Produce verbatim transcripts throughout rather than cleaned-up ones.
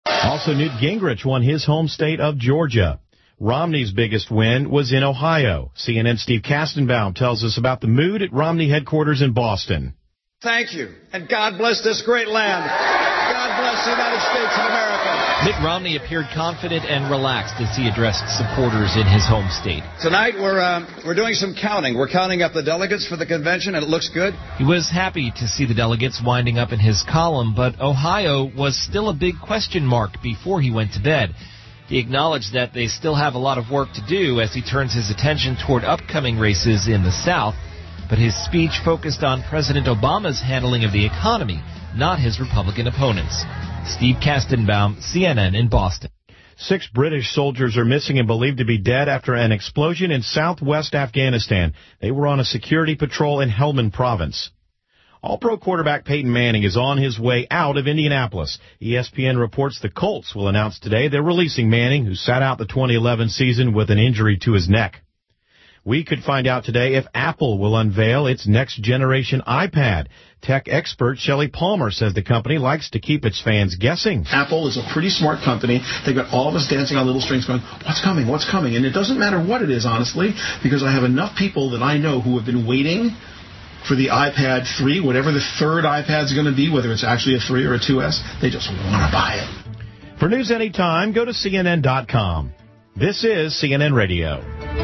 Also, Newt Gingrich won his home state of Georgia. Romney's biggest win was in Ohio. C N N's Steve Kastenbaum tells us about the mood at Romney headquarters in Boston. Thank you, and God bless this great land. God bless the United States of America. Mitt Romney appeared confident and relaxed as he addressed supporters in his home state. Tonight we're uh, we're doing some counting. We're counting up the delegates for the convention, and it looks good. He was happy to see the delegates winding up in his column, but Ohio was still a big question mark before he went to bed. He acknowledged that they still have a lot of work to do as he turns his attention toward upcoming races in the South, but his speech focused on President Obama's handling of the economy, not his Republican opponents. Steve Kastenbaum, C N N in Boston. Six British soldiers are missing and believed to be dead after an explosion in southwest Afghanistan. They were on a security patrol in Helmand province. All-Pro quarterback Peyton Manning is on his way out of Indianapolis. E S P N reports the Colts will announce today they're releasing Manning, who sat out the twenty eleven season with an injury to his neck. We could find out today if Apple will unveil its next-generation iPad. Tech expert Shelley Palmer says the company likes to keep its fans guessing. Apple is a pretty smart company. They've got all of us dancing on little strings going, what's coming, what's coming? And it doesn't matter what it is, honestly, because I have enough people that I know who have been waiting for the iPad three, whatever the third iPad's going to be, whether it's actually a three or a two S, they just want to buy it. For news anytime, go to C N N dot com. This is C N N Radio.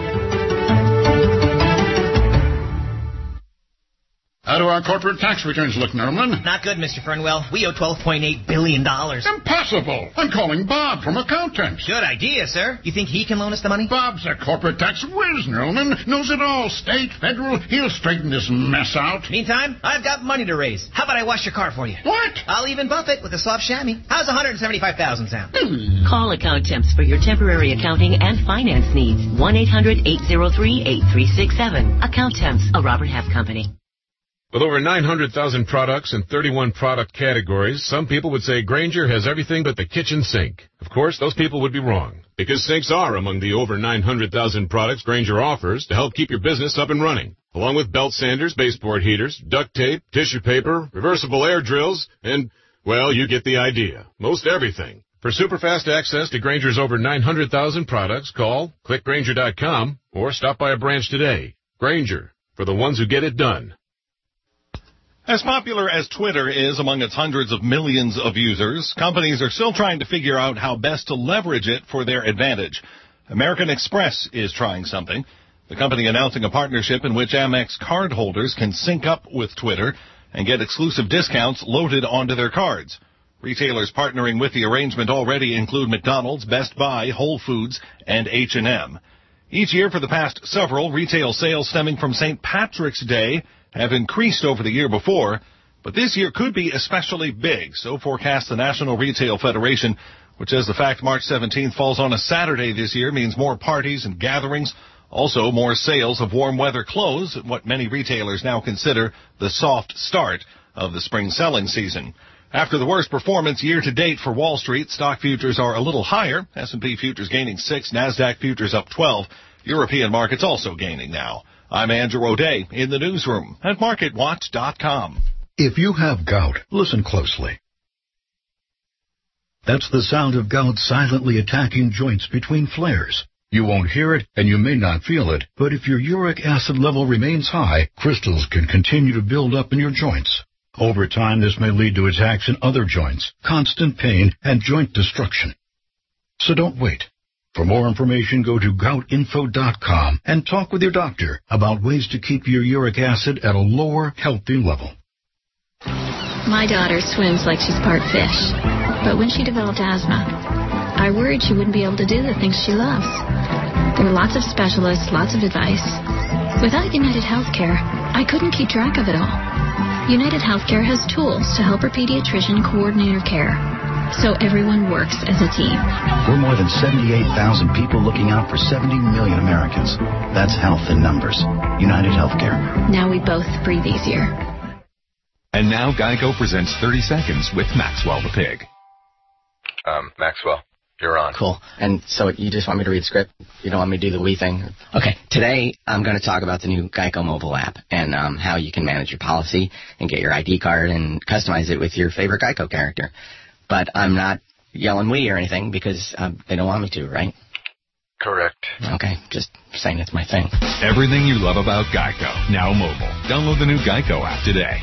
How do our corporate tax returns look, Nerlin? Not good, Mister Fernwell. We owe twelve point eight billion dollars. Impossible. I'm calling Bob from accountants. Good idea, sir. You think he can loan us the money? Bob's a corporate tax whiz, Nerlin. Knows it all. State, federal. He'll straighten this mess out. Meantime, I've got money to raise. How about I wash your car for you? What? I'll even buff it with a soft chamois. How's one hundred seventy-five thousand dollars sound? Hmm. Call Account Temps for your temporary accounting and finance needs. one eight hundred eight oh three eight three six seven. Account Temps, a Robert Half company. With over nine hundred thousand products in thirty-one product categories, some people would say Grainger has everything but the kitchen sink. Of course, those people would be wrong, because sinks are among the over nine hundred thousand products Grainger offers to help keep your business up and running, along with belt sanders, baseboard heaters, duct tape, tissue paper, reversible air drills, and, well, you get the idea. Most everything. For super-fast access to Grainger's over nine hundred thousand products, call, click Grainger dot com, or stop by a branch today. Grainger, for the ones who get it done. As popular as Twitter is among its hundreds of millions of users, companies are still trying to figure out how best to leverage it for their advantage. American Express is trying something. The company announcing a partnership in which Amex cardholders can sync up with Twitter and get exclusive discounts loaded onto their cards. Retailers partnering with the arrangement already include McDonald's, Best Buy, Whole Foods, and H and M. Each year for the past several, retail sales stemming from Saint Patrick's Day have increased over the year before, but this year could be especially big, so forecasts the National Retail Federation, which says the fact March seventeenth falls on a Saturday this year means more parties and gatherings, also more sales of warm weather clothes, what many retailers now consider the soft start of the spring selling season. After the worst performance year to date for Wall Street, stock futures are a little higher, S and P futures gaining six, NASDAQ futures up twelve, European markets also gaining now. I'm Andrew O'Day in the newsroom at Market Watch dot com. If you have gout, listen closely. That's the sound of gout silently attacking joints between flares. You won't hear it, and you may not feel it, but if your uric acid level remains high, crystals can continue to build up in your joints. Over time, this may lead to attacks in other joints, constant pain, and joint destruction. So don't wait. For more information, go to gout info dot com and talk with your doctor about ways to keep your uric acid at a lower, healthy level. My daughter swims like she's part fish, but when she developed asthma, I worried she wouldn't be able to do the things she loves. There were lots of specialists, lots of advice. Without United Healthcare, I couldn't keep track of it all. United Healthcare has tools to help her pediatrician coordinate her care, so everyone works as a team. We're more than seventy-eight thousand people looking out for seventy million Americans. That's health in numbers. United Healthcare. Now we both breathe easier. And now Geico presents thirty seconds with Maxwell the Pig. Um, Maxwell, you're on. Cool. And so you just want me to read the script? You don't want me to do the wee thing? Okay. Today, I'm going to talk about the new Geico mobile app and um, how you can manage your policy and get your I D card and customize it with your favorite Geico character. But I'm not yelling "we" or anything because um, they don't want me to, right? Correct. Okay, just saying it's my thing. Everything you love about Geico, now mobile. Download the new Geico app today.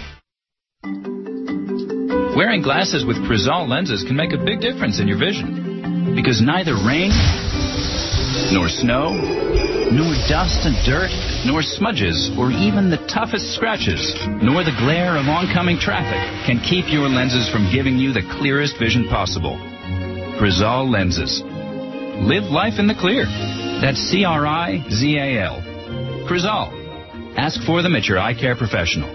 Wearing glasses with Crizal lenses can make a big difference in your vision. Because neither rain, nor snow, nor dust and dirt, nor smudges, or even the toughest scratches, nor the glare of oncoming traffic can keep your lenses from giving you the clearest vision possible. Crizal lenses. Live life in the clear. That's C R I Z A L. Crizal. Ask for them at your eye care professional.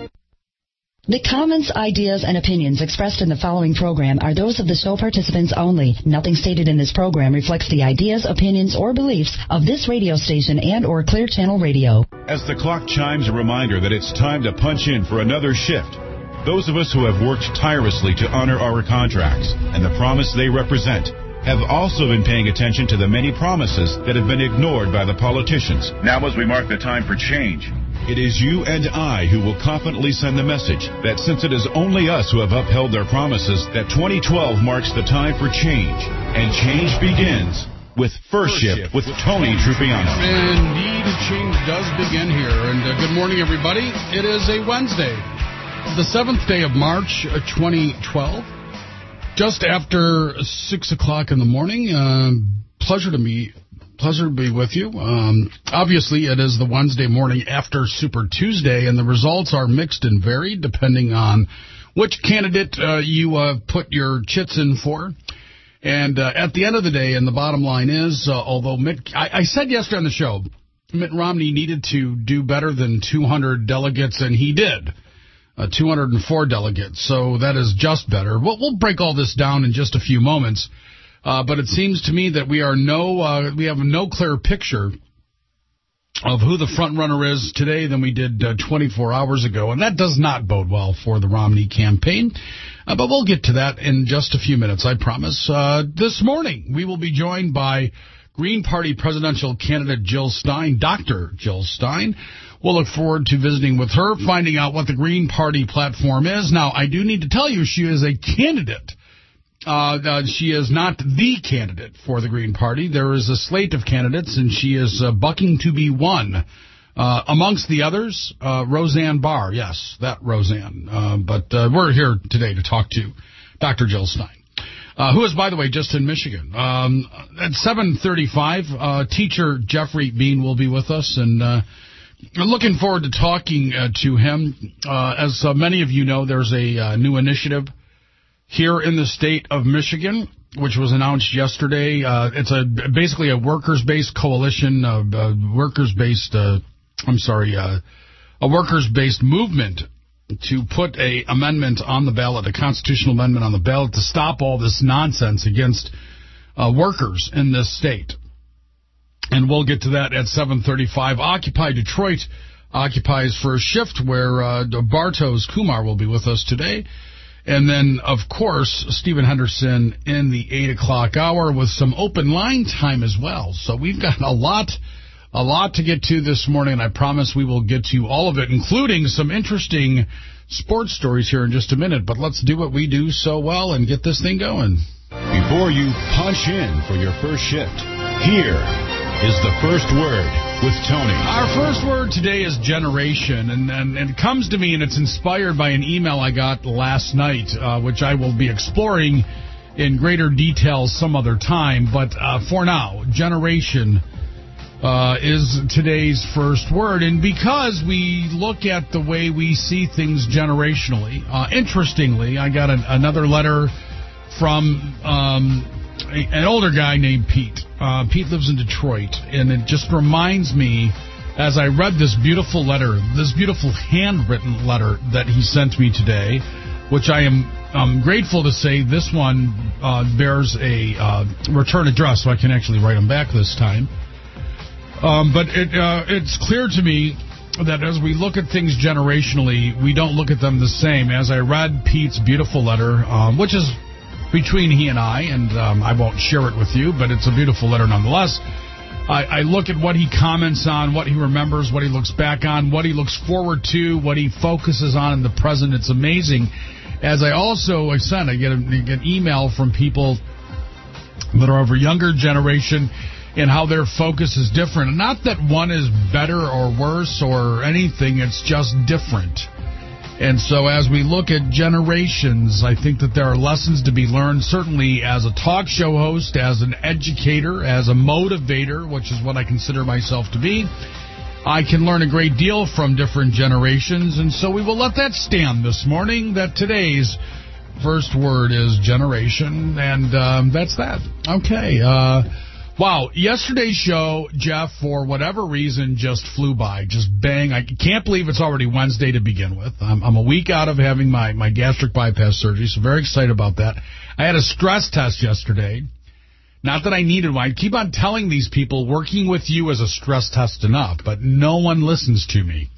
The comments, ideas, and opinions expressed in the following program are those of the show participants only. Nothing stated in this program reflects the ideas, opinions, or beliefs of this radio station and or Clear Channel Radio. As the clock chimes a reminder that it's time to punch in for another shift, those of us who have worked tirelessly to honor our contracts and the promise they represent have also been paying attention to the many promises that have been ignored by the politicians. Now as we mark the time for change, it is you and I who will confidently send the message that since it is only us who have upheld their promises, that twenty twelve marks the time for change. And change begins with First, First Shift with Tony Trupiano. Indeed, change does begin here. And uh, good morning, everybody. It is a Wednesday, the seventh day of March, uh, twenty twelve. Just after six o'clock in the morning. Um, pleasure to meet Pleasure to be with you. Um, obviously, it is the Wednesday morning after Super Tuesday, and the results are mixed and varied depending on which candidate uh, you uh, put your chits in for. And uh, at the end of the day, and the bottom line is, uh, although Mitt, I, I said yesterday on the show, Mitt Romney needed to do better than two hundred delegates, and he did. Uh, two hundred four delegates, so that is just better. We'll, we'll break all this down in just a few moments. Uh, but it seems to me that we are no, uh, we have no clearer picture of who the front runner is today than we did uh, twenty-four hours ago, and that does not bode well for the Romney campaign. Uh, but we'll get to that in just a few minutes, I promise. Uh, this morning, we will be joined by Green Party presidential candidate Jill Stein, Doctor Jill Stein. We'll look forward to visiting with her, finding out what the Green Party platform is. Now, I do need to tell you she is a candidate. Uh, uh, she is not the candidate for the Green Party. There is a slate of candidates, and she is uh, bucking to be one. Uh, amongst the others, uh, Roseanne Barr. Yes, that Roseanne. Uh, but uh, we're here today to talk to Doctor Jill Stein, uh, who is, by the way, just in Michigan. Um, at seven thirty-five, uh, teacher Jeffrey Bean will be with us, and uh, I'm looking forward to talking uh, to him. Uh, as uh, many of you know, there's a uh, new initiative here in the state of Michigan, which was announced yesterday. Uh, it's a basically a workers-based coalition, uh, uh, workers-based, uh, I'm sorry, uh, a workers-based movement to put a amendment on the ballot, a constitutional amendment on the ballot to stop all this nonsense against uh, workers in this state. And we'll get to that at seven thirty-five. Occupy Detroit occupies First Shift, where uh, Bartosz Kumar will be with us today. And then, of course, Stephen Henderson in the eight o'clock hour with some open line time as well. So we've got a lot, a lot to get to this morning, and I promise we will get to all of it, including some interesting sports stories here in just a minute. But let's do what we do so well and get this thing going. Before you punch in for your first shift, here is the first word with Tony. Our first word today is generation, and, and, and it comes to me, and it's inspired by an email I got last night, uh, which I will be exploring in greater detail some other time. But uh, for now, generation uh, is today's first word. And because we look at the way we see things generationally, uh, interestingly, I got an, another letter from um, a, an older guy named Pete. Uh, Pete lives in Detroit, and it just reminds me, as I read this beautiful letter, this beautiful handwritten letter that he sent me today, which I am um, grateful to say this one uh, bears a uh, return address, so I can actually write him back this time. Um, but it uh, it's clear to me that as we look at things generationally, we don't look at them the same. As I read Pete's beautiful letter, um, which is between he and I, and um, I won't share it with you, but it's a beautiful letter nonetheless. I, I look at what he comments on, what he remembers, what he looks back on, what he looks forward to, what he focuses on in the present. It's amazing. As I also, I said, I get, a, I get email from people that are of a younger generation and how their focus is different. And not that one is better or worse or anything, it's just different. And so as we look at generations, I think that there are lessons to be learned, certainly as a talk show host, as an educator, as a motivator, which is what I consider myself to be. I can learn a great deal from different generations, and so we will let that stand this morning, that today's first word is generation, and um, that's that. Okay. Uh, wow. Yesterday's show, Jeff, for whatever reason, just flew by. Just bang. I can't believe it's already Wednesday to begin with. I'm, I'm a week out of having my, my gastric bypass surgery, so very excited about that. I had a stress test yesterday. Not that I needed one. I keep on telling these people working with you is a stress test enough, but no one listens to me.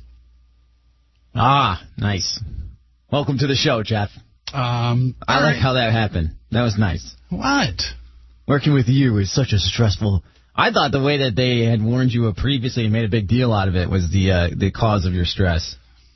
Ah, nice. Welcome to the show, Jeff. Um, I like right. how that happened. That was nice. What? Working with you is such a stressful... I thought the way that they had warned you previously and made a big deal out of it was the uh, the cause of your stress.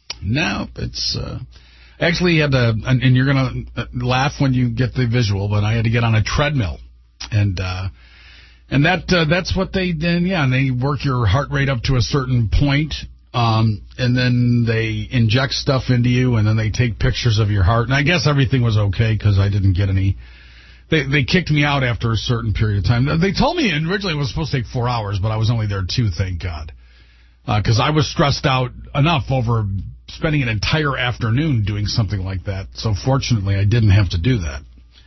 No, it's... Uh, actually, had to, and, and you're going to laugh when you get the visual, but I had to get on a treadmill. And uh, and that uh, that's what they did, yeah, and they work your heart rate up to a certain point, um, and then they inject stuff into you, and then they take pictures of your heart. And I guess everything was okay because I didn't get any. They they kicked me out after a certain period of time. They told me originally it was supposed to take four hours, but I was only there two, thank God, because uh, I was stressed out enough over spending an entire afternoon doing something like that. So fortunately, I didn't have to do that.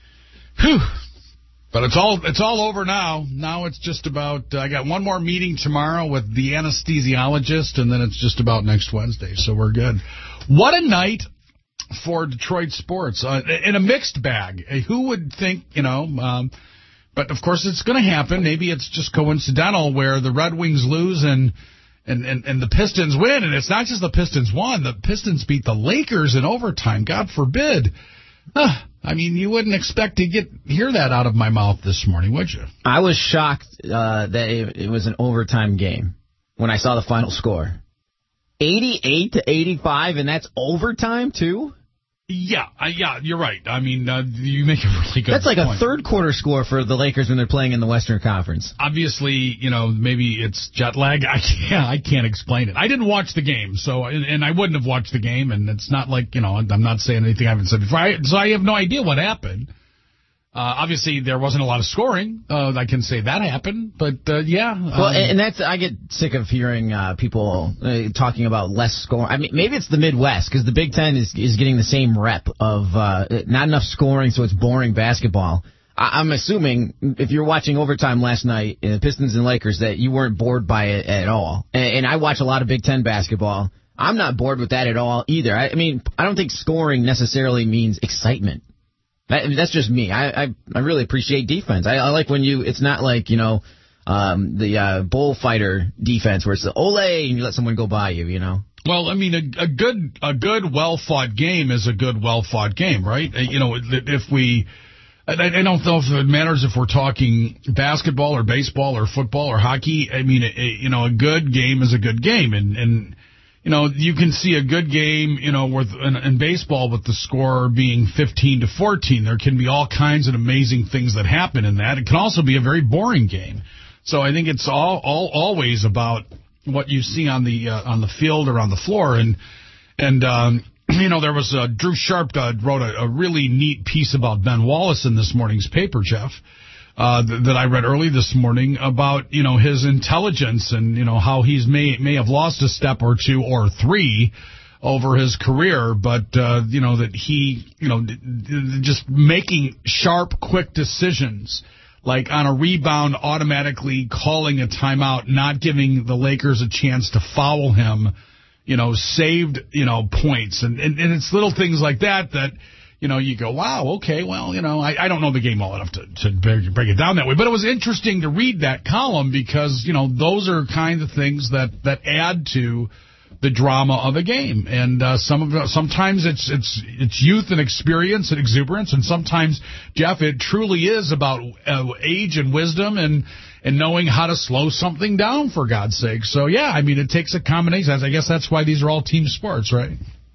Whew. But it's all it's all over now. Now it's just about, uh, I got one more meeting tomorrow with the anesthesiologist, and then it's just about next Wednesday, so we're good. What a night for Detroit sports, uh, in a mixed bag. Who would think, you know, um, but of course it's going to happen. Maybe it's just coincidental where the Red Wings lose and, and, and, and the Pistons win, and it's not just the Pistons won. The Pistons beat the Lakers in overtime, God forbid. Huh. I mean, you wouldn't expect to get hear that out of my mouth this morning, would you? I was shocked uh, that it, it was an overtime game when I saw the final score. eighty-eight to eighty-five, and that's overtime, too? Yeah, uh, yeah, you're right. I mean, uh, you make a really good That's like point. A third quarter score for the Lakers when they're playing in the Western Conference. Obviously, you know, maybe it's jet lag. I can't, I can't explain it. I didn't watch the game, so and, and I wouldn't have watched the game, and it's not like, you know, I'm not saying anything I haven't said before. I, so I have no idea what happened. Uh, obviously, there wasn't a lot of scoring. Uh, I can say that happened, but uh, yeah. Um, well, and that's I get sick of hearing uh, people uh, talking about less scoring. I mean, maybe it's the Midwest because the Big Ten is is getting the same rep of uh, not enough scoring, so it's boring basketball. I, I'm assuming if you're watching overtime last night in the Pistons and Lakers that you weren't bored by it at all. And, and I watch a lot of Big Ten basketball. I'm not bored with that at all either. I, I mean, I don't think scoring necessarily means excitement. That, that's just me. I, I I really appreciate defense. I, I like when you. It's not like, you know, um, the uh, bullfighter defense where it's the ole and you let someone go by you. You know. Well, I mean, a, a good a good well fought game is a good well fought game, right? You know, if we. I, I don't know if it matters if we're talking basketball or baseball or football or hockey. I mean, a, you know, a good game is a good game, and and. You know, you can see a good game, you know, with in, in baseball with the score being fifteen to fourteen. There can be all kinds of amazing things that happen in that. It can also be a very boring game. So I think it's all, all always about what you see on the uh, on the field or on the floor. And and um, you know, there was uh, Drew Sharp uh, wrote a, a really neat piece about Ben Wallace in this morning's paper, Jeff. Uh, th- that I read early this morning about, you know, his intelligence and, you know, how he's may may have lost a step or two or three over his career, but, uh, you know, that he, you know, d- d- just making sharp, quick decisions, like on a rebound, automatically calling a timeout, not giving the Lakers a chance to foul him, you know, saved, you know, points. And, and, and it's little things like that that, you know, you go, wow, okay, well, you know, I, I don't know the game well enough to, to break it down that way. But it was interesting to read that column because, you know, those are kind of things that, that add to the drama of a game. And uh, some of sometimes it's it's it's youth and experience and exuberance, and sometimes, Jeff, it truly is about uh, age and wisdom and, and knowing how to slow something down, for God's sake. So, yeah, I mean, it takes a combination. I guess that's why these are all team sports, right?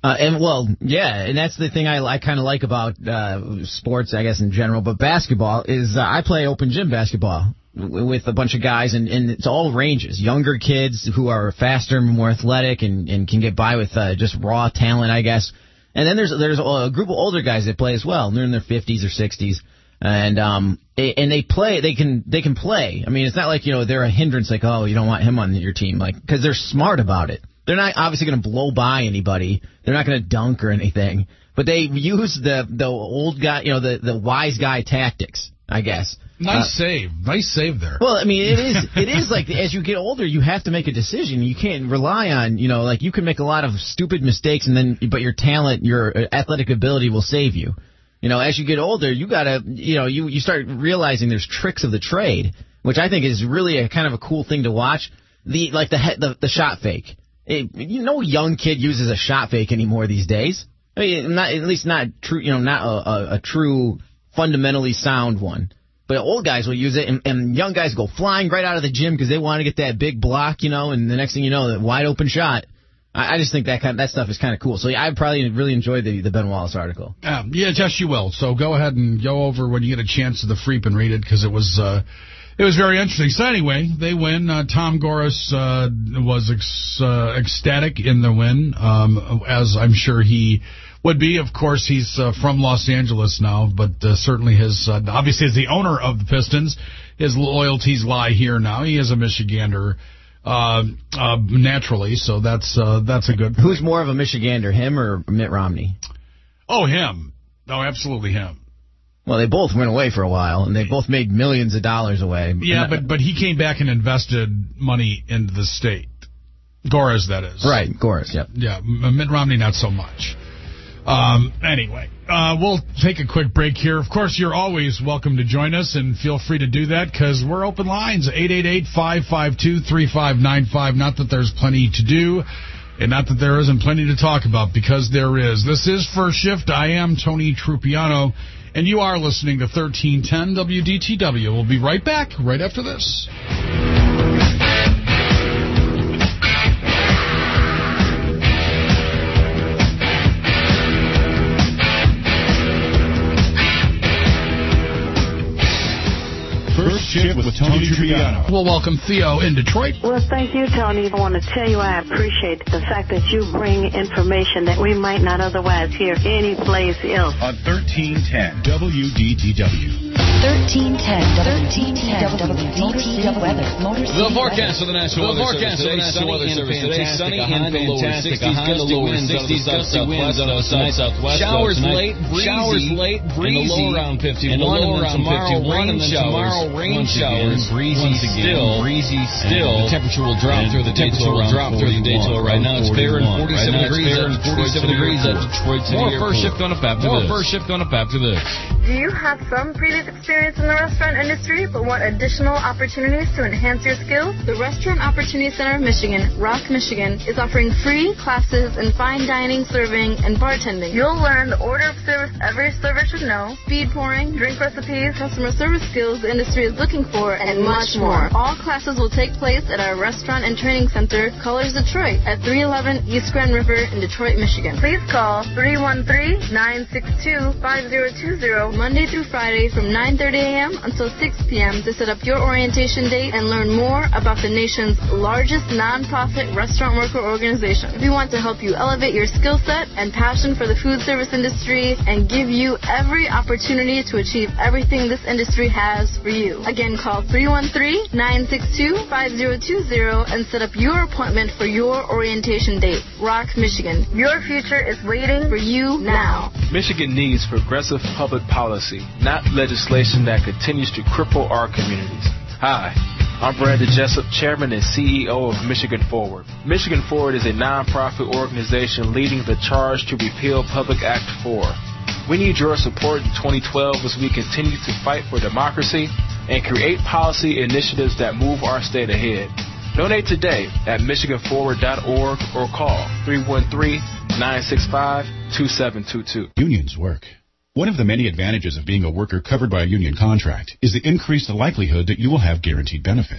Uh, and, well, yeah, and that's the thing I, I kind of like about uh, sports, I guess, in general. But basketball is uh, I play open gym basketball with a bunch of guys, and, and it's all ranges. Younger kids who are faster and more athletic and, and can get by with uh, just raw talent, I guess. And then there's there's a group of older guys that play as well. And they're in their fifties or sixties. And um and they play they can they can play. I mean, it's not like, you know, they're a hindrance, like, oh, you don't want him on your team, like, because they're smart about it. They're not obviously going to blow by anybody. They're not going to dunk or anything. But they use the the old guy, you know, the the wise guy tactics, I guess. Nice uh, save. Nice save there. Well, I mean, it is it is like as you get older, you have to make a decision. You can't rely on, you know, like you can make a lot of stupid mistakes, and then but your talent, your athletic ability will save you. You know, as you get older, you gotta, you know, you, you start realizing there's tricks of the trade, which I think is really a kind of a cool thing to watch. The like the the, the shot fake. It, you know, no young kid uses a shot fake anymore these days. I mean, not at least not true. You know, not a, a, a true fundamentally sound one. But old guys will use it, and, and young guys go flying right out of the gym because they want to get that big block, you know. And the next thing you know, that wide open shot. I just think that kind of, that stuff is kind of cool. So yeah, I probably really enjoyed the, the Ben Wallace article. Um, yeah, Jess, you will. So go ahead and go over when you get a chance to the Freep and read it, because it was uh, it was very interesting. So anyway, they win. Uh, Tom Gores uh, was ex, uh, ecstatic in the win, um, as I'm sure he would be. Of course, he's uh, from Los Angeles now, but uh, certainly his uh, obviously as the owner of the Pistons, his loyalties lie here now. He is a Michigander. Uh, uh, naturally, so that's uh, that's a good. Who's more of a Michigander, him or Mitt Romney? Oh, him. Oh, absolutely him. Well, they both went away for a while, and they both made millions of dollars away. Yeah, but but he came back and invested money into the state. Gores, that is. Right, Gores, yep. Yeah, Mitt Romney, not so much. Um, anyway, uh, we'll take a quick break here. Of course, you're always welcome to join us, and feel free to do that because we're open lines, eight eight eight, five five two, three five nine five. Not that there's plenty to do, and not that there isn't plenty to talk about, because there is. This is First Shift. I am Tony Trupiano, and you are listening to thirteen ten W D T W. We'll be right back right after this. First Shift with Tony Trupiano. Well, welcome Theo in Detroit. Well, thank you, Tony. I want to tell you I appreciate the fact that you bring information that we might not otherwise hear anyplace else. On thirteen ten W D T W. thirteen ten W D T W weather. The forecast of the National Weather Service today. Sunny and fantastic. High in the lower sixties. Gusty winds out of the south-southwest. Showers late, breezy. Showers late, breezy. In the low around fifty-one. And the low around fifty-one. And then tomorrow rain showers. Breezy still. Breezy still. The temperature will drop through the day till drop through the day till right now. It's fair and forty-seven degrees. forty-seven degrees at Detroit City Airport. More first shift on up after this. More first shift on up after this. Do you have some previous experience in the restaurant industry but want additional opportunities to enhance your skills? The Restaurant Opportunity Center of Michigan, Rock, Michigan, is offering free classes in fine dining, serving, and bartending. You'll learn the order of service every server should know, speed pouring, drink recipes, customer service skills the industry is looking for, and, and much more. All classes will take place at our Restaurant and Training Center, Colors Detroit, at three eleven East Grand River in Detroit, Michigan. Please call three one three, nine six two, five zero two zero Monday through Friday from nine thirty a.m. until six p.m. to set up your orientation date and learn more about the nation's largest nonprofit restaurant worker organization. We want to help you elevate your skill set and passion for the food service industry and give you every opportunity to achieve everything this industry has for you. Again, call three one three, nine six two, five zero two zero and set up your appointment for your orientation date. Rock, Michigan. Your future is waiting for you now. Michigan needs progressive public policy, not legislation that continues to cripple our communities. Hi, I'm Brandon Jessup, Chairman and C E O of Michigan Forward. Michigan Forward is a nonprofit organization leading the charge to repeal Public Act four. We need your support in twenty twelve as we continue to fight for democracy and create policy initiatives that move our state ahead. Donate today at michigan forward dot org or call three one three, nine six five, two seven two two. Unions work. One of the many advantages of being a worker covered by a union contract is the increased likelihood that you will have guaranteed benefits.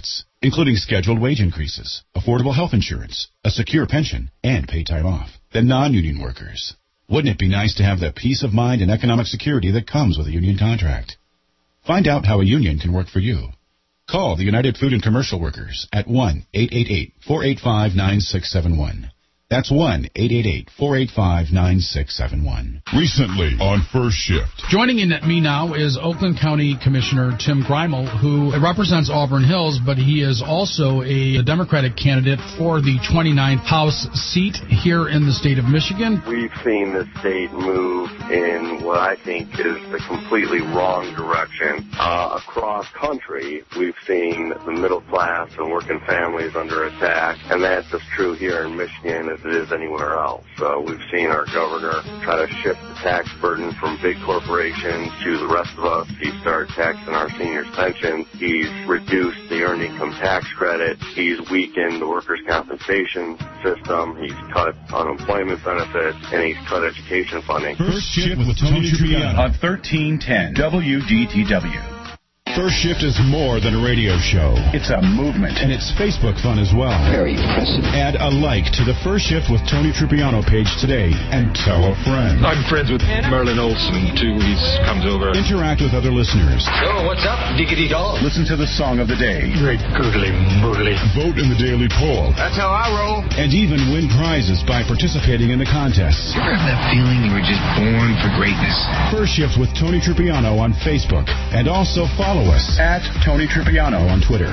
including scheduled wage increases, affordable health insurance, a secure pension, and paid time off, than non-union workers. Wouldn't it be nice to have the peace of mind and economic security that comes with a union contract? Find out how a union can work for you. Call the United Food and Commercial Workers at one eight eight eight, four eight five, nine six seven one. That's one eight eight eight, four eight five, nine six seven one. Recently on First Shift. Joining in me now is Oakland County Commissioner Tim Greimel, who represents Auburn Hills, but he is also a Democratic candidate for the twenty-ninth House seat here in the state of Michigan. We've seen the state move in what I think is the completely wrong direction. Uh, across country, we've seen the middle class and working families under attack, and that's as true here in Michigan as it is anywhere else. So we've seen our governor try to shift the tax burden from big corporations to the rest of us. He started taxing our seniors' pensions. He's reduced the earned income tax credit. He's weakened the workers' compensation system. He's cut unemployment benefits, and he's cut education funding. First Shift with Tony Triano on thirteen ten W D T W. First Shift is more than a radio show. It's a movement. And it's Facebook fun as well. Very impressive. Add a like to the First Shift with Tony Tripiano page today and tell a friend. I'm friends with Merlin Olsen, too. He comes over. Interact with other listeners. So, what's up, diggity dog? Listen to the song of the day. Great googly moogly. Vote in the daily poll. That's how I roll. And even win prizes by participating in the contests. You ever have that feeling you were just born for greatness? First Shift with Tony Tripiano on Facebook. And also follow us at Tony Tripiano on Twitter.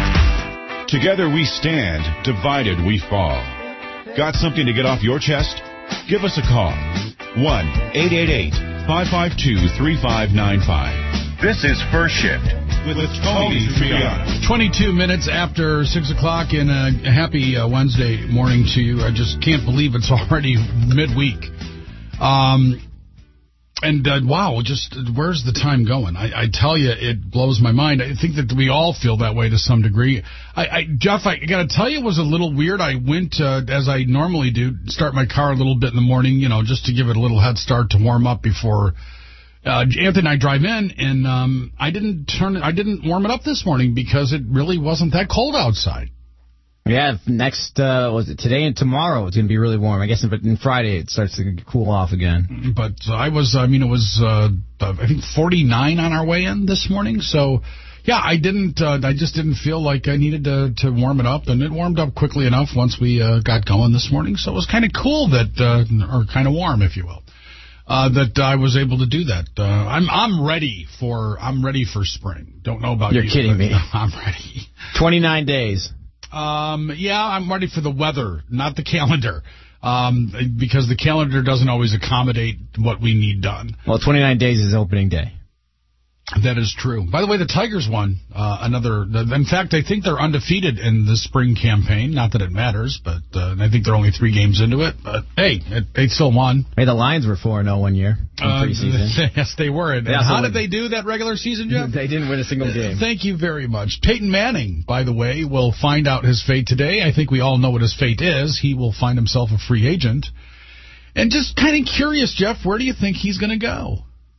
Together we stand, divided we fall. Got something to get off your chest? Give us a call. one eight eight eight, five five two, three five nine five. This is First Shift with, with Tony Tripiano. twenty-two minutes after six o'clock, and a happy uh, Wednesday morning to you. I just can't believe it's already midweek. Um... And, uh, wow, just where's the time going? I, I tell you, it blows my mind. I think that we all feel that way to some degree. I, I Jeff, I got to tell you, it was a little weird. I went, uh, as I normally do, start my car a little bit in the morning, you know, just to give it a little head start to warm up before uh, Anthony and I drive in. And um, I didn't turn, I didn't warm it up this morning because it really wasn't that cold outside. Yeah, next, uh, was it today and tomorrow it's going to be really warm. I guess but in Friday it starts to cool off again. But uh, I was, I mean, it was, uh, I think forty-nine on our way in this morning. So, yeah, I didn't, uh, I just didn't feel like I needed to, to warm it up. And it warmed up quickly enough once we uh, got going this morning. So it was kind of cool that, uh, or kind of warm, if you will, uh, that I was able to do that. Uh, I'm I'm ready for, I'm ready for spring. Don't know about You're you. You're kidding me. I'm ready. twenty-nine days. Um, yeah, I'm ready for the weather, not the calendar, um, because the calendar doesn't always accommodate what we need done. Well, twenty-nine days is opening day. That is true. By the way, the Tigers won uh, another. In fact, I think they're undefeated in the spring campaign. Not that it matters, but uh, I think they're only three games into it. But hey, it, they still won. Hey, the Lions were four and zero one year in uh, preseason. Yes, they were. And they how win. did they do that regular season, Jeff? They didn't win a single game. Uh, thank you very much. Peyton Manning, by the way, will find out his fate today. I think we all know what his fate is. He will find himself a free agent. And just kind of curious, Jeff, where do you think he's going to go?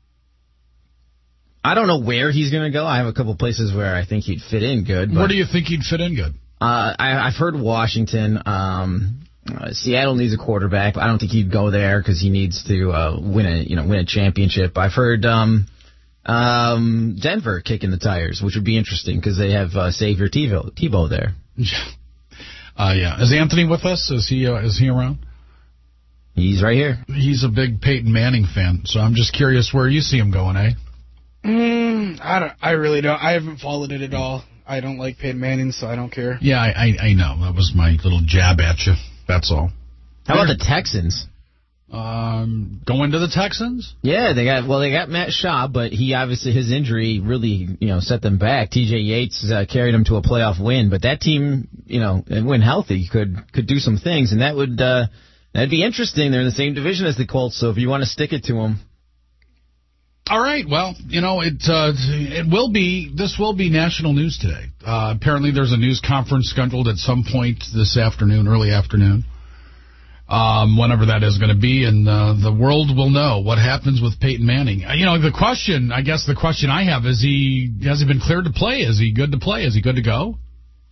I don't know where he's going to go. I have a couple places where I think he'd fit in good. But, where do you think he'd fit in good? Uh, I, I've heard Washington. Um, uh, Seattle needs a quarterback. But I don't think he'd go there because he needs to uh, win a you know win a championship. I've heard um, um, Denver kicking the tires, which would be interesting because they have uh, Xavier Tebow, Tebow there. uh, yeah, is Anthony with us? Is he uh, is he around? He's right here. He's a big Peyton Manning fan, so I'm just curious where you see him going, eh? Mm, I don't. I really don't. I haven't followed it at all. I don't like Peyton Manning, so I don't care. Yeah, I, I, I know. That was my little jab at you. That's all. How about the Texans? Um, going to the Texans? Yeah, they got well. They got Matt Schaub, but he obviously his injury really you know set them back. T J Yates uh, carried them to a playoff win, but that team, you know, when healthy, could could do some things, and that would uh, that'd be interesting. They're in the same division as the Colts, so if you want to stick it to them. All right. Well, you know, it uh, it will be this will be national news today. Uh, apparently, there's a news conference scheduled at some point this afternoon, early afternoon, um, whenever that is going to be, and uh, the world will know what happens with Peyton Manning. You know, the question, I guess, the question I have is: he has he been cleared to play? Is he good to play? Is he good to go?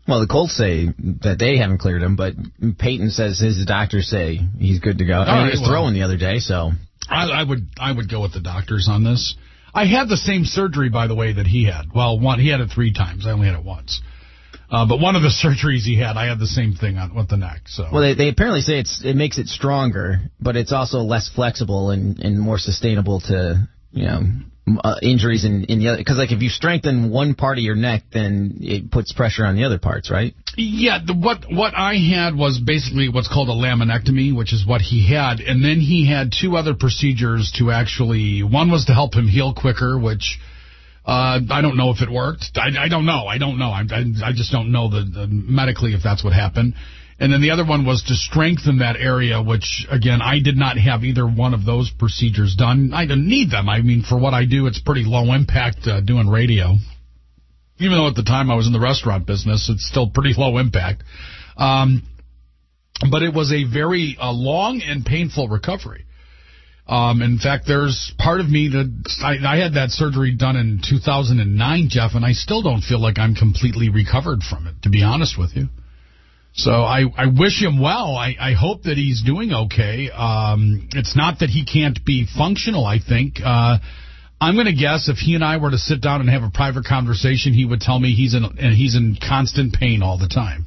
Well, the Colts say that they haven't cleared him, but Peyton says his doctors say he's good to go. I mean, right, he was well, throwing the other day, so I, I would I would go with the doctors on this. I had the same surgery, by the way, that he had. Well, one he had it three times. I only had it once. Uh, but one of the surgeries he had, I had the same thing on with the neck. So well, they, they apparently say it's it makes it stronger, but it's also less flexible and, and more sustainable to you know. Uh, injuries in, in the other, because like if you strengthen one part of your neck, then it puts pressure on the other parts, right? Yeah, the, what what I had was basically what's called a laminectomy, which is what he had, and then he had two other procedures to actually, one was to help him heal quicker, which uh, I don't know if it worked. I, I don't know. I don't know. I, I, I just don't know the, the medically if that's what happened. And then the other one was to strengthen that area, which, again, I did not have either one of those procedures done. I didn't need them. I mean, for what I do, it's pretty low impact uh, doing radio. Even though at the time I was in the restaurant business, it's still pretty low impact. Um, but it was a very uh, long and painful recovery. Um, in fact, there's part of me that I, I had that surgery done in two thousand nine, Jeff, and I still don't feel like I'm completely recovered from it, to be honest with you. So I, I wish him well. I, I hope that he's doing okay. Um, it's not that he can't be functional, I think. Uh, I'm going to guess if he and I were to sit down and have a private conversation, he would tell me he's in and he's in constant pain all the time.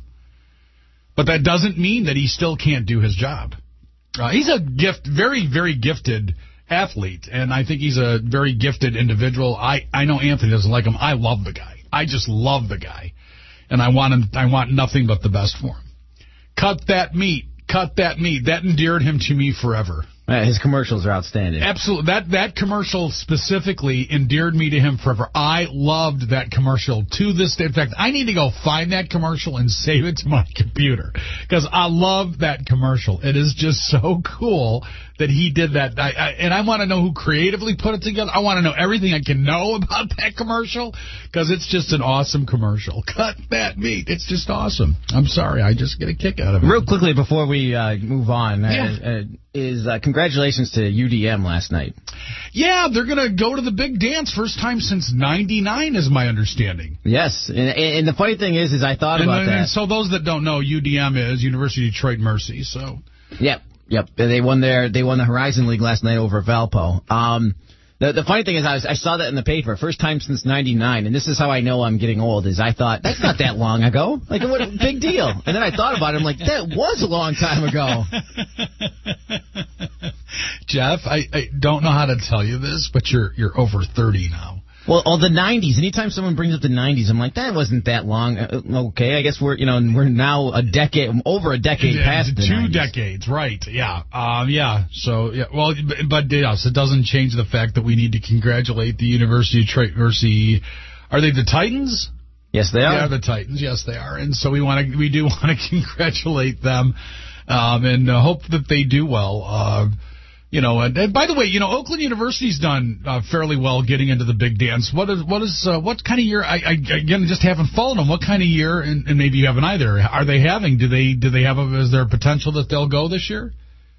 But that doesn't mean that he still can't do his job. Uh, he's a gift, very, very gifted athlete, and I think he's a very gifted individual. I, I know Anthony doesn't like him. I love the guy. I just love the guy. And I want him, I want nothing but the best for him. Cut that meat. Cut that meat. That endeared him to me forever. Uh, his commercials are outstanding. Absolutely. That that commercial specifically endeared me to him forever. I loved that commercial to this day. In fact, I need to go find that commercial and save it to my computer because I love that commercial. It is just so cool that he did that. I, I, and I want to know who creatively put it together. I want to know everything I can know about that commercial because it's just an awesome commercial. Cut that meat. It's just awesome. I'm sorry. I just get a kick out of it. Real quickly before we uh, move on, yeah. uh, uh, is uh, congratulations to U D M last night. Yeah, they're going to go to the big dance. First time since ninety-nine is my understanding. Yes. And, and the funny thing is, is I thought and, about and, that. And so those that don't know, U D M is University of Detroit Mercy. So. Yep. Yep. They won their they won the Horizon League last night over Valpo. Um, the the funny thing is, I was, I saw that in the paper, first time since ninety-nine, and this is how I know I'm getting old. Is I thought that's not that long ago. Like, what a big deal. And then I thought about it. I'm like, that was a long time ago. Jeff, I, I don't know how to tell you this, but you're you're over thirty now. Well, all the nineties. Anytime someone brings up the nineties, I'm like, that wasn't that long. Uh, okay, I guess we're you know we're now a decade, over a decade yeah, past the two nineties. decades, right? Yeah, um, yeah. So yeah, well, but, but yes, it doesn't change the fact that we need to congratulate the University of Detroit Mercy. Are they the Titans? Yes, they are. They are the Titans. Yes, they are. And so we want to we do want to congratulate them, um, and uh, hope that they do well. Uh, You know, and, and by the way, you know, Oakland University's done uh, fairly well getting into the big dance. What is what is uh, what kind of year? I, I again just haven't followed them. What kind of year? And, and maybe you haven't either. Are they having? Do they do they have? A, is there a potential that they'll go this year?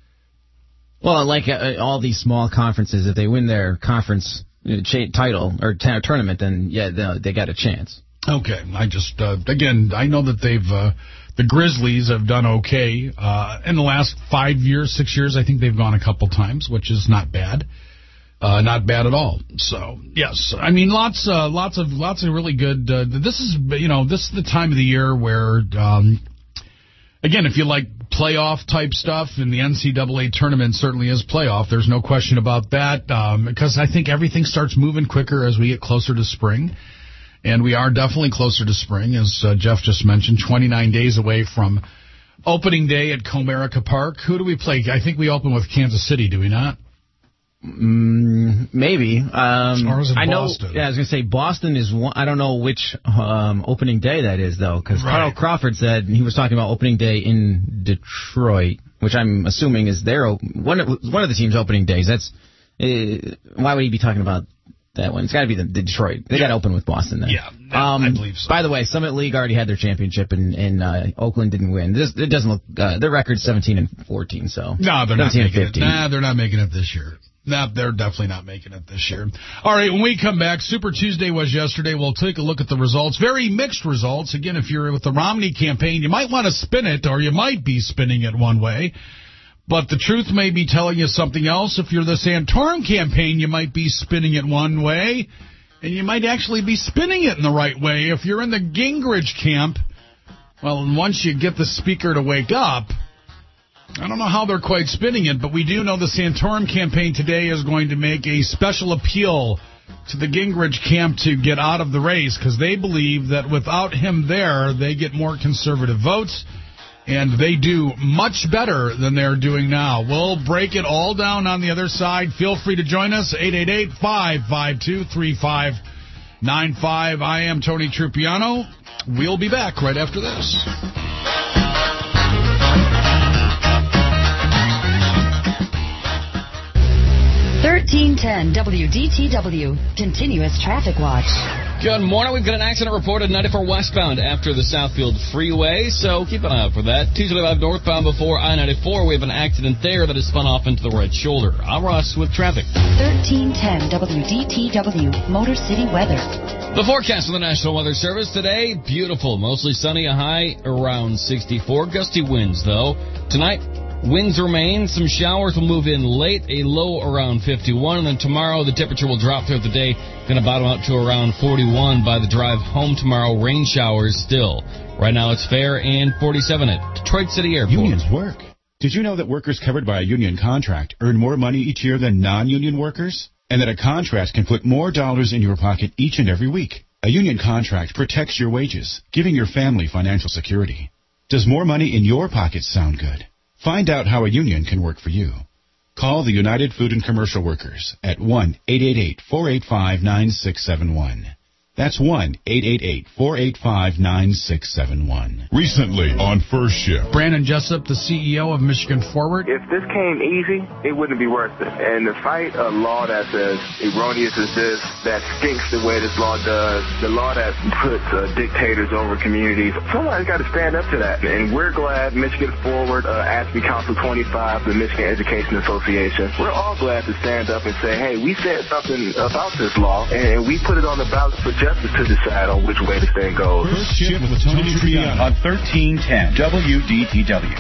Well, like uh, all these small conferences, if they win their conference uh, cha- title or t- tournament, then yeah, they, they got a chance. Okay, I just uh, again, I know that they've. Uh, The Grizzlies have done okay. Uh, in the last five years, six years, I think they've gone a couple times, which is not bad. Uh, not bad at all. So, yes. I mean, lots uh, lots of lots of really good. Uh, this is, you know, this is the time of the year where, um, again, if you like playoff type stuff, and the N C double A tournament certainly is playoff. There's no question about that, um, because I think everything starts moving quicker as we get closer to spring. And we are definitely closer to spring, as uh, Jeff just mentioned, twenty-nine days away from opening day at Comerica Park. Who do we play? I think we open with Kansas City, do we not? Mm, maybe. Um, or is it I Boston? know. Yeah, I was going to say Boston is one. I don't know which um, opening day that is, though, because right. Carl Crawford said he was talking about opening day in Detroit, which I'm assuming is their one of, one of the team's opening days. That's uh, why would he be talking about that one? It's got to be the, the Detroit. They yeah. got to open with Boston then. Yeah, um, I believe so. By the way, Summit League already had their championship, and, and uh, Oakland didn't win. This, it doesn't look. Uh, their record's seventeen and fourteen. So no, they're not making it. Nah, they're not making it this year. Nah, they're definitely not making it this year. All right, when we come back, Super Tuesday was yesterday. We'll take a look at the results. Very mixed results. Again, if you're with the Romney campaign, you might want to spin it, or you might be spinning it one way. But the truth may be telling you something else. If you're the Santorum campaign, you might be spinning it one way, and you might actually be spinning it in the right way. If you're in the Gingrich camp, well, once you get the speaker to wake up, I don't know how they're quite spinning it, but we do know the Santorum campaign today is going to make a special appeal to the Gingrich camp to get out of the race, because they believe that without him there, they get more conservative votes. And they do much better than they're doing now. We'll break it all down on the other side. Feel free to join us, eight eight eight, five five two, three five nine five. I am Tony Trupiano. We'll be back right after this. thirteen ten W D T W, Continuous Traffic Watch. Good morning. We've got an accident reported ninety-four westbound after the Southfield Freeway, so keep an eye out for that. two twenty-five northbound before I ninety-four. We have an accident there that has spun off into the right shoulder. I'm Russ with traffic. thirteen ten W D T W, Motor City weather. The forecast from the National Weather Service today, beautiful. Mostly sunny, a high around sixty-four. Gusty winds, though. Tonight, winds remain. Some showers will move in late, a low around fifty-one. And then tomorrow, the temperature will drop throughout the day. Going to bottom out to around forty-one by the drive home tomorrow. Rain showers still. Right now, it's fair and forty-seven at Detroit City Airport. Unions work. Did you know that workers covered by a union contract earn more money each year than non-union workers? And that a contract can put more dollars in your pocket each and every week? A union contract protects your wages, giving your family financial security. Does more money in your pockets sound good? Find out how a union can work for you. Call the United Food and Commercial Workers at one eight eight eight, four eight five, nine six seven one. That's one eight eight eight, four eight five, nine six seven one. Recently on First Shift, Brandon Jessup, the C E O of Michigan Forward. If this came easy, it wouldn't be worth it. And to fight a law that's as erroneous as this, that stinks the way this law does, the law that puts uh, dictators over communities, somebody's got to stand up to that. And we're glad Michigan Forward, uh, A S B E Council twenty-five, the Michigan Education Association, we're all glad to stand up and say, hey, we said something about this law, and we put it on the ballot for justice to decide on which way this thing goes. First Shift with Tony Triano on thirteen ten W D T W.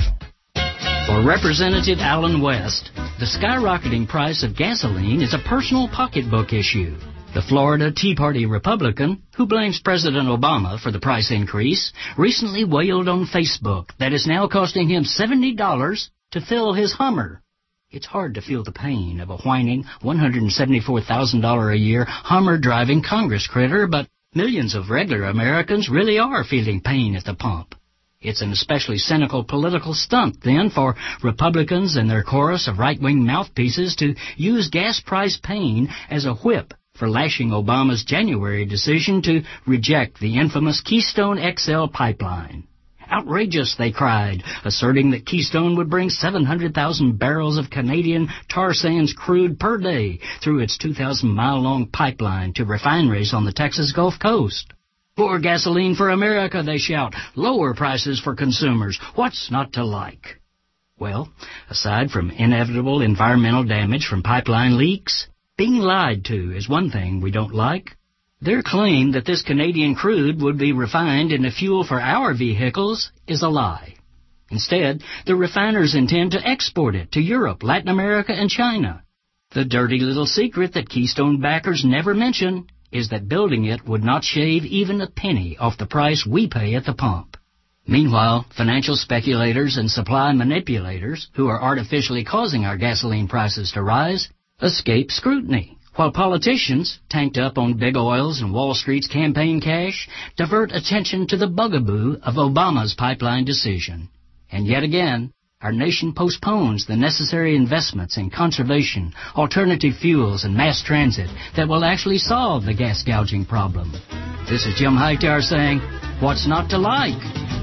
For Representative Alan West, the skyrocketing price of gasoline is a personal pocketbook issue. The Florida Tea Party Republican, who blames President Obama for the price increase, recently wailed on Facebook that it's now costing him seventy dollars to fill his Hummer. It's hard to feel the pain of a whining one hundred seventy-four thousand dollars a year Hummer-driving Congress critter, but millions of regular Americans really are feeling pain at the pump. It's an especially cynical political stunt, then, for Republicans and their chorus of right-wing mouthpieces to use gas price pain as a whip for lashing Obama's January decision to reject the infamous Keystone X L pipeline. Outrageous, they cried, asserting that Keystone would bring seven hundred thousand barrels of Canadian tar sands crude per day through its two thousand mile long pipeline to refineries on the Texas Gulf Coast. More gasoline for America, they shout. Lower prices for consumers. What's not to like? Well, aside from inevitable environmental damage from pipeline leaks, being lied to is one thing we don't like. Their claim that this Canadian crude would be refined into fuel for our vehicles is a lie. Instead, the refiners intend to export it to Europe, Latin America, and China. The dirty little secret that Keystone backers never mention is that building it would not shave even a penny off the price we pay at the pump. Meanwhile, financial speculators and supply manipulators, who are artificially causing our gasoline prices to rise, escape scrutiny, while politicians, tanked up on big oils and Wall Street's campaign cash, divert attention to the bugaboo of Obama's pipeline decision. And yet again, our nation postpones the necessary investments in conservation, alternative fuels, and mass transit that will actually solve the gas gouging problem. This is Jim Hightower saying, what's not to like?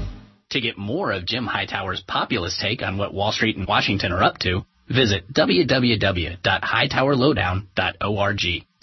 To get more of Jim Hightower's populist take on what Wall Street and Washington are up to, visit w w w dot hightower lowdown dot org.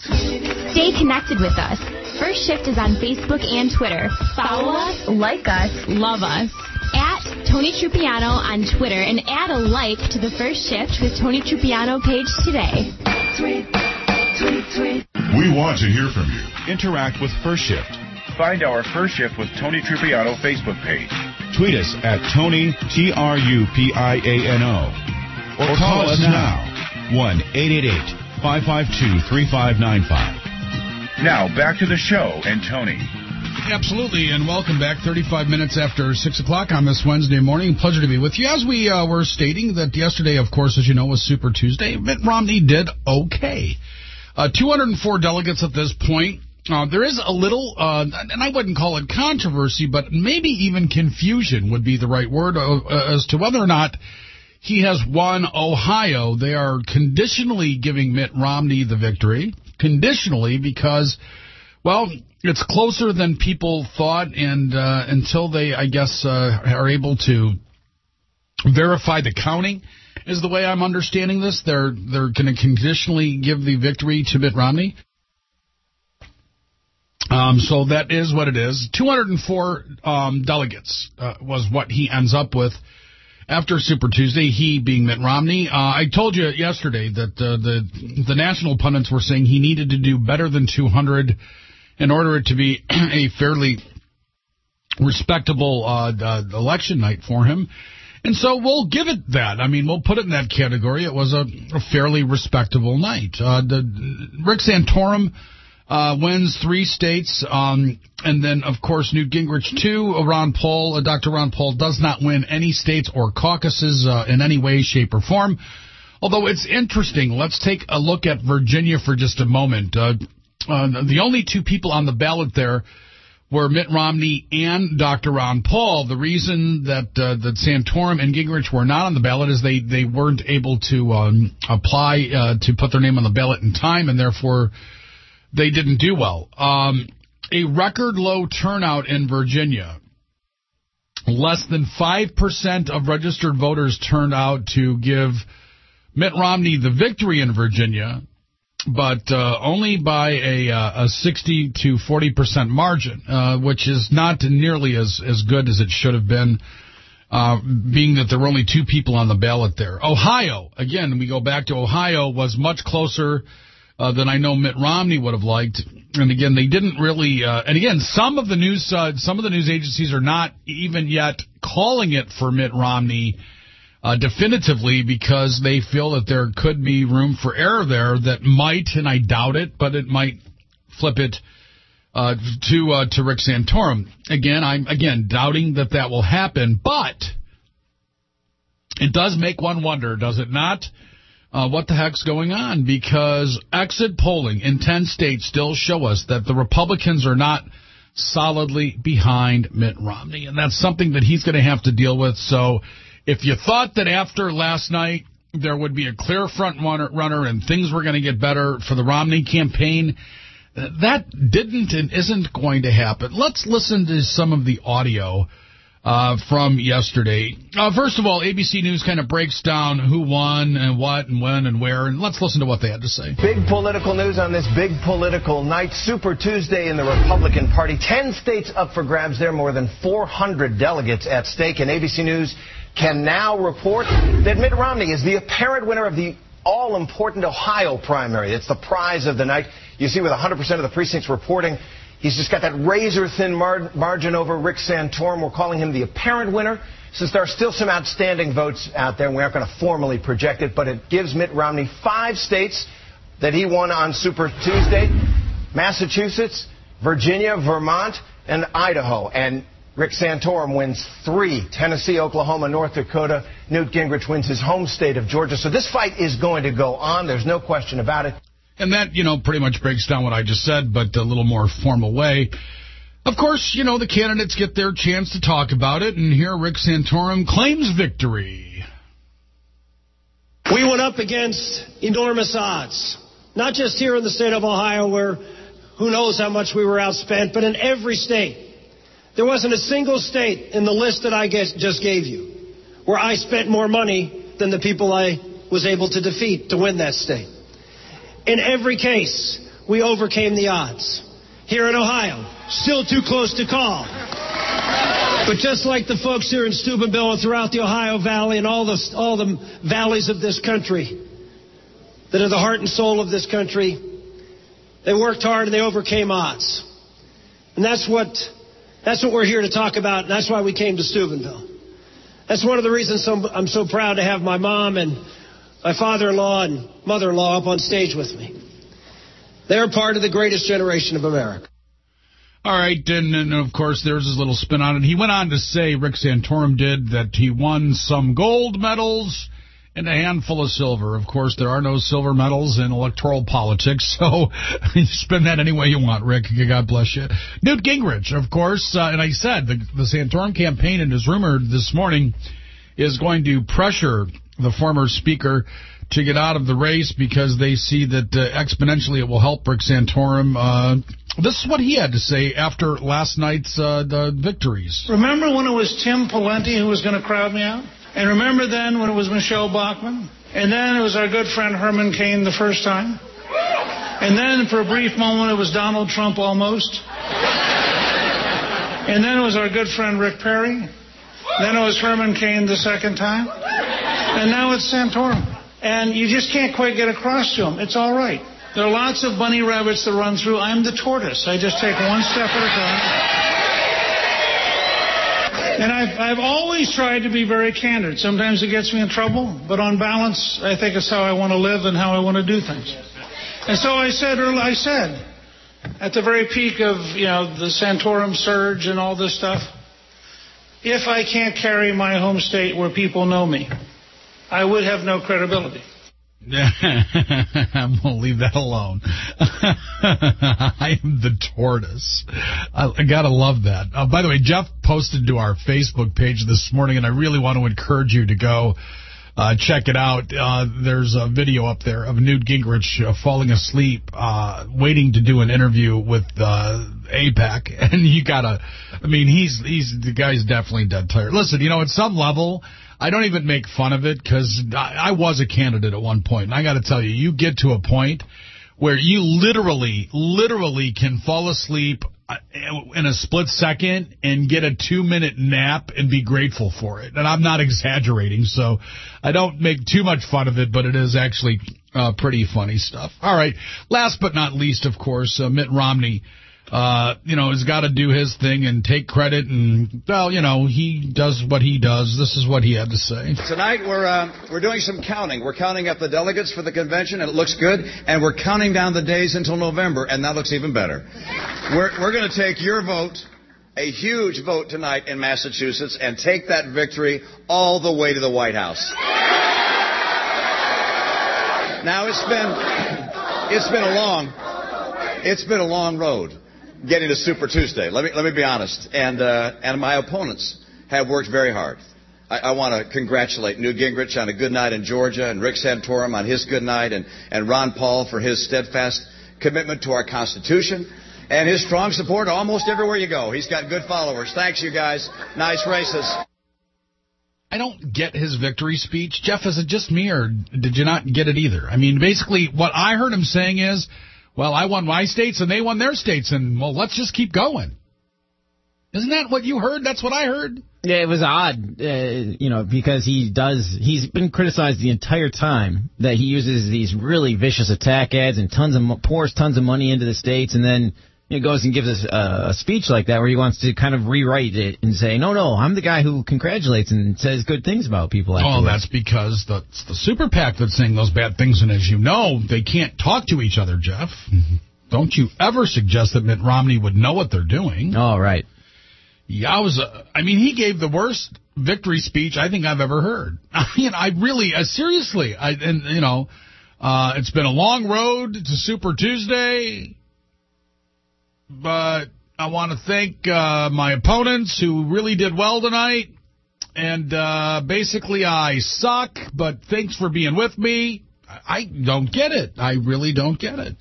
Stay connected with us. First Shift is on Facebook and Twitter. Follow us, like us, love us. At Tony Trupiano on Twitter, and add a like to the First Shift with Tony Trupiano page today. tweet, tweet, tweet. We want to hear from you. Interact with First Shift. Find our First Shift with Tony Trupiano Facebook page. Tweet us at Tony, T R U P I A N O. Or, or call, call us now. one eight eight eight, five five two, three five nine five. Now, back to the show and Tony. Absolutely, and welcome back. thirty-five minutes after six o'clock on this Wednesday morning. Pleasure to be with you. As we uh, were stating that yesterday, of course, as you know, was Super Tuesday. Mitt Romney did okay. Uh, two hundred four delegates at this point. Uh, there is a little, uh, and I wouldn't call it controversy, but maybe even confusion would be the right word uh, as to whether or not he has won Ohio. They are conditionally giving Mitt Romney the victory. Conditionally because, well, it's closer than people thought, and uh, until they, I guess, uh, are able to verify the counting, is the way I'm understanding this. They're they're going to conditionally give the victory to Mitt Romney. Um, so that is what it is. two hundred four um, delegates uh, was what he ends up with after Super Tuesday, he being Mitt Romney. Uh, I told you yesterday that uh, the the national pundits were saying he needed to do better than two hundred in order it to be a fairly respectable uh, uh, election night for him. And so we'll give it that. I mean, we'll put it in that category. It was a, a fairly respectable night. Uh, the, Rick Santorum uh, wins three states, um, and then, of course, Newt Gingrich two. Ron Paul, uh, Doctor Ron Paul does not win any states or caucuses uh, in any way, shape, or form. Although it's interesting. Let's take a look at Virginia for just a moment. Uh, uh, the only two people on the ballot there were Mitt Romney and Doctor Ron Paul. The reason that uh, that Santorum and Gingrich were not on the ballot is they, they weren't able to um, apply uh, to put their name on the ballot in time, and therefore they didn't do well. Um, a record low turnout in Virginia. Less than five percent of registered voters turned out to give Mitt Romney the victory in Virginia, but uh, only by a, uh, a sixty to forty percent margin, uh, which is not nearly as, as good as it should have been, uh, being that there were only two people on the ballot there. Ohio, again, we go back to Ohio, was much closer uh, than I know Mitt Romney would have liked. And again, they didn't really. Uh, and again, some of the news, uh, some of the news agencies are not even yet calling it for Mitt Romney Uh, definitively, because they feel that there could be room for error there that might, and I doubt it, but it might flip it uh, to uh, to Rick Santorum. Again, I'm again doubting that that will happen, but it does make one wonder, does it not? Uh, what the heck's going on? Because exit polling in ten states still show us that the Republicans are not solidly behind Mitt Romney, and that's something that he's going to have to deal with. So if you thought that after last night there would be a clear front runner and things were going to get better for the Romney campaign, that didn't and isn't going to happen. Let's listen to some of the audio uh, from yesterday. Uh, first of all, A B C News kind of breaks down who won and what and when and where, and let's listen to what they had to say. Big political news on this big political night. Super Tuesday in the Republican Party. Ten states up for grabs there, more than four hundred delegates at stake, and A B C News can now report that Mitt Romney is the apparent winner of the all-important Ohio primary. It's the prize of the night. You see, with one hundred percent of the precincts reporting, he's just got that razor-thin mar- margin over Rick Santorum. We're calling him the apparent winner, since there are still some outstanding votes out there, and we aren't going to formally project it, but it gives Mitt Romney five states that he won on Super Tuesday: Massachusetts, Virginia, Vermont, and Idaho. And Rick Santorum wins three: Tennessee, Oklahoma, North Dakota. Newt Gingrich wins his home state of Georgia. So this fight is going to go on. There's no question about it. And that, you know, pretty much breaks down what I just said, but a little more formal way. Of course, you know, the candidates get their chance to talk about it, and here Rick Santorum claims victory. We went up against enormous odds, not just here in the state of Ohio, where who knows how much we were outspent, but in every state. There wasn't a single state in the list that I just gave you where I spent more money than the people I was able to defeat to win that state. In every case, we overcame the odds. Here in Ohio, still too close to call. But just like the folks here in Steubenville and throughout the Ohio Valley and all the, all the valleys of this country, that are the heart and soul of this country. They worked hard and they overcame odds. And that's what, that's what we're here to talk about, and that's why we came to Steubenville. That's one of the reasons I'm so proud to have my mom and my father-in-law and mother-in-law up on stage with me. They're part of the greatest generation of America. All right, and, and of course, there's his little spin on it. He went on to say, Rick Santorum did, that he won some gold medals and a handful of silver. Of course, there are no silver medals in electoral politics, so you spin that any way you want, Rick. God bless you. Newt Gingrich, of course, uh, and I said, the, the Santorum campaign, it is rumored this morning, is going to pressure the former speaker to get out of the race because they see that uh, exponentially it will help Rick Santorum. Uh, this is what he had to say after last night's uh, the victories. Remember when it was Tim Pawlenty who was going to crowd me out? And remember then when it was Michelle Bachmann? And then it was our good friend Herman Cain the first time? And then for a brief moment it was Donald Trump almost? And then it was our good friend Rick Perry? Then it was Herman Cain the second time? And now it's Santorum. And you just can't quite get across to him. It's all right. There are lots of bunny rabbits that run through. I'm the tortoise. I just take one step at a time. And I've, I've always tried to be very candid. Sometimes it gets me in trouble, but on balance, I think it's how I want to live and how I want to do things. And so I said, early, I said, at the very peak of, you know, the Santorum surge and all this stuff, if I can't carry my home state where people know me, I would have no credibility. I'm going to leave that alone. I am the tortoise. I, I got to love that. Uh, by the way, Jeff posted to our Facebook page this morning, and I really want to encourage you to go uh, check it out. Uh, there's a video up there of Newt Gingrich uh, falling asleep, uh, waiting to do an interview with uh, AIPAC, and you got to, I mean, he's, he's, the guy's definitely dead tired. Listen, you know, at some level, I don't even make fun of it because I, I was a candidate at one point, and I got to tell you, you get to a point where you literally, literally can fall asleep in a split second and get a two-minute nap and be grateful for it. And I'm not exaggerating, so I don't make too much fun of it, but it is actually uh, pretty funny stuff. All right, last but not least, of course, uh, Mitt Romney. Uh, you know, has got to do his thing and take credit, and, well, you know, he does what he does. This is what he had to say. Tonight we're uh, we're doing some counting. We're counting up the delegates for the convention, and it looks good, and we're counting down the days until November, and that looks even better. We're, we're going to take your vote, a huge vote tonight in Massachusetts, and take that victory all the way to the White House. Now, it's been, it's been a long, it's been a long road getting to Super Tuesday. Let me let me be honest, and uh, and my opponents have worked very hard. I, I want to congratulate Newt Gingrich on a good night in Georgia, and Rick Santorum on his good night, and and Ron Paul for his steadfast commitment to our Constitution and his strong support almost everywhere you go. He's got good followers. Thanks, you guys. Nice races. I don't get his victory speech. Jeff, is it just me, or did you not get it either? I mean, basically, what I heard him saying is, well, I won my states and they won their states, and, well, let's just keep going. Isn't that what you heard? That's what I heard. Yeah, it was odd, uh, you know, because he does, he's been criticized the entire time that he uses these really vicious attack ads and tons of, pours tons of money into the states, and then he goes and gives us a, a speech like that where he wants to kind of rewrite it and say, no, no, I'm the guy who congratulates and says good things about people afterwards. Oh, that's because that's the super PAC that's saying those bad things, and as you know, they can't talk to each other, Jeff. Mm-hmm. Don't you ever suggest that Mitt Romney would know what they're doing. Oh, right. Yeah, I was. Uh, I mean, he gave the worst victory speech I think I've ever heard. I mean, I really, uh, seriously, I and you know, uh, it's been a long road to Super Tuesday, but I want to thank uh, my opponents who really did well tonight. And uh, basically, I suck, but thanks for being with me. I don't get it. I really don't get it.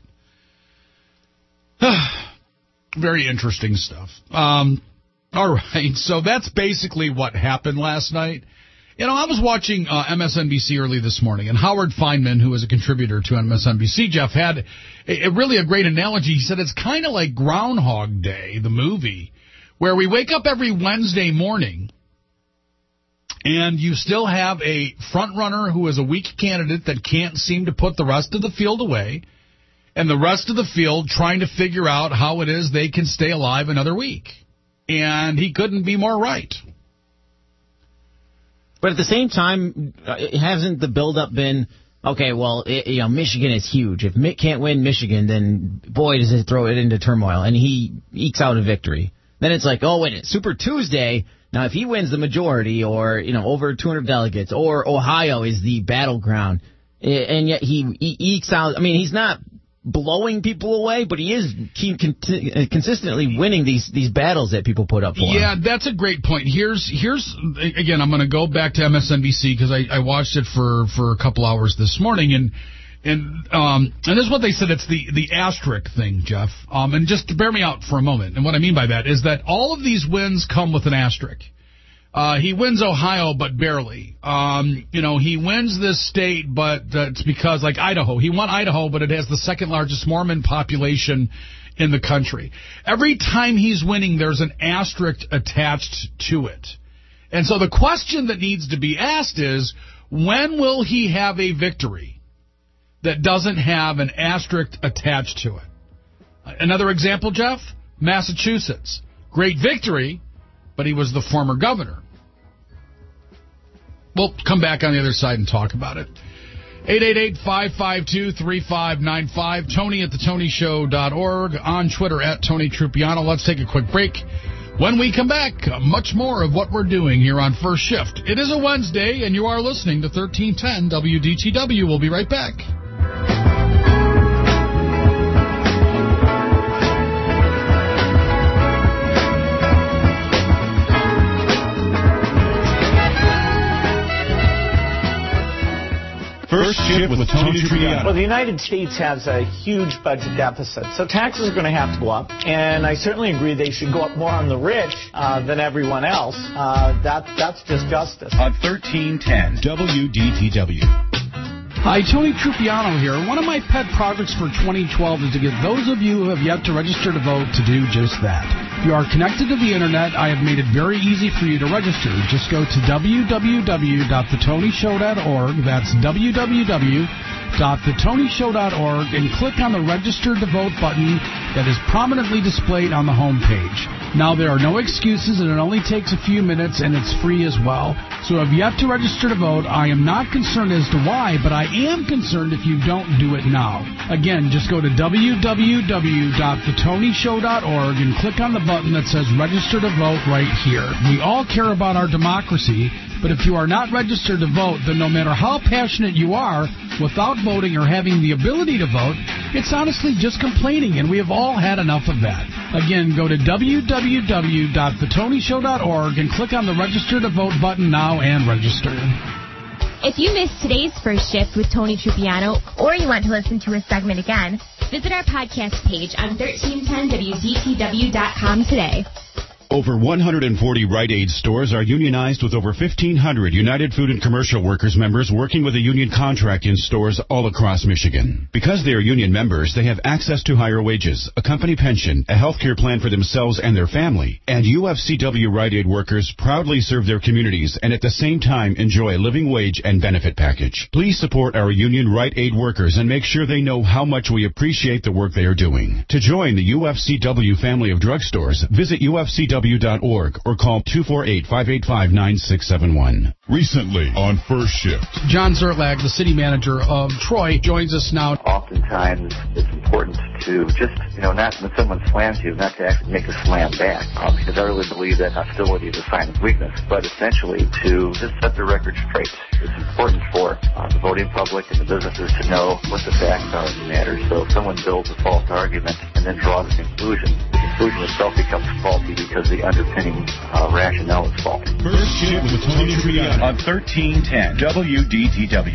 Very interesting stuff. Um. All right, so that's basically what happened last night. You know, I was watching uh, M S N B C early this morning, and Howard Feynman, who is a contributor to M S N B C, Jeff, had a, a really a great analogy. He said it's kind of like Groundhog Day, the movie, where we wake up every Wednesday morning, And you still have a front runner who is a weak candidate that can't seem to put the rest of the field away, and the rest of the field trying to figure out how it is they can stay alive another week. And he couldn't be more right. But at the same time, hasn't the buildup been, okay, well, it, you know, Michigan is huge. If Mitt can't win Michigan, then boy, does it throw it into turmoil. And he ekes out a victory. Then it's like, oh, wait, it's Super Tuesday. Now, if he wins the majority or, you know, over two hundred delegates, or Ohio is the battleground, and yet he, he ekes out, I mean, he's not blowing people away, but he is keep con- consistently winning these these battles that people put up for him. Yeah, that's a great point. Here's here's again, I'm going to go back to M S N B C because I, I watched it for, for a couple hours this morning, and and um and this is what they said. It's the the asterisk thing, Jeff. Um, and just to bear me out for a moment. And what I mean by that is that all of these wins come with an asterisk. Uh, he wins Ohio, but barely. Um, you know, he wins this state, but uh, it's because, like Idaho, he won Idaho, but it has the second largest Mormon population in the country. Every time he's winning, there's an asterisk attached to it. And so the question that needs to be asked is, when will he have a victory that doesn't have an asterisk attached to it? Another example, Jeff? Massachusetts. Great victory, but he was the former governor. We'll come back on the other side and talk about it. eight eight eight, five five two, three five nine five. Tony at the tony show dot org. On Twitter at Tony Trupiano. Let's take a quick break. When we come back, much more of what we're doing here on First Shift. It is a Wednesday, and you are listening to thirteen ten W D T W. We'll be right back. First Shift with Tony Trupiano. Well, the United States has a huge budget deficit, so taxes are going to have to go up. And I certainly agree they should go up more on the rich uh, than everyone else. Uh, that That's just justice. On thirteen ten W D T W. Hi, Tony Trupiano here. One of my pet projects for twenty twelve is to get those of you who have yet to register to vote to do just that. If you are connected to the Internet, I have made it very easy for you to register. Just go to w w w dot the tony show dot org. That's w w w dot the tony show dot org and click on the Register to Vote button that is prominently displayed on the home page. Now, there are no excuses, and it only takes a few minutes, and it's free as well. So if you have to register to vote, I am not concerned as to why, but I am concerned if you don't do it now. Again, just go to w w w dot the tony show dot org and click on the button that says Register to Vote right here. We all care about our democracy, but if you are not registered to vote, then no matter how passionate you are, without voting or having the ability to vote, it's honestly just complaining, and we have all had enough of that. Again, go to w w w dot the tony show dot org and click on the Register to Vote button now and register. If you missed today's First Shift with Tony Trupiano, or you want to listen to a segment again, visit our podcast page on thirteen ten W D T W dot com today. Over one hundred forty Rite Aid stores are unionized with over fifteen hundred United Food and Commercial Workers members working with a union contract in stores all across Michigan. Because they are union members, they have access to higher wages, a company pension, a health care plan for themselves and their family, and U F C W Rite Aid workers proudly serve their communities and at the same time enjoy a living wage and benefit package. Please support our union Rite Aid workers and make sure they know how much we appreciate the work they are doing. To join the U F C W family of drugstores, visit U F C W dot org or call two four eight, five eight five, nine six seven one. Recently on First Shift, John Zerlag, the city manager of Troy, joins us now. Oftentimes, it's important to just, you know, not when someone slams you, not to actually make a slam back, uh, because I really believe that hostility is a sign of weakness, but essentially to just set the record straight. It's important for uh, the voting public and the businesses to know what the facts are in the matter. So if someone builds a false argument and then draws a conclusion, the conclusion itself becomes faulty because the underpinning uh, rationale is faulty. First Shift with Tony Trupiano on thirteen ten W D T W.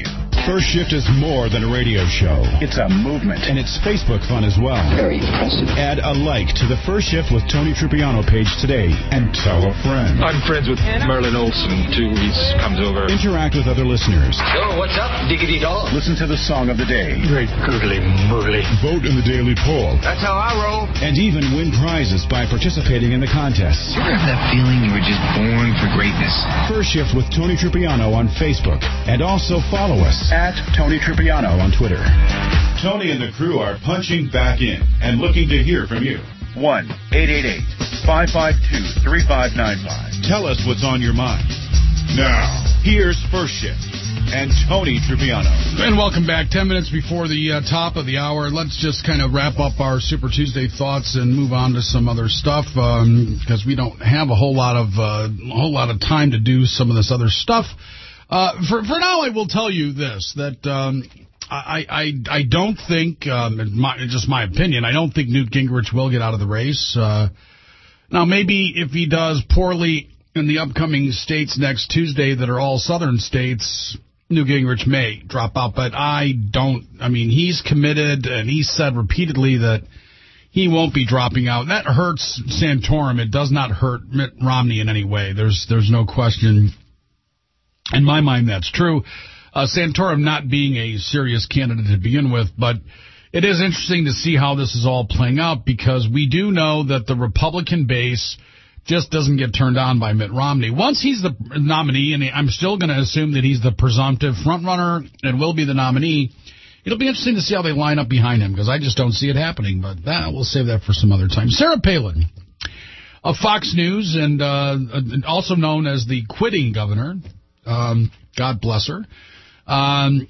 First Shift is more than a radio show. It's a movement. And it's Facebook fun as well. Very impressive. Add a like to the First Shift with Tony Tripiano page today and tell a friend. I'm friends with Merlin Olsen, too. He comes over. Interact with other listeners. So, what's up, diggity dog? Listen to the song of the day. Great googly moogly. Vote in the daily poll. That's how I roll. And even win prizes by participating in the contests. You ever have that feeling you were just born for greatness? First Shift with Tony Tripiano on Facebook. And also follow us at Tony Tripiano on Twitter. Tony and the crew are punching back in and looking to hear from you. one eight eight eight, five five two, three five nine five. Tell us what's on your mind. Now, here's First Shift and Tony Tripiano. And welcome back. Ten minutes before the uh, top of the hour. Let's just kind of wrap up our Super Tuesday thoughts and move on to some other stuff because um, we don't have a whole lot of uh, a whole lot of time to do some of this other stuff. Uh, for for now, I will tell you this that. Um, I, I I don't think, um, my, just my opinion, I don't think Newt Gingrich will get out of the race. Uh, now, maybe if he does poorly in the upcoming states next Tuesday that are all southern states, Newt Gingrich may drop out. But I don't, I mean, he's committed, and he said repeatedly that he won't be dropping out. That hurts Santorum. It does not hurt Mitt Romney in any way. There's, there's no question. In my mind, that's true. Uh, Santorum not being a serious candidate to begin with, but it is interesting to see how this is all playing out because we do know that the Republican base just doesn't get turned on by Mitt Romney. Once he's the nominee, and I'm still going to assume that he's the presumptive frontrunner and will be the nominee, it'll be interesting to see how they line up behind him because I just don't see it happening, but that, we'll save that for some other time. Sarah Palin of Fox News and uh, also known as the quitting governor, um, God bless her. Um,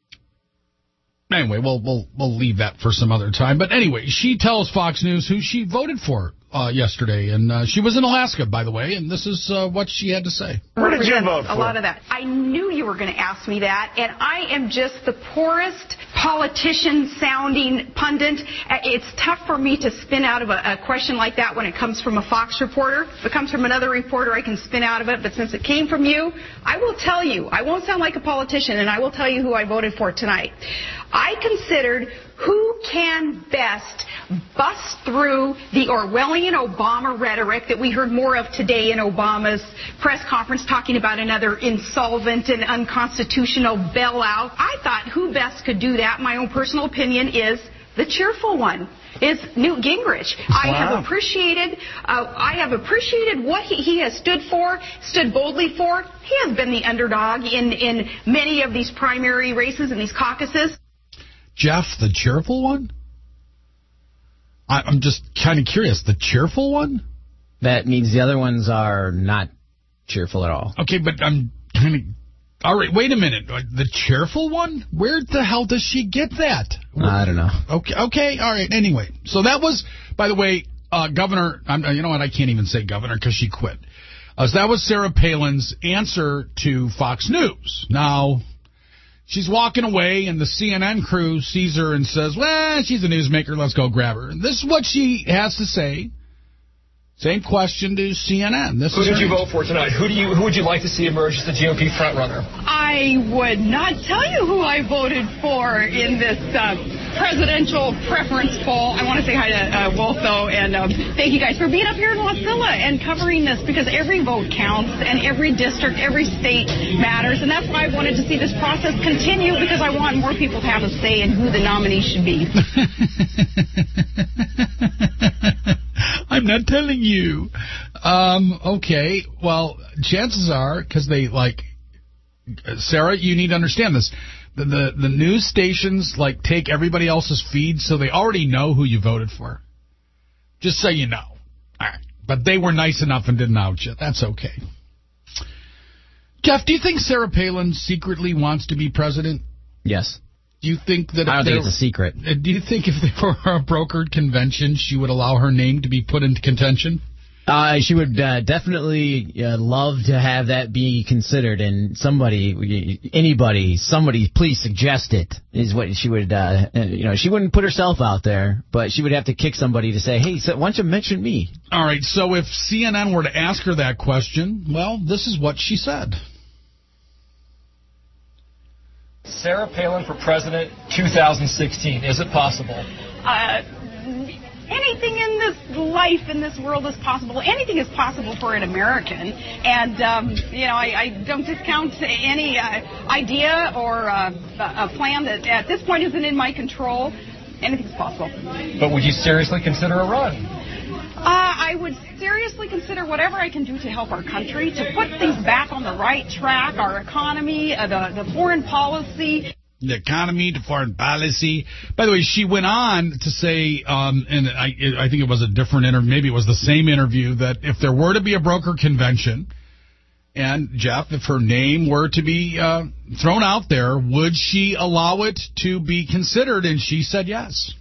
anyway, we'll, we'll, we'll leave that for some other time. But anyway, she tells Fox News who she voted for uh, yesterday. And uh, she was in Alaska, by the way, and this is uh, what she had to say. Where did you vote for? A lot of that. I knew you were going to ask me that, and I am just the poorest politician-sounding pundit. It's tough for me to spin out of a, a question like that when it comes from a Fox reporter. If it comes from another reporter, I can spin out of it. But since it came from you, I will tell you. I won't sound like a politician, and I will tell you who I voted for tonight. I considered who can best bust through the Orwellian Obama rhetoric that we heard more of today in Obama's press conference talking about another insolvent and unconstitutional bailout. I thought who best could do that, my own personal opinion, is the cheerful one. Is Newt Gingrich. Wow. I have appreciated uh, I have appreciated what he, he has stood for, stood boldly for. He has been the underdog in, in many of these primary races and these caucuses. Jeff, the cheerful one? I, I'm just kind of curious. The cheerful one? That means the other ones are not cheerful at all. Okay, but I'm kind of... All right, wait a minute. The cheerful one? Where the hell does she get that? Uh, I don't know. Okay, okay, all right. Anyway, so that was, by the way, uh, Governor... I'm, you know what? I can't even say governor because she quit. Uh, so that was Sarah Palin's answer to Fox News. Now... She's walking away, and the C N N crew sees her and says, well, she's a newsmaker, let's go grab her. And this is what she has to say. Same question to C N N. This who is did you vote for tonight? Who do you who would you like to see emerge as the G O P frontrunner? I would not tell you who I voted for in this uh, presidential preference poll. I want to say hi to uh, Wolf, though, and um, thank you guys for being up here in Wasilla and covering this, because every vote counts, and every district, every state matters, and that's why I wanted to see this process continue, because I want more people to have a say in who the nominee should be. I'm not telling you. Um, okay, well, chances are, because they, like, Sarah, you need to understand this. The, the the news stations, like, take everybody else's feed, so they already know who you voted for. Just so you know. All right. But they were nice enough and didn't out you. That's okay. Jeff, do you think Sarah Palin secretly wants to be president? Yes. Do you think that... I don't think it's a secret. Do you think if there were a brokered convention, she would allow her name to be put into contention? Uh, she would uh, definitely uh, love to have that be considered, and somebody, anybody, somebody, please suggest it, is what she would, uh, you know, she wouldn't put herself out there, but she would have to kick somebody to say, hey, so why don't you mention me? All right, so if C N N were to ask her that question, well, this is what she said. Sarah Palin for president two thousand sixteen. Is it possible? Uh, anything in this life, in this world is possible. Anything is possible for an American. And, um, you know, I, I don't discount any uh, idea or uh, a plan that at this point isn't in my control. Anything's possible. But would you seriously consider a run? Uh, I would seriously consider whatever I can do to help our country, to put things back on the right track, our economy, uh, the, the foreign policy. The economy, to foreign policy. By the way, she went on to say, um, and I, I think it was a different interview, maybe it was the same interview, that if there were to be a broker convention, and Jeff, if her name were to be uh, thrown out there, would she allow it to be considered? And she said yes.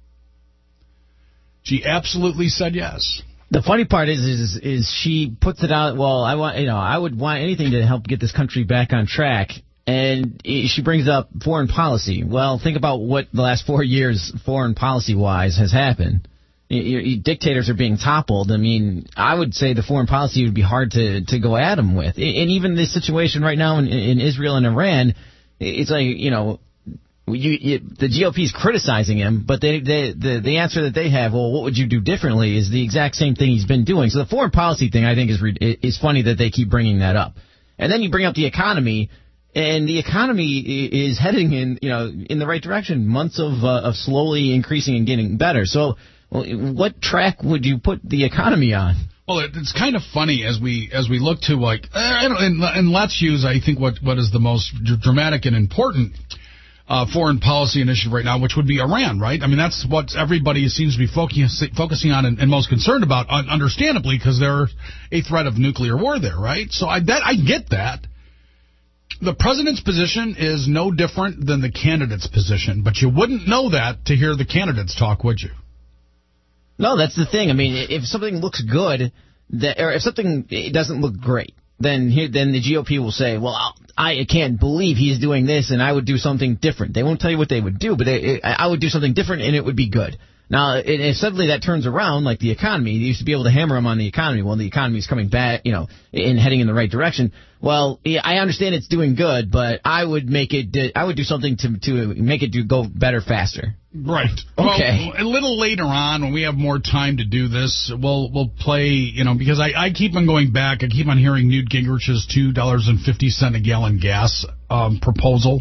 She absolutely said yes. The funny part is, is, is she puts it out. Well, I want, you know, I would want anything to help get this country back on track. And she brings up foreign policy. Well, think about what the last four years, foreign policy-wise, has happened. You, you, dictators are being toppled. I mean, I would say the foreign policy would be hard to, to go at them with. And even this situation right now in, in Israel and Iran, it's like, you know, you, you, the G O P is criticizing him, but they, they, the, the answer that they have, well, what would you do differently, is the exact same thing he's been doing. So the foreign policy thing, I think, is is funny that they keep bringing that up. And then you bring up the economy. And the economy is heading in, you know, in the right direction. Months of uh, of slowly increasing and getting better. So, what track would you put the economy on? Well, it, it's kind of funny as we as we look to like, I don't, and, and let's use, I think, what what is the most dramatic and important uh, foreign policy initiative right now, which would be Iran, right? I mean, that's what everybody seems to be focusing focusing on and, and most concerned about, understandably, because there's a threat of nuclear war there, right? So I that I get that. The president's position is no different than the candidate's position, but you wouldn't know that to hear the candidates talk, would you? No, that's the thing. I mean, if something looks good, that, or if something doesn't look great, then he, then the G O P will say, well, I can't believe he's doing this, and I would do something different. They won't tell you what they would do, but they, I would do something different, and it would be good. Now, if suddenly that turns around, like the economy, you used to be able to hammer them on the economy. Well, the economy is coming back, you know, and heading in the right direction. Well, yeah, I understand it's doing good, but I would make it, I would do something to to make it do go better faster. Right. Okay. Well, a little later on, when we have more time to do this, we'll we'll play, you know, because I, I keep on going back. I keep on hearing Newt Gingrich's two dollars and fifty cents a gallon gas um, proposal.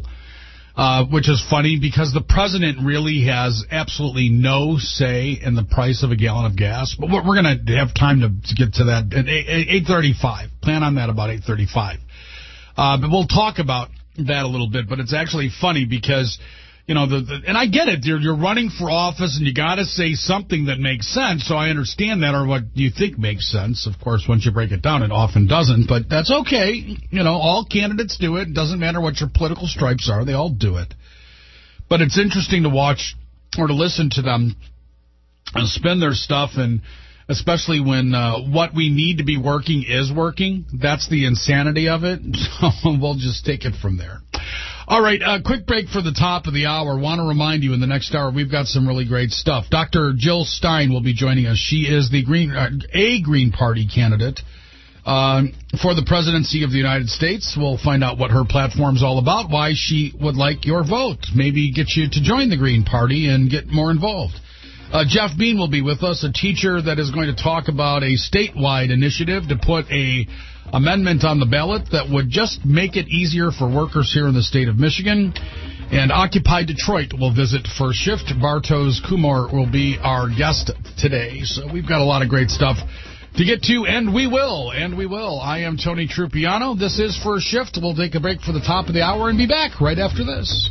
Uh, which is funny because the president really has absolutely no say in the price of a gallon of gas. But we're going to have time to, to get to that at eight thirty-five. Plan on that about eight thirty-five. Uh, but we'll talk about that a little bit. But it's actually funny because, you know, the, the and I get it. You're, you're running for office and you got to say something that makes sense. So I understand that, or what you think makes sense. Of course, once you break it down, it often doesn't. But that's okay. You know, all candidates do it. It doesn't matter what your political stripes are. They all do it. But it's interesting to watch or to listen to them and spin their stuff, and especially when uh, what we need to be working is working. That's the insanity of it. So we'll just take it from there. All right, a uh, quick break for the top of the hour. Want to remind you, in the next hour, we've got some really great stuff. Doctor Jill Stein will be joining us. She is the Green, uh, a Green Party candidate uh, for the presidency of the United States. We'll find out what her platform's all about, why she would like your vote, maybe get you to join the Green Party and get more involved. Uh, Jeff Bean will be with us, a teacher that is going to talk about a statewide initiative to put a amendment on the ballot that would just make it easier for workers here in the state of Michigan. And Occupy Detroit will visit First Shift. Bartosz Kumar will be our guest today. So we've got a lot of great stuff to get to, and we will, and we will. I am Tony Trupiano. This is First Shift. We'll take a break for the top of the hour and be back right after this.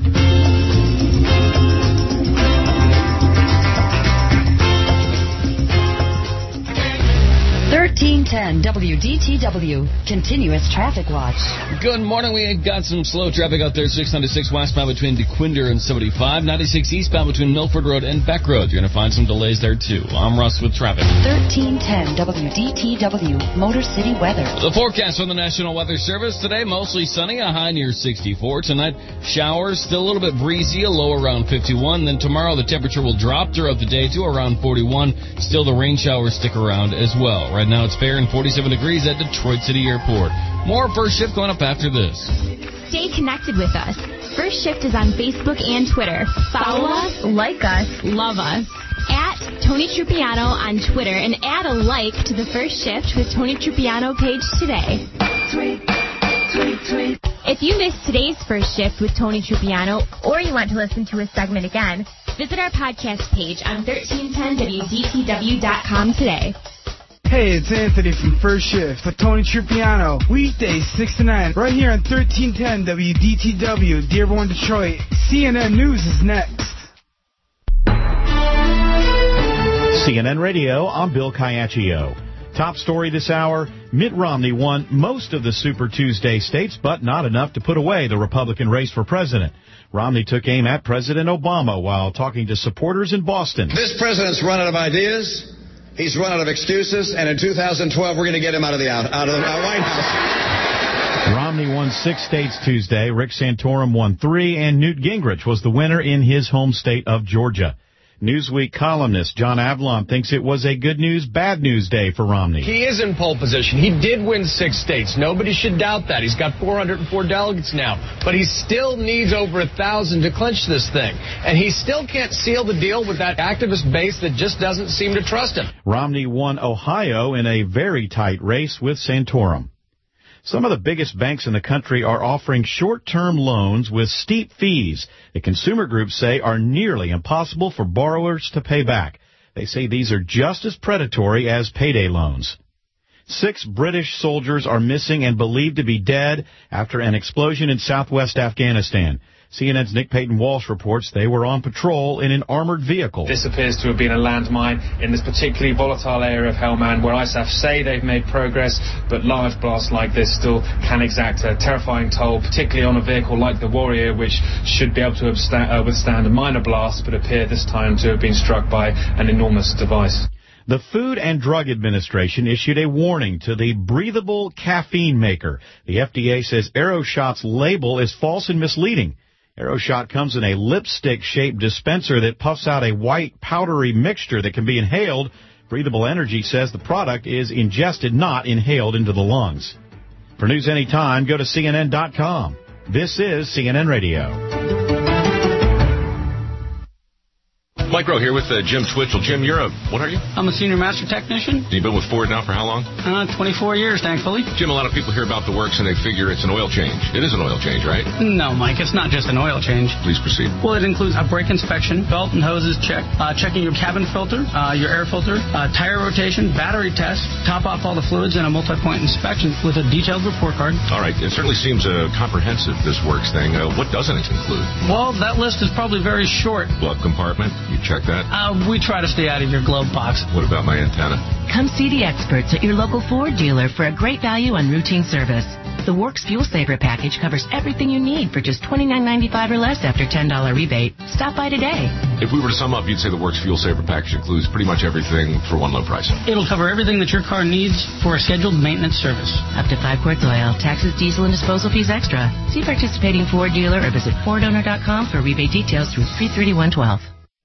thirteen ten W D T W, continuous traffic watch. Good morning. We got some slow traffic out there. six ninety-six westbound between DeQuinder and seventy-five. ninety-six eastbound between Milford Road and Beck Road. You're going to find some delays there, too. I'm Russ with traffic. thirteen ten W D T W, Motor City weather. The forecast from the National Weather Service today, mostly sunny, a high near sixty-four. Tonight, showers, still a little bit breezy, a low around fifty-one. Then tomorrow, the temperature will drop throughout the day to around forty-one. Still, the rain showers stick around as well. Right now, it's fair and forty-seven degrees at Detroit City Airport. More First Shift going up after this. Stay connected with us. First Shift is on Facebook and Twitter. Follow us, like us, love us. At Tony Trupiano on Twitter and add a like to the First Shift with Tony Trupiano page today. Tweet, tweet, tweet. If you missed today's First Shift with Tony Trupiano or you want to listen to a segment again, visit our podcast page on thirteen ten W D T W dot com today. Hey, it's Anthony from First Shift with Tony Trupiano. Weekdays six to nine, right here on thirteen ten W D T W, Dearborn, Detroit. C N N News is next. C N N Radio, I'm Bill Caiaccio. Top story this hour, Mitt Romney won most of the Super Tuesday states, but not enough to put away the Republican race for president. Romney took aim at President Obama while talking to supporters in Boston. This president's run out of ideas. He's run out of excuses, and in two thousand twelve, we're going to get him out of the out, out of the uh, White House. Romney won six states Tuesday. Rick Santorum won three, and Newt Gingrich was the winner in his home state of Georgia. Newsweek columnist John Avlon thinks it was a good news, bad news day for Romney. He is in pole position. He did win six states. Nobody should doubt that. He's got four hundred four delegates now. But he still needs over one thousand to clinch this thing. And he still can't seal the deal with that activist base that just doesn't seem to trust him. Romney won Ohio in a very tight race with Santorum. Some of the biggest banks in the country are offering short-term loans with steep fees that consumer groups say are nearly impossible for borrowers to pay back. They say these are just as predatory as payday loans. Six British soldiers are missing and believed to be dead after an explosion in southwest Afghanistan. C N N's Nick Payton-Walsh reports they were on patrol in an armored vehicle. This appears to have been a landmine in this particularly volatile area of Helmand, where I S A F say they've made progress, but large blasts like this still can exact a terrifying toll, particularly on a vehicle like the Warrior, which should be able to uh, withstand a minor blast, but appear this time to have been struck by an enormous device. The Food and Drug Administration issued a warning to the breathable caffeine maker. The F D A says AeroShot's label is false and misleading. AeroShot comes in a lipstick-shaped dispenser that puffs out a white, powdery mixture that can be inhaled. Breathable Energy says the product is ingested, not inhaled into the lungs. For news anytime, go to C N N dot com. This is C N N Radio. Mike Rowe here with uh, Jim Twitchell. Jim, you're a, what are you? I'm a senior master technician. You've been with Ford now for how long? Uh, twenty-four years, thankfully. Jim, a lot of people hear about the works and they figure it's an oil change. It is an oil change, right? No, Mike, it's not just an oil change. Please proceed. Well, it includes a brake inspection, belt and hoses check, uh, checking your cabin filter, uh, your air filter, uh, tire rotation, battery test, top off all the fluids, and a multi-point inspection with a detailed report card. All right. It certainly seems uh, comprehensive, this works thing. Uh, what doesn't it include? Well, that list is probably very short. Glove compartment? You check that? Uh, we try to stay out of your glove box. What about my antenna? Come see the experts at your local Ford dealer for a great value on routine service. The Works Fuel Saver package covers everything you need for just twenty-nine ninety-five or less after ten dollars rebate. Stop by today. If we were to sum up, you'd say the Works Fuel Saver package includes pretty much everything for one low price. It'll cover everything that your car needs for a scheduled maintenance service. Up to five quarts oil, taxes, diesel, and disposal fees extra. See participating Ford dealer or visit Ford Owner dot com for rebate details through three thirty-one twelve.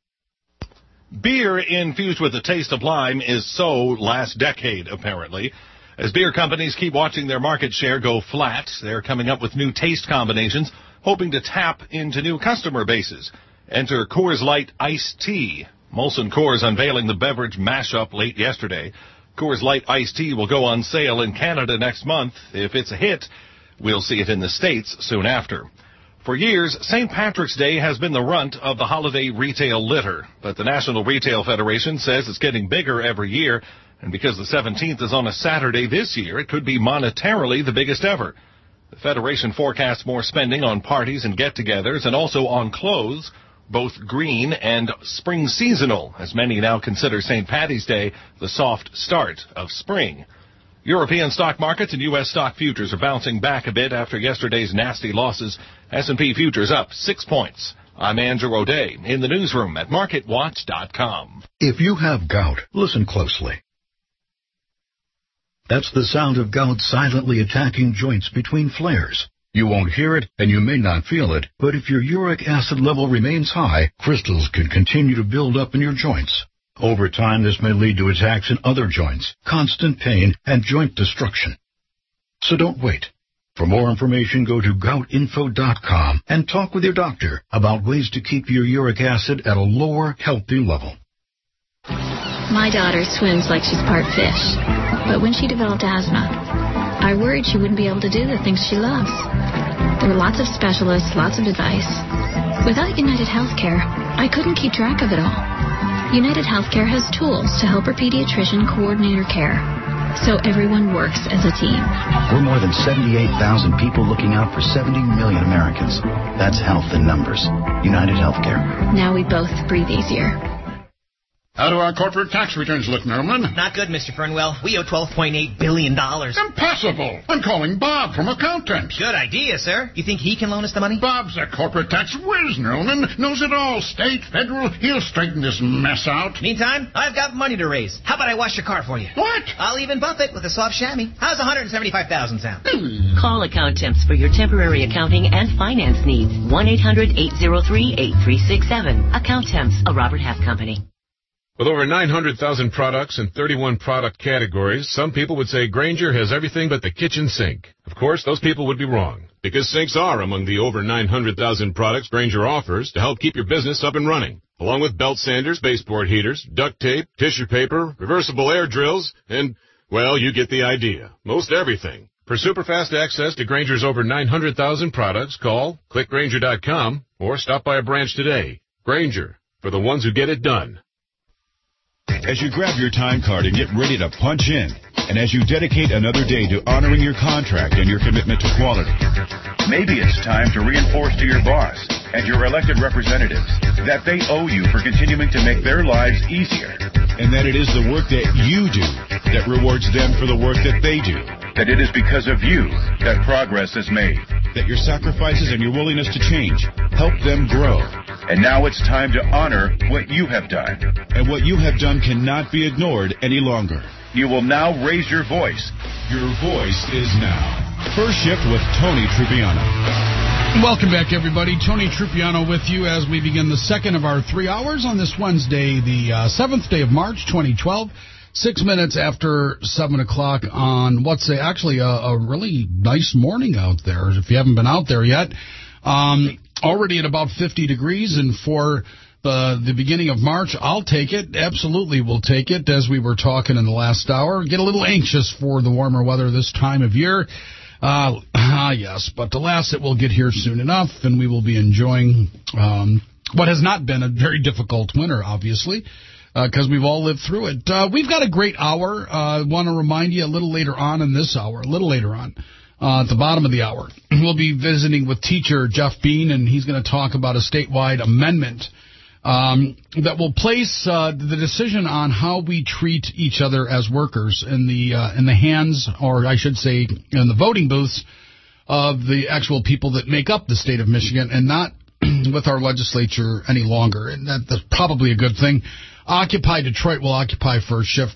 Beer infused with a taste of lime is so last decade, apparently. As beer companies keep watching their market share go flat, they're coming up with new taste combinations, hoping to tap into new customer bases. Enter Coors Light Iced Tea. Molson Coors unveiling the beverage mashup late yesterday. Coors Light Iced Tea will go on sale in Canada next month. If it's a hit, we'll see it in the States soon after. For years, Saint Patrick's Day has been the runt of the holiday retail litter, but the National Retail Federation says it's getting bigger every year, and because the seventeenth is on a Saturday this year, it could be monetarily the biggest ever. The Federation forecasts more spending on parties and get-togethers and also on clothes, both green and spring seasonal, as many now consider Saint Paddy's Day the soft start of spring. European stock markets and U S stock futures are bouncing back a bit after yesterday's nasty losses. S and P futures up six points. I'm Andrew O'Day in the newsroom at market watch dot com. If you have gout, listen closely. That's the sound of gout silently attacking joints between flares. You won't hear it, and you may not feel it, but if your uric acid level remains high, crystals can continue to build up in your joints. Over time, this may lead to attacks in other joints, constant pain, and joint destruction. So don't wait. For more information, go to gout info dot com and talk with your doctor about ways to keep your uric acid at a lower, healthy level. My daughter swims like she's part fish, but when she developed asthma, I worried she wouldn't be able to do the things she loves. There were lots of specialists, lots of advice. Without United Healthcare, I couldn't keep track of it all. United Healthcare has tools to help her pediatrician coordinate her care, so everyone works as a team. We're more than seventy-eight thousand people looking out for seventy million Americans. That's health in numbers. United Healthcare. Now we both breathe easier. How do our corporate tax returns look, Merriman? Not good, Mister Fernwell. We owe twelve point eight billion dollars. Impossible! I'm calling Bob from Accountants. Good idea, sir. You think he can loan us the money? Bob's a corporate tax whiz, Merriman. Knows it all. State, federal. He'll straighten this mess out. Meantime, I've got money to raise. How about I wash your car for you? What? I'll even buff it with a soft chamois. How's one hundred seventy-five thousand dollars sound? Hmm. Call Accountants for your temporary accounting and finance needs. one eight hundred eight oh three eight three six seven. Accountants, a Robert Half company. With over nine hundred thousand products in thirty-one product categories, some people would say Grainger has everything but the kitchen sink. Of course, those people would be wrong, because sinks are among the over nine hundred thousand products Grainger offers to help keep your business up and running, along with belt sanders, baseboard heaters, duct tape, tissue paper, reversible air drills, and, well, you get the idea. Most everything. For super fast access to Grainger's over nine hundred thousand products, call, click Grainger dot com, or stop by a branch today. Grainger, for the ones who get it done. As you grab your time card and get ready to punch in, and as you dedicate another day to honoring your contract and your commitment to quality, maybe it's time to reinforce to your boss and your elected representatives that they owe you for continuing to make their lives easier. And that it is the work that you do that rewards them for the work that they do. That it is because of you that progress is made. That your sacrifices and your willingness to change help them grow. And now it's time to honor what you have done. And what you have done cannot be ignored any longer. You will now raise your voice. Your voice is now. First Shift with Tony Trupiano. Welcome back, everybody. Tony Trupiano with you as we begin the second of our three hours on this Wednesday, the uh, seventh day of March, twenty twelve. Six minutes after seven o'clock on what's a, actually a, a really nice morning out there. If you haven't been out there yet, um, already at about fifty degrees, and for the, the beginning of March, I'll take it. Absolutely, we'll take it. As we were talking in the last hour, get a little anxious for the warmer weather this time of year. Uh, ah, yes, but alas, it will get here soon enough, and we will be enjoying um, what has not been a very difficult winter, obviously, because uh, we've all lived through it. Uh, we've got a great hour. I uh, want to remind you a little later on in this hour, a little later on, uh, at the bottom of the hour, we'll be visiting with teacher Jeff Bean, and he's going to talk about a statewide amendment um, that will place uh, the decision on how we treat each other as workers in the uh, in the hands, or I should say, in the voting booths of the actual people that make up the state of Michigan, and not with our legislature any longer. And that, that's probably a good thing. Occupy Detroit will occupy First Shift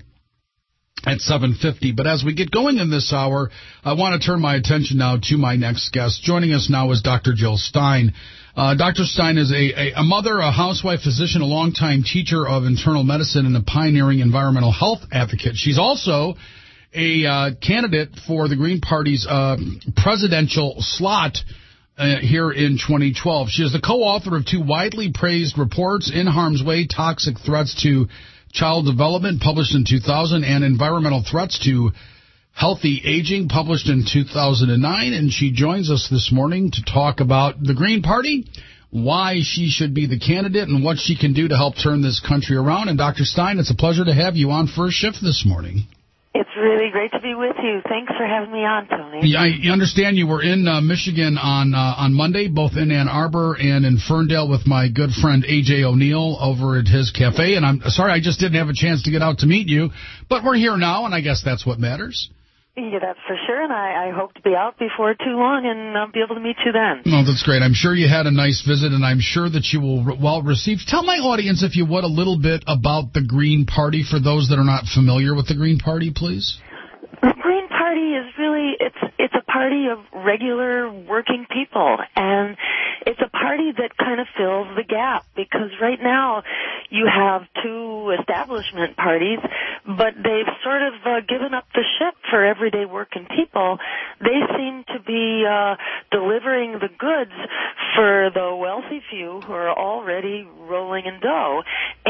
at seven fifty. But as we get going in this hour, I want to turn my attention now to my next guest. Joining us now is Doctor Jill Stein. Uh, Doctor Stein is a, a, a mother, a housewife, physician, a longtime teacher of internal medicine, and a pioneering environmental health advocate. She's also a uh, candidate for the Green Party's uh, presidential slot Uh, here in twenty twelve. She is the co-author of two widely praised reports, In Harm's Way, Toxic Threats to Child Development, published in two thousand, and Environmental Threats to Healthy Aging, published in two thousand nine. And she joins us this morning to talk about the Green Party, why she should be the candidate, and what she can do to help turn this country around. And Doctor Stein, it's a pleasure to have you on First Shift this morning. It's really great to be with you. Thanks for having me on, Tony. Yeah, I understand you were in uh, Michigan on uh, on Monday, both in Ann Arbor and in Ferndale with my good friend A J O'Neill over at his cafe. And I'm sorry I just didn't have a chance to get out to meet you, but we're here now, and I guess that's what matters. Yeah, that's for sure, and I, I hope to be out before too long and I'll be able to meet you then. Oh, that's great. I'm sure you had a nice visit, and I'm sure that you will re- well receive. Tell my audience, if you would, a little bit about the Green Party for those that are not familiar with the Green Party, please. The Green Party is really, it's it's a party of regular working people, and it's a party that kind of fills the gap, because right now you have two establishment parties, but they've sort of uh, given up the ship for everyday working people. They seem to be uh, delivering the goods for the wealthy few who are already rolling in dough.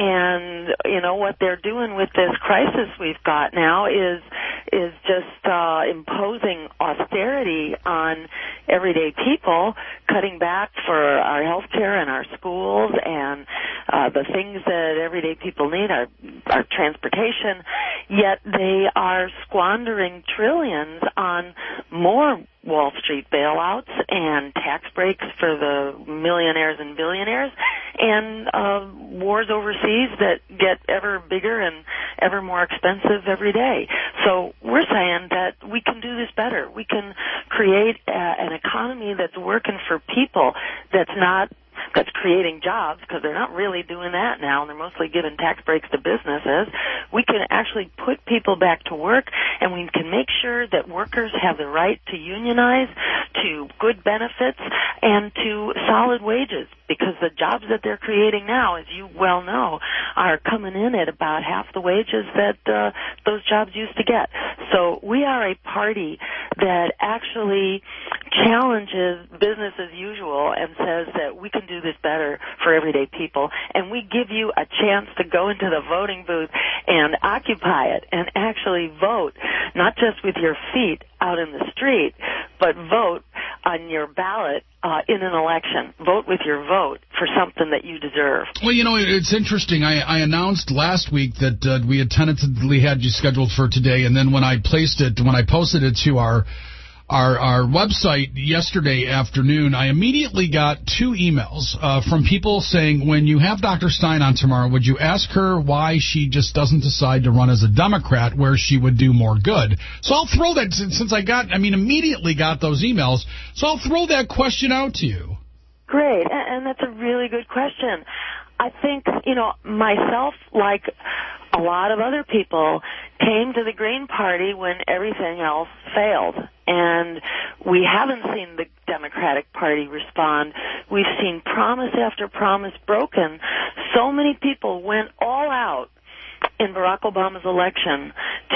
And, you know, what they're doing with this crisis we've got now is is just uh, imposing austerity on everyday people, cutting back for our health care and our schools and uh, the things that everyday people need, our, our transportation, yet they are squandering trillions on more Wall Street bailouts and tax breaks for the millionaires and billionaires, and uh, wars overseas that get ever bigger and ever more expensive every day. So we're saying that we can do this better. We can create uh, an economy that's working for people, that's not that's creating jobs, because they're not really doing that now, and they're mostly giving tax breaks to businesses. We can actually put people back to work, and we can make sure that workers have the right to unionize, to good benefits, and to solid wages, because the jobs that they're creating now, as you well know, are coming in at about half the wages that uh, those jobs used to get. So we are a party that actually challenges business as usual and says that we can do this better for everyday people, and we give you a chance to go into the voting booth and occupy it and actually vote, not just with your feet out in the street, but vote on your ballot uh, in an election. Vote with your vote for something that you deserve. Well, you know, it's interesting. I, I announced last week that uh, we had tentatively had you scheduled for today, and then when I placed it, when I posted it to our Our, our website yesterday afternoon, I immediately got two emails uh, from people saying, when you have Doctor Stein on tomorrow, would you ask her why she just doesn't decide to run as a Democrat where she would do more good? So I'll throw that, since I got, I mean, immediately got those emails, so I'll throw that question out to you. Great, and that's a really good question. I think, you know, myself, like a lot of other people, came to the Green Party when everything else failed. And we haven't seen the Democratic Party respond. We've seen promise after promise broken. So many people went all out in Barack Obama's election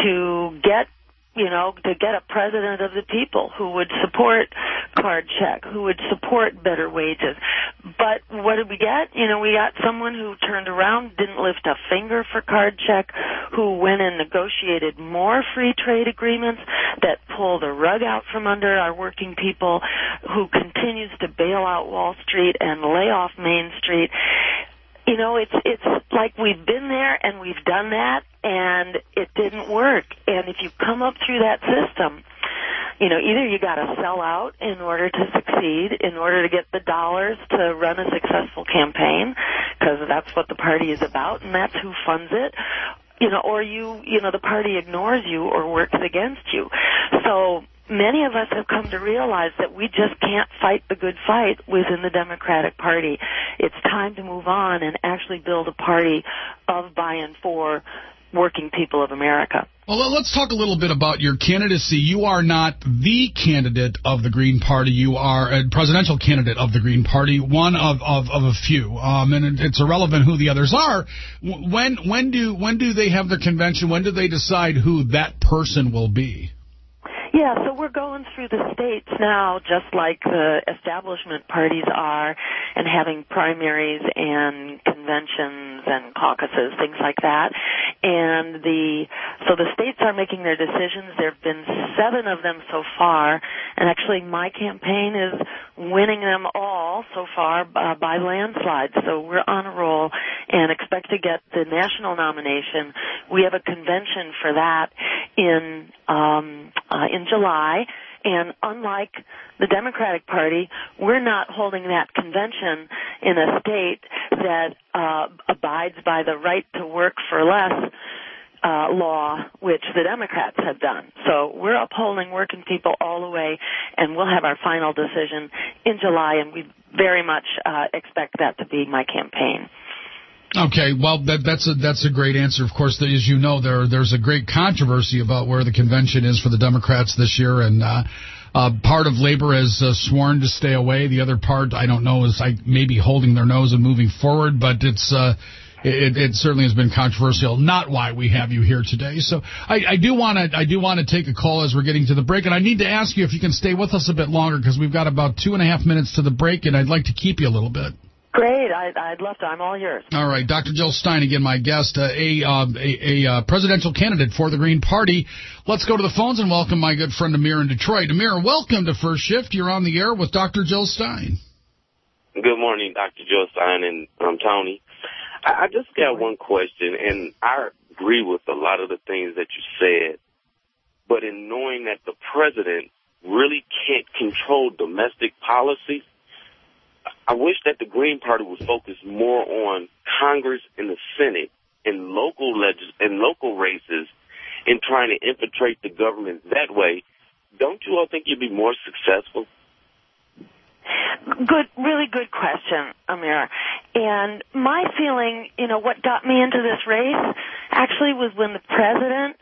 to get you know, to get a president of the people who would support card check, who would support better wages. But what did we get? You know, we got someone who turned around, didn't lift a finger for card check, who went and negotiated more free trade agreements that pull the rug out from under our working people, who continues to bail out Wall Street and lay off Main Street. You know, it's it's like we've been there and we've done that, and it didn't work. And if you come up through that system, you know, either you got to sell out in order to succeed, in order to get the dollars to run a successful campaign, because that's what the party is about, and that's who funds it. You know, or you, you know, the party ignores you or works against you. So many of us have come to realize that we just can't fight the good fight within the Democratic Party. It's time to move on and actually build a party of, by, and for working people of America. Well, let's talk a little bit about your candidacy. You are not the candidate of the Green Party. You are a presidential candidate of the Green Party, one of, of, of a few. Um, and it's irrelevant who the others are. When when do when do they have their convention? When do they decide who that person will be? Yeah, so we're going through the states now, just like the establishment parties are, and having primaries and conventions and caucuses, things like that. And the so the states are making their decisions. There have been seven of them so far, and actually my campaign is winning them all so far uh, by landslide. So we're on a roll and expect to get the national nomination. We have a convention for that in um, uh, in July, and unlike the Democratic Party, we're not holding that convention in a state that uh, abides by the right to work for less uh, law, which the Democrats have done. So we're upholding working people all the way, and we'll have our final decision in July, and we very much uh, expect that to be my campaign. Okay, well, that, that's a that's a great answer. Of course, as you know, there there's a great controversy about where the convention is for the Democrats this year, and uh, uh, part of labor has uh, sworn to stay away. The other part, I don't know, is I maybe holding their nose and moving forward, but it's uh, it, it certainly has been controversial. Not why we have you here today. So I, I do want to I do want to take a call as we're getting to the break, and I need to ask you if you can stay with us a bit longer because we've got about two and a half minutes to the break, and I'd like to keep you a little bit. Great. I'd, I'd love to. I'm all yours. All right. Doctor Jill Stein, again, my guest, uh, a, uh, a, a uh, presidential candidate for the Green Party. Let's go to the phones and welcome my good friend Amir in Detroit. Amir, welcome to First Shift. You're on the air with Doctor Jill Stein. Good morning, Doctor Jill Stein and um, Tony. I, I just got one question, and I agree with a lot of the things that you said. But in knowing that the president really can't control domestic policy, I wish that the Green Party would focus more on Congress and the Senate and local legis- and local races in trying to infiltrate the government that way. Don't you all think you'd be more successful? Good, really good question, Amir. And my feeling, you know, what got me into this race actually was when the president,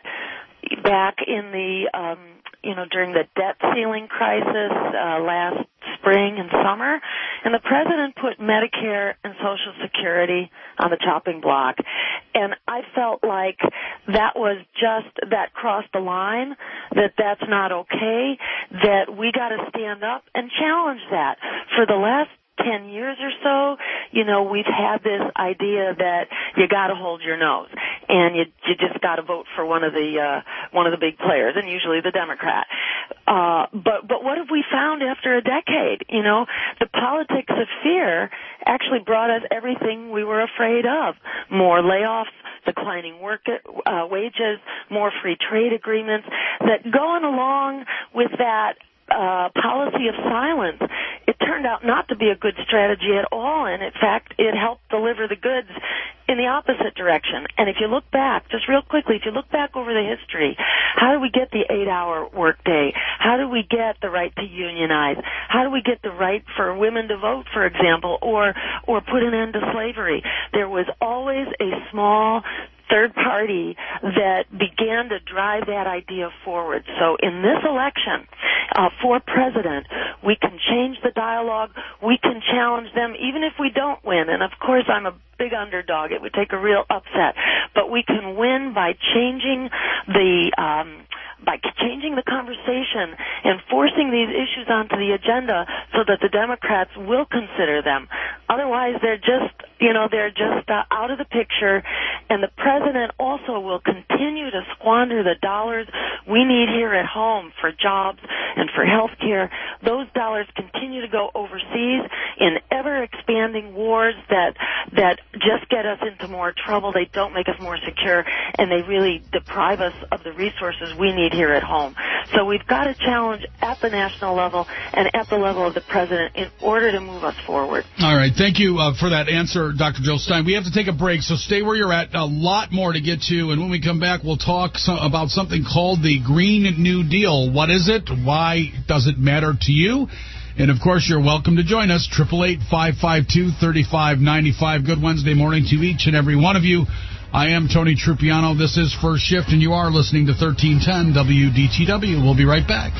back in the, um, you know, during the debt ceiling crisis uh, last spring and summer, and the president put Medicare and Social Security on the chopping block. And I felt like that was just, that crossed the line, that that's not okay, that we got to stand up and challenge that. For the last ten years or so, you know, we've had this idea that you got to hold your nose, and you you just got to vote for one of the uh, one of the big players, and usually the Democrat. Uh, but but what have we found after a decade? You know, the politics of fear actually brought us everything we were afraid of: more layoffs, declining work uh, wages, more free trade agreements. That going along with that Uh, policy of silence, it turned out not to be a good strategy at all, and in fact, it helped deliver the goods in the opposite direction. And if you look back, just real quickly, if you look back over the history, how do we get the eight-hour workday? How do we get the right to unionize? How do we get the right for women to vote, for example, or or put an end to slavery? There was always a small third party that began to drive that idea forward. So in this election, uh, for president, we can change the dialogue, we can challenge them, even if we don't win. And of course, I'm a big underdog. It would take a real upset. But we can win by changing the um, by changing the conversation and forcing these issues onto the agenda so that the Democrats will consider them. Otherwise, they're just, you know, they're just uh, out of the picture, and the president also will continue to squander the dollars we need here at home for jobs and for health care. Those dollars continue to go overseas in ever-expanding wars that that just get us into more trouble. They don't make us more secure, and they really deprive us of the resources we need here at home. So we've got to challenge at the national level and at the level of the president in order to move us forward. All right. Thank you uh, for that answer, Doctor Jill Stein. We have to take a break, so stay where you're at. A lot more to get to, and when we come back, we'll talk so- about something called the Green New Deal. What is it? Why does it matter to you? And, of course, you're welcome to join us, eight eight eight, five five two, three five nine five. Good Wednesday morning to each and every one of you. I am Tony Trupiano. This is First Shift, and you are listening to thirteen ten W D T W. We'll be right back.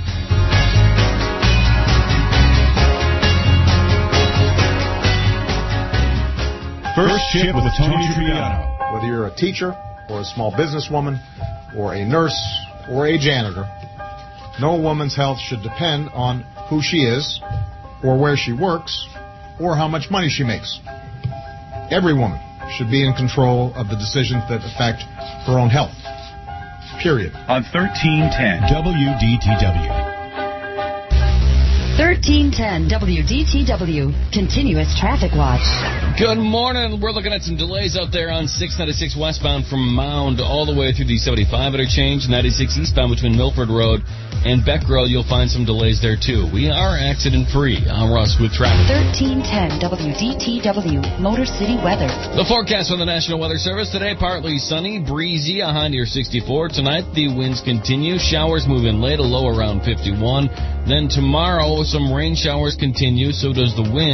First Shift with Tony Trupiano. Whether you're a teacher or a small businesswoman or a nurse or a janitor, no woman's health should depend on who she is or where she works or how much money she makes. Every woman should be in control of the decisions that affect her own health. Period. On thirteen ten W D T W. thirteen ten W D T W, continuous traffic watch. Good morning. We're looking at some delays out there on six ninety-six westbound from Mound all the way through the seventy-five interchange. ninety-six eastbound between Milford Road and Beck Road, you'll find some delays there, too. We are accident-free. I'm Russ with traffic. thirteen ten W D T W, Motor City weather. The forecast from the National Weather Service today, partly sunny, breezy, a high near sixty-four. Tonight, the winds continue. Showers move in late, a low around fifty-one. Then tomorrow, some rain showers continue, so does the wind.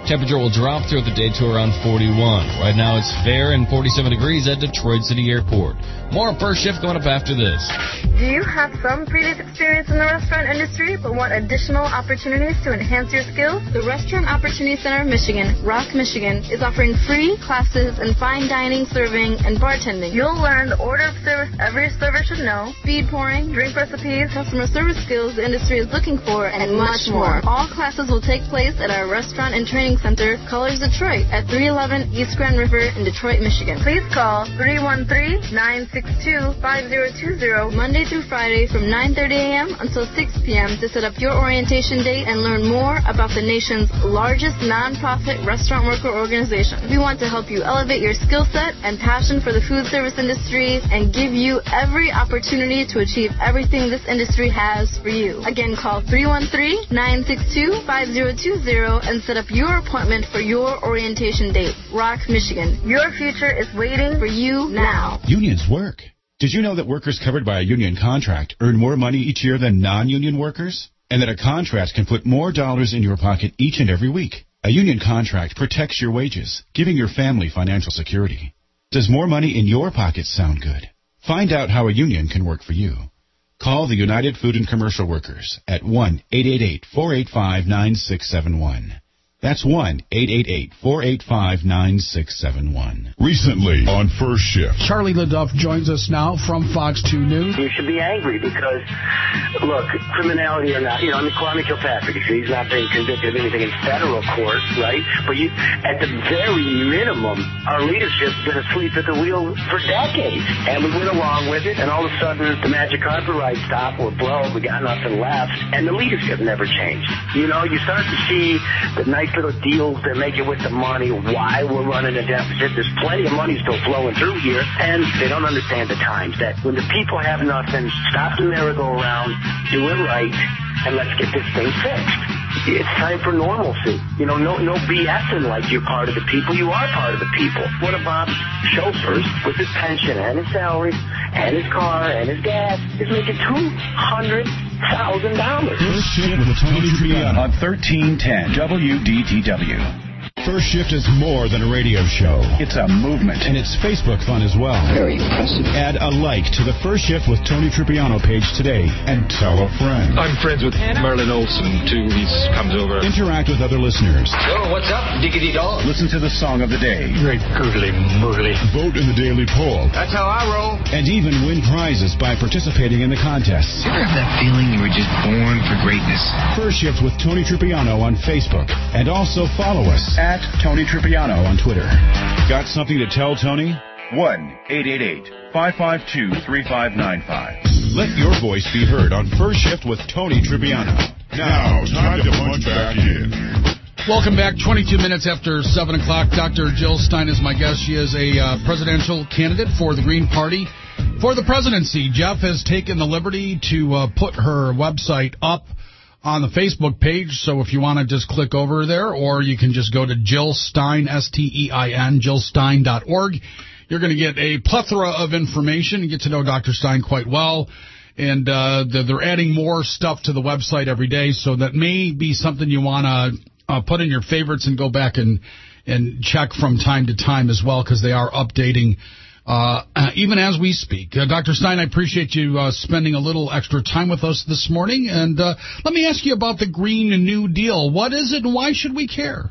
Temperature will drop throughout the day to around forty-one. Right now it's fair and forty-seven degrees at Detroit City Airport. More on First Shift coming up after this. Do you have some previous experience in the restaurant industry but want additional opportunities to enhance your skills? The Restaurant Opportunity Center of Michigan, Rock, Michigan, is offering free classes in fine dining, serving, and bartending. You'll learn the order of service every server should know, speed pouring, drink recipes, customer service skills the industry is looking for, and much more. All classes will take place at our Restaurant and Training Center, Colors Detroit, at three eleven East Grand River in Detroit, Michigan. Please call three one three, nine six two, five zero two zero Monday through Friday from nine thirty a.m. until six p.m. to set up your orientation date and learn more about the nation's largest nonprofit restaurant worker organization. We want to help you elevate your skill set and passion for the food service industry and give you every opportunity to achieve everything this industry has for you. Again, call three one three, nine six two, five zero two zero and set up your appointment for your orientation date. Rock, Michigan. Your future is waiting for you now. Unions work. Did you know that workers covered by a union contract earn more money each year than non-union workers? And that a contract can put more dollars in your pocket each and every week? A union contract protects your wages, giving your family financial security. Does more money in your pocket sound good? Find out how a union can work for you. Call the United Food and Commercial Workers at one eight eight eight, four eight five, nine six seven one. That's one eight eight eight, four eight five, nine six seven one. Recently on First Shift. Charlie LeDuff joins us now from Fox two News. You should be angry because, look, criminality or not, you know, I mean, Kwame Kilpatrick, he's not been convicted of anything in federal court, right? But you, at the very minimum, our leadership's been asleep at the wheel for decades. And we went along with it, and all of a sudden, the magic carpet ride stopped, we're broke, we got nothing left, and the leadership never changed. You know, you start to see the nice little deals they're making with the money, why we're running a deficit. There's plenty of money still flowing through here, and they don't understand the times. That when the people have nothing, stop the merry-go-round, do it right, and let's get this thing fixed. It's time for normalcy. You know, no no BSing like you're part of the people. You are part of the people. What about chauffeurs with his pension and his salary and his car and his gas is making two hundred thousand dollars. First Shift with Tony Triano on thirteen ten W D T W. First Shift is more than a radio show. It's a movement. And it's Facebook fun as well. Very impressive. Add a like to the First Shift with Tony Tripiano page today and tell a friend. I'm friends with Merlin Olsen, too. He comes over. Interact with other listeners. Oh, what's up, diggity dog? Listen to the song of the day. Great googly moogly. Vote in the daily poll. That's how I roll. And even win prizes by participating in the contests. You ever have that feeling you were just born for greatness? First Shift with Tony Tripiano on Facebook. And also follow us at Tony Tripiano on Twitter. Got something to tell Tony? one eight eight eight, five five two, three five nine five. Let your voice be heard on First Shift with Tony Tripiano. Now, time to punch back in. Welcome back. twenty-two minutes after seven o'clock. Doctor Jill Stein is my guest. She is a uh, presidential candidate for the Green Party for the presidency. Jeff has taken the liberty to uh, put her website up on the Facebook page, so if you want to just click over there, or you can just go to Jill Stein, S T E I N, jill stein dot org. You're going to get a plethora of information and get to know Doctor Stein quite well. And uh, they're adding more stuff to the website every day, so that may be something you want to uh, put in your favorites and go back and, and check from time to time as well, because they are updating Uh, even as we speak. Uh, Doctor Stein, I appreciate you uh, spending a little extra time with us this morning. And uh, let me ask you about the Green New Deal. What is it and why should we care?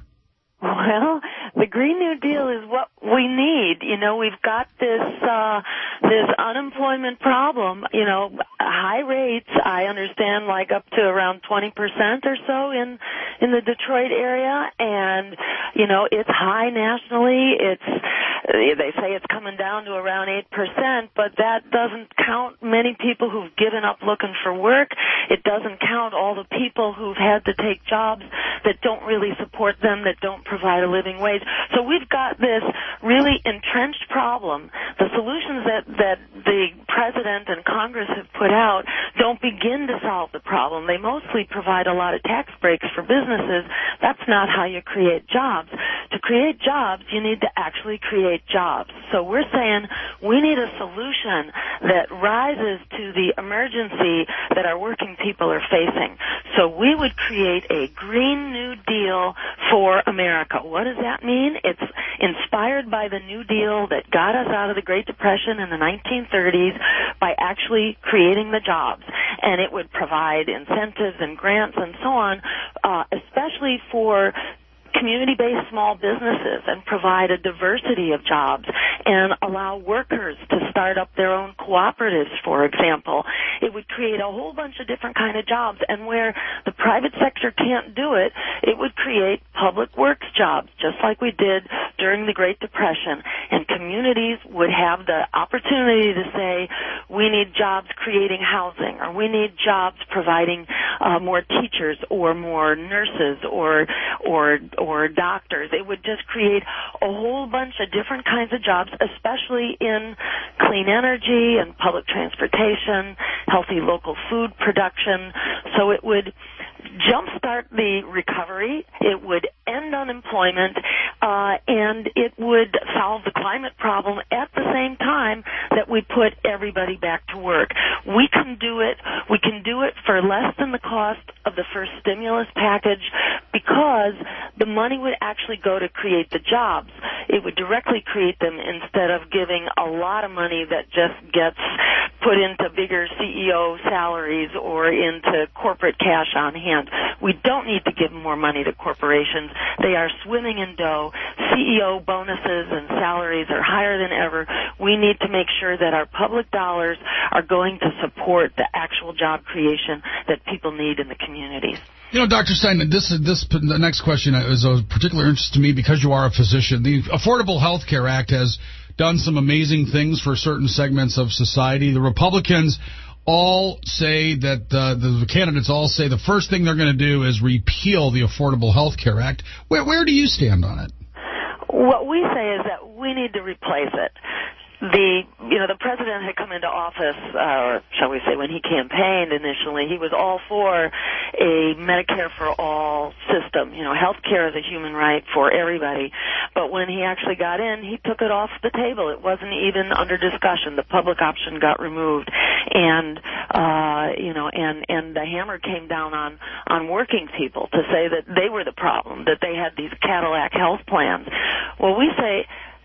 Well, the Green New Deal is what we need. You know, we've got this uh this unemployment problem, you know, high rates, I understand, like up to around twenty percent or so in in the Detroit area, and you know, it's high nationally. It's they say it's coming down to around eight percent, but that doesn't count many people who've given up looking for work. It doesn't count all the people who've had to take jobs that don't really support them, that don't provide a living wage. So we've got this really entrenched problem. The solutions that, that the President and Congress have put out don't begin to solve the problem. They mostly provide a lot of tax breaks for businesses. That's not how you create jobs. To create jobs, you need to actually create create jobs. So we're saying we need a solution that rises to the emergency that our working people are facing. So we would create a Green New Deal for America. What does that mean? It's inspired by the New Deal that got us out of the Great Depression in the nineteen thirties by actually creating the jobs. And it would provide incentives and grants and so on, uh, especially for community-based small businesses, and provide a diversity of jobs and allow workers to start up their own cooperatives, for example. It would create a whole bunch of different kind of jobs, and where the private sector can't do it, it would create public works jobs, just like we did during the Great Depression, and communities would have the opportunity to say, we need jobs creating housing, or we need jobs providing uh, more teachers or more nurses or or or doctors. It would just create a whole bunch of different kinds of jobs, especially in clean energy and public transportation, healthy local food production. So it would jumpstart the recovery, it would end unemployment, uh, and it would solve the climate problem at the same time that we put everybody back to work. We can do it. We can do it for less than the cost of the first stimulus package because the money would actually go to create the jobs. It would directly create them instead of giving a lot of money that just gets put into bigger C E O salaries or into corporate cash on hand. We don't need to give more money to corporations. They are swimming in dough. C E O bonuses and salaries are higher than ever. We need to make sure that our public dollars are going to support the actual job creation that people need in the communities. You know, Doctor Stein, this this the next question is of particular interest to me because you are a physician. The Affordable Health Care Act has done some amazing things for certain segments of society. The Republicans all say that uh, the, the candidates all say the first thing they're going to do is repeal the Affordable Health Care Act. Where where do you stand on it? What we say is that we need to replace it. The you know the president had come into office, uh, or shall we say, when he campaigned initially, he was all for a Medicare for all system. You know, health care is a human right for everybody. But when he actually got in, he took it off the table. It wasn't even under discussion. The public option got removed, and uh, you know, and and the hammer came down on on working people to say that they were the problem, that they had these Cadillac health plans. Well, we say,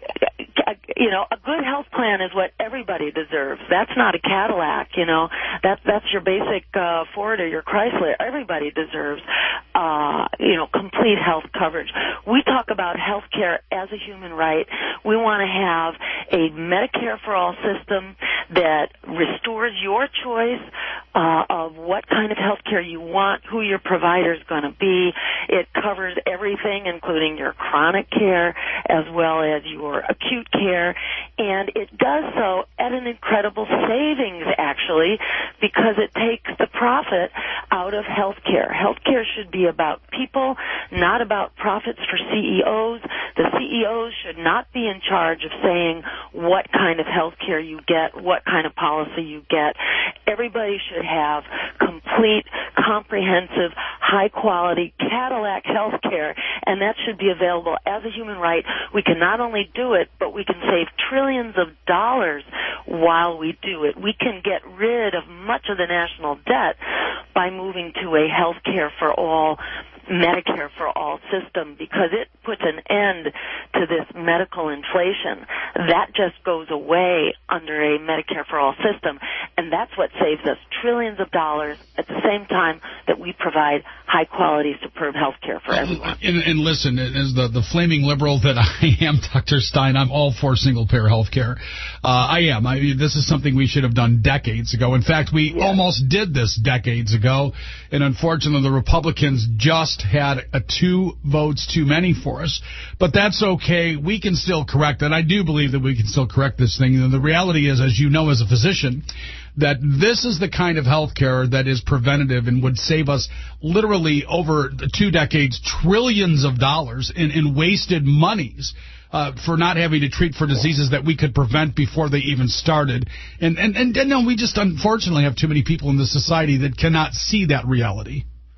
you know, a good health plan is what everybody deserves. That's not a Cadillac, you know. That, that's your basic uh, Ford or your Chrysler. Everybody deserves, uh, you know, complete health coverage. We talk about health care as a human right. We want to have a Medicare for all system that restores your choice uh, of what kind of health care you want, who your provider is going to be. It covers everything, including your chronic care as well as your acute care, and it does so at an incredible savings, actually, because it takes the profit out of health care. Health care should be about people, not about profits for C E Os. The C E Os should not be in charge of saying what kind of health care you get, what kind of policy you get. Everybody should have complete, comprehensive, high-quality Cadillac health care, and that should be available as a human right. We can not only do it, but we can save trillions of dollars while we do it. We can get rid of much of the national debt by moving to a health care for all, Medicare for all system, because it puts an end to this medical inflation. That just goes away under a Medicare for all system, and that's what saves us trillions of dollars at the same time that we provide high-quality, superb health care for everyone. And, and listen, as the, the flaming liberal that I am, Doctor Stein, I'm all for single-payer health care. Uh, I am. I mean, this is something we should have done decades ago. In fact, we yeah. almost did this decades ago, and unfortunately the Republicans just had a two votes too many for us. But that's okay. We can still correct it. I do believe that we can still correct this thing. And the reality is, as you know as a physician, that this is the kind of health care that is preventative and would save us literally over two decades trillions of dollars in, in wasted monies uh, for not having to treat for diseases that we could prevent before they even started. And, and, and, and no, we just unfortunately have too many people in this society that cannot see that reality.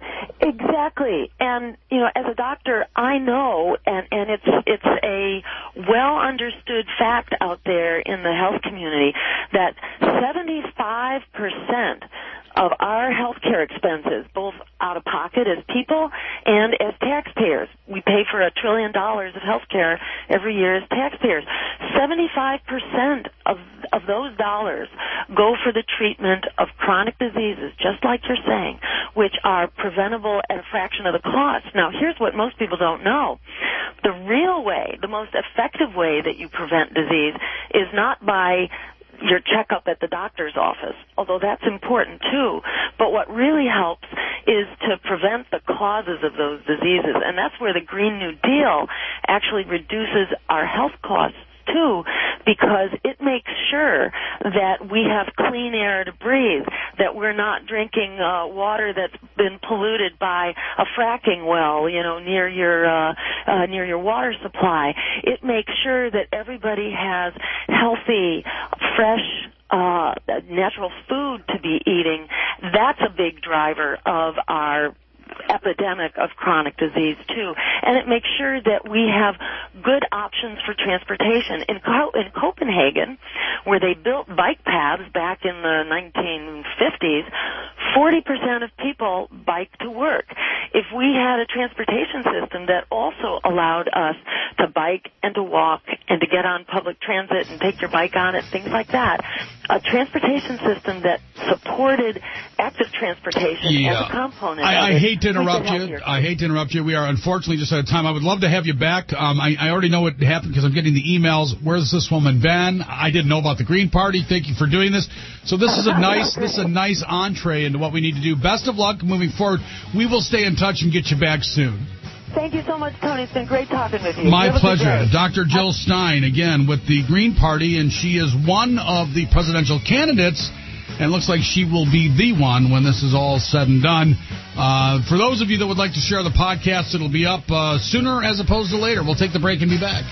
Exactly. And, you know, as a doctor, I know, and, and it's it's a well-understood fact out there in the health community, that seventy-five percent of our health care expenses, both out of pocket as people and as taxpayers. We pay for a trillion dollars of health care every year as taxpayers. seventy-five percent of of those dollars go for the treatment of chronic diseases, just like you're saying, which are preventable at a fraction of the cost. Now, here's what most people don't know. The real way, the most effective way that you prevent disease is not by your checkup at the doctor's office, although that's important too. But what really helps is to prevent the causes of those diseases, and that's where the Green New Deal actually reduces our health costs too, because it makes sure that we have clean air to breathe, that we're not drinking uh, water that's been polluted by a fracking well, you know, near your uh, uh, near your water supply. It makes sure that everybody has healthy, fresh, uh, natural food to be eating. That's a big driver of our epidemic of chronic disease too, and it makes sure that we have good options for transportation. In, Co- in Copenhagen, where they built bike paths back in the nineteen fifties, forty percent of people bike to work. If we had a transportation system that also allowed us to bike and to walk and to get on public transit and take your bike on it, things like that, a transportation system that supported active transportation yeah. as a component I, of I it, hate to interrupt you. I hate to interrupt you. We are unfortunately just out of time. I would love to have you back. Um, I, I already know what happened because I'm getting the emails. Where's this woman been? I didn't know about the Green Party. Thank you for doing this. So this is a nice this is a nice entree into what we need to do. Best of luck moving forward. We will stay in touch and get you back soon. Thank you so much, Tony. It's been great talking with you. My pleasure. Doctor Jill Stein, again, with the Green Party, and she is one of the presidential candidates, and looks like she will be the one when this is all said and done. Uh, for those of you that would like to share the podcast, it'll be up uh, sooner as opposed to later. We'll take the break and be back.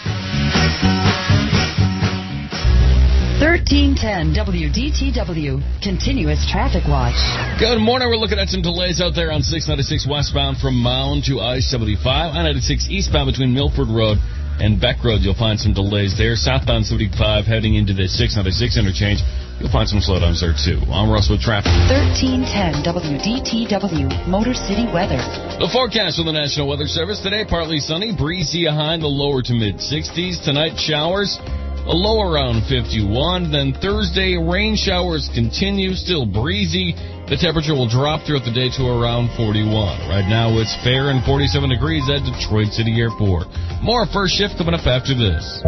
thirteen ten W D T W, Continuous Traffic Watch. Good morning. We're looking at some delays out there on six ninety-six westbound from Mound to I seventy-five. I ninety-six eastbound between Milford Road and Beck Road. You'll find some delays there. Southbound seventy-five heading into the six ninety-six interchange. You'll find some slowdowns there, too. I'm Russ with traffic. thirteen ten W D T W, Motor City Weather. The forecast from the National Weather Service today, partly sunny, breezy high in the lower to mid-sixties. Tonight, showers, a low around fifty-one. Then Thursday, rain showers continue, still breezy. The temperature will drop throughout the day to around forty-one. Right now, it's fair and forty-seven degrees at Detroit City Airport. More first shift coming up after this.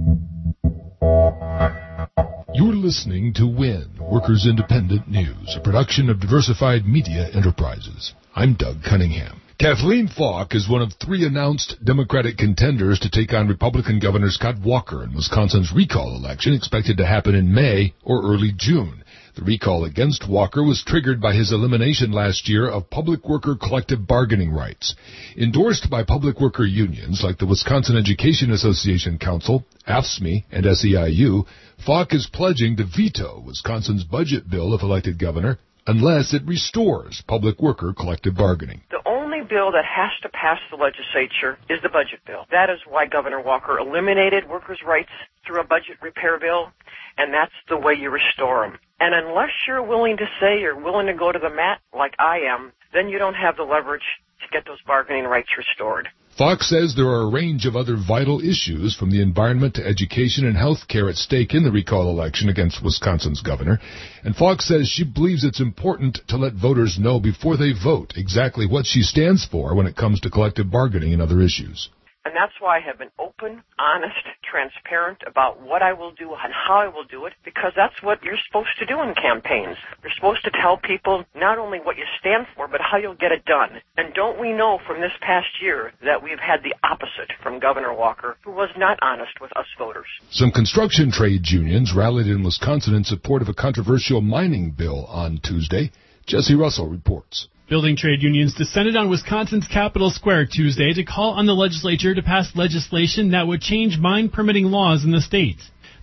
You're listening to WIN, Workers Independent News, a production of Diversified Media Enterprises. I'm Doug Cunningham. Kathleen Falk is one of three announced Democratic contenders to take on Republican Governor Scott Walker in Wisconsin's recall election, expected to happen in May or early June. The recall against Walker was triggered by his elimination last year of public worker collective bargaining rights. Endorsed by public worker unions like the Wisconsin Education Association Council, A F S C M E, and S E I U, Falk is pledging to veto Wisconsin's budget bill if elected governor unless it restores public worker collective bargaining. The only bill that has to pass the legislature is the budget bill. That is why Governor Walker eliminated workers' rights through a budget repair bill, and that's the way you restore them. And unless you're willing to say you're willing to go to the mat like I am, then you don't have the leverage to get those bargaining rights restored. Fox says there are a range of other vital issues from the environment to education and health care at stake in the recall election against Wisconsin's governor. And Fox says she believes it's important to let voters know before they vote exactly what she stands for when it comes to collective bargaining and other issues. And that's why I have been open, honest, transparent about what I will do and how I will do it, because that's what you're supposed to do in campaigns. You're supposed to tell people not only what you stand for, but how you'll get it done. And don't we know from this past year that we've had the opposite from Governor Walker, who was not honest with us voters. Some construction trade unions rallied in Wisconsin in support of a controversial mining bill on Tuesday. Jesse Russell reports. Building trade unions descended on Wisconsin's Capitol Square Tuesday to call on the legislature to pass legislation that would change mine permitting laws in the state.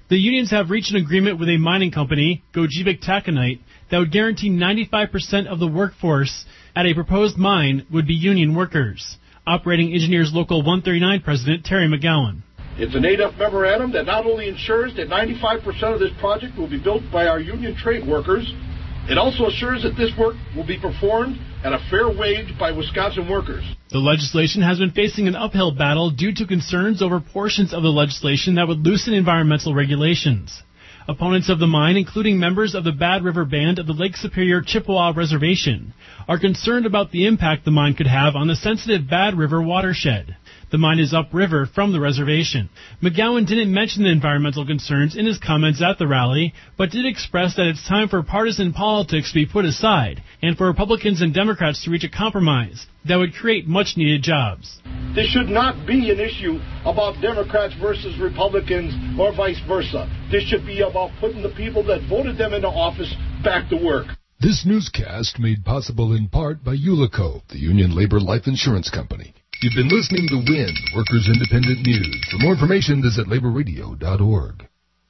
The unions have reached an agreement with a mining company, Gojibik Taconite, that would guarantee ninety-five percent of the workforce at a proposed mine would be union workers. Operating Engineers Local one thirty-nine President Terry McGowan. It's an A D F memorandum that not only ensures that ninety-five percent of this project will be built by our union trade workers, it also assures that this work will be performed at a fair wage by Wisconsin workers. The legislation has been facing an uphill battle due to concerns over portions of the legislation that would loosen environmental regulations. Opponents of the mine, including members of the Bad River Band of the Lake Superior Chippewa Reservation, are concerned about the impact the mine could have on the sensitive Bad River watershed. The mine is upriver from the reservation. McGowan didn't mention the environmental concerns in his comments at the rally, but did express that it's time for partisan politics to be put aside and for Republicans and Democrats to reach a compromise that would create much-needed jobs. This should not be an issue about Democrats versus Republicans or vice versa. This should be about putting the people that voted them into office back to work. This newscast made possible in part by Ulico, the Union Labor Life Insurance Company. You've been listening to W I N, Workers Independent News. For more information, visit labor radio dot org.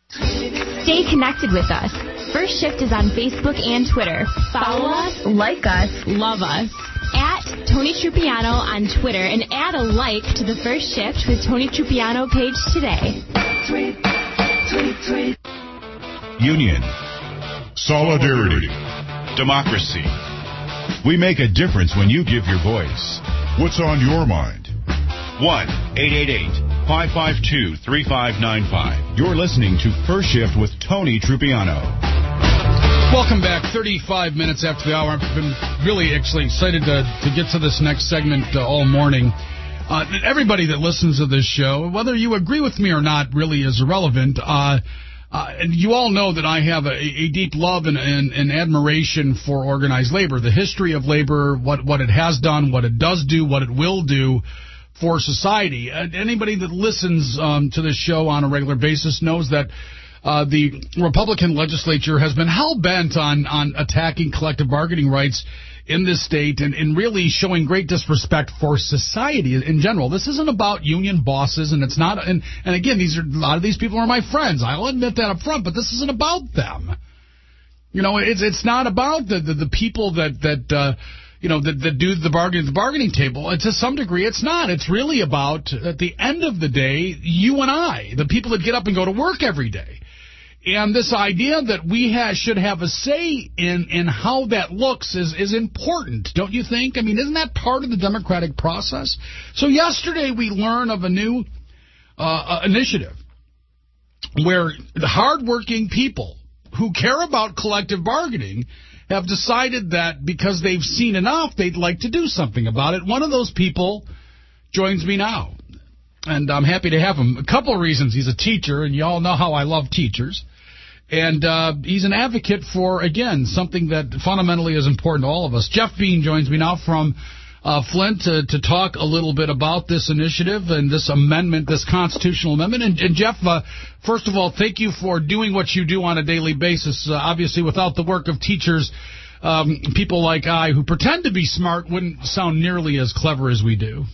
Stay connected with us. First Shift is on Facebook and Twitter. Follow us, like us, love us. At Tony Trupiano on Twitter and add a like to the First Shift with Tony Trupiano page today. Tweet, tweet, tweet. Union. Solidarity. Democracy. We make a difference when you give your voice. What's on your mind? one eight eight eight, five five two, three five nine five. You're listening to First Shift with Tony Trupiano. Welcome back. thirty-five minutes after the hour. I've been really actually excited to, to get to this next segment uh, all morning. Uh, everybody that listens to this show, whether you agree with me or not, really is irrelevant. Uh, Uh, and you all know that I have a, a deep love and, and, and admiration for organized labor, the history of labor, what, what it has done, what it does do, what it will do for society. Uh, anybody that listens um, to this show on a regular basis knows that uh, the Republican legislature has been hell-bent on, on attacking collective bargaining rights in this state and, and really showing great disrespect for society in general. This isn't about union bosses, and it's not. And, and again, these are a lot of these people are my friends. I'll admit that up front, but this isn't about them. You know, it's it's not about the the, the people that that uh, you know that, that do the bargaining the bargaining table. And to some degree, it's not. It's really about at the end of the day, you and I, the people that get up and go to work every day. And this idea that we ha- should have a say in, in how that looks is, is important, don't you think? I mean, isn't that part of the democratic process? So yesterday we learned of a new uh, initiative where the hardworking people who care about collective bargaining have decided that because they've seen enough, they'd like to do something about it. One of those people joins me now, and I'm happy to have him. A couple of reasons. He's a teacher, and you all know how I love teachers. And uh, he's an advocate for, again, something that fundamentally is important to all of us. Jeff Bean joins me now from uh, Flint to, to talk a little bit about this initiative and this amendment, this constitutional amendment. And, and Jeff, uh, first of all, thank you for doing what you do on a daily basis. Uh, obviously, without the work of teachers, um, people like I who pretend to be smart wouldn't sound nearly as clever as we do.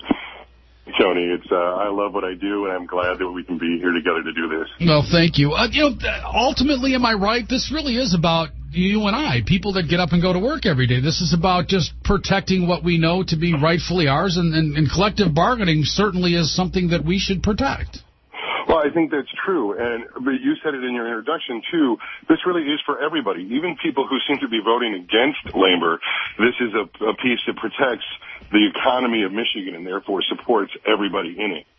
Tony, it's uh, I love what I do, and I'm glad that we can be here together to do this. Well, thank you. Uh, you know, ultimately, am I right? This really is about you and I, people that get up and go to work every day. This is about just protecting what we know to be rightfully ours, and, and, and collective bargaining certainly is something that we should protect. Well, I think that's true, and but you said it in your introduction, too. This really is for everybody, even people who seem to be voting against labor. This is a, a piece that protects the economy of Michigan and therefore supports everybody in it.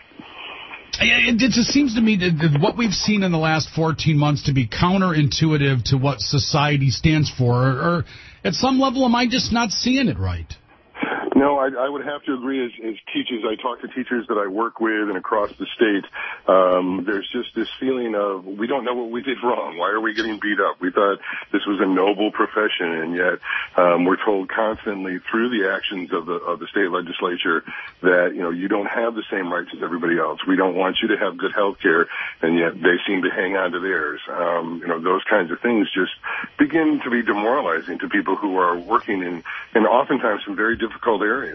It, it just seems to me that what we've seen in the last fourteen months to be counterintuitive to what society stands for, or, or at some level, am I just not seeing it right? No, I, I would have to agree. As, as teachers, I talk to teachers that I work with and across the state. Um, there's just this feeling of we don't know what we did wrong. Why are we getting beat up? We thought this was a noble profession, and yet um, we're told constantly through the actions of the of the state legislature that you know you don't have the same rights as everybody else. We don't want you to have good health care, and yet they seem to hang on to theirs. Um, you know, those kinds of things just begin to be demoralizing to people who are working in, in oftentimes some very difficult areas.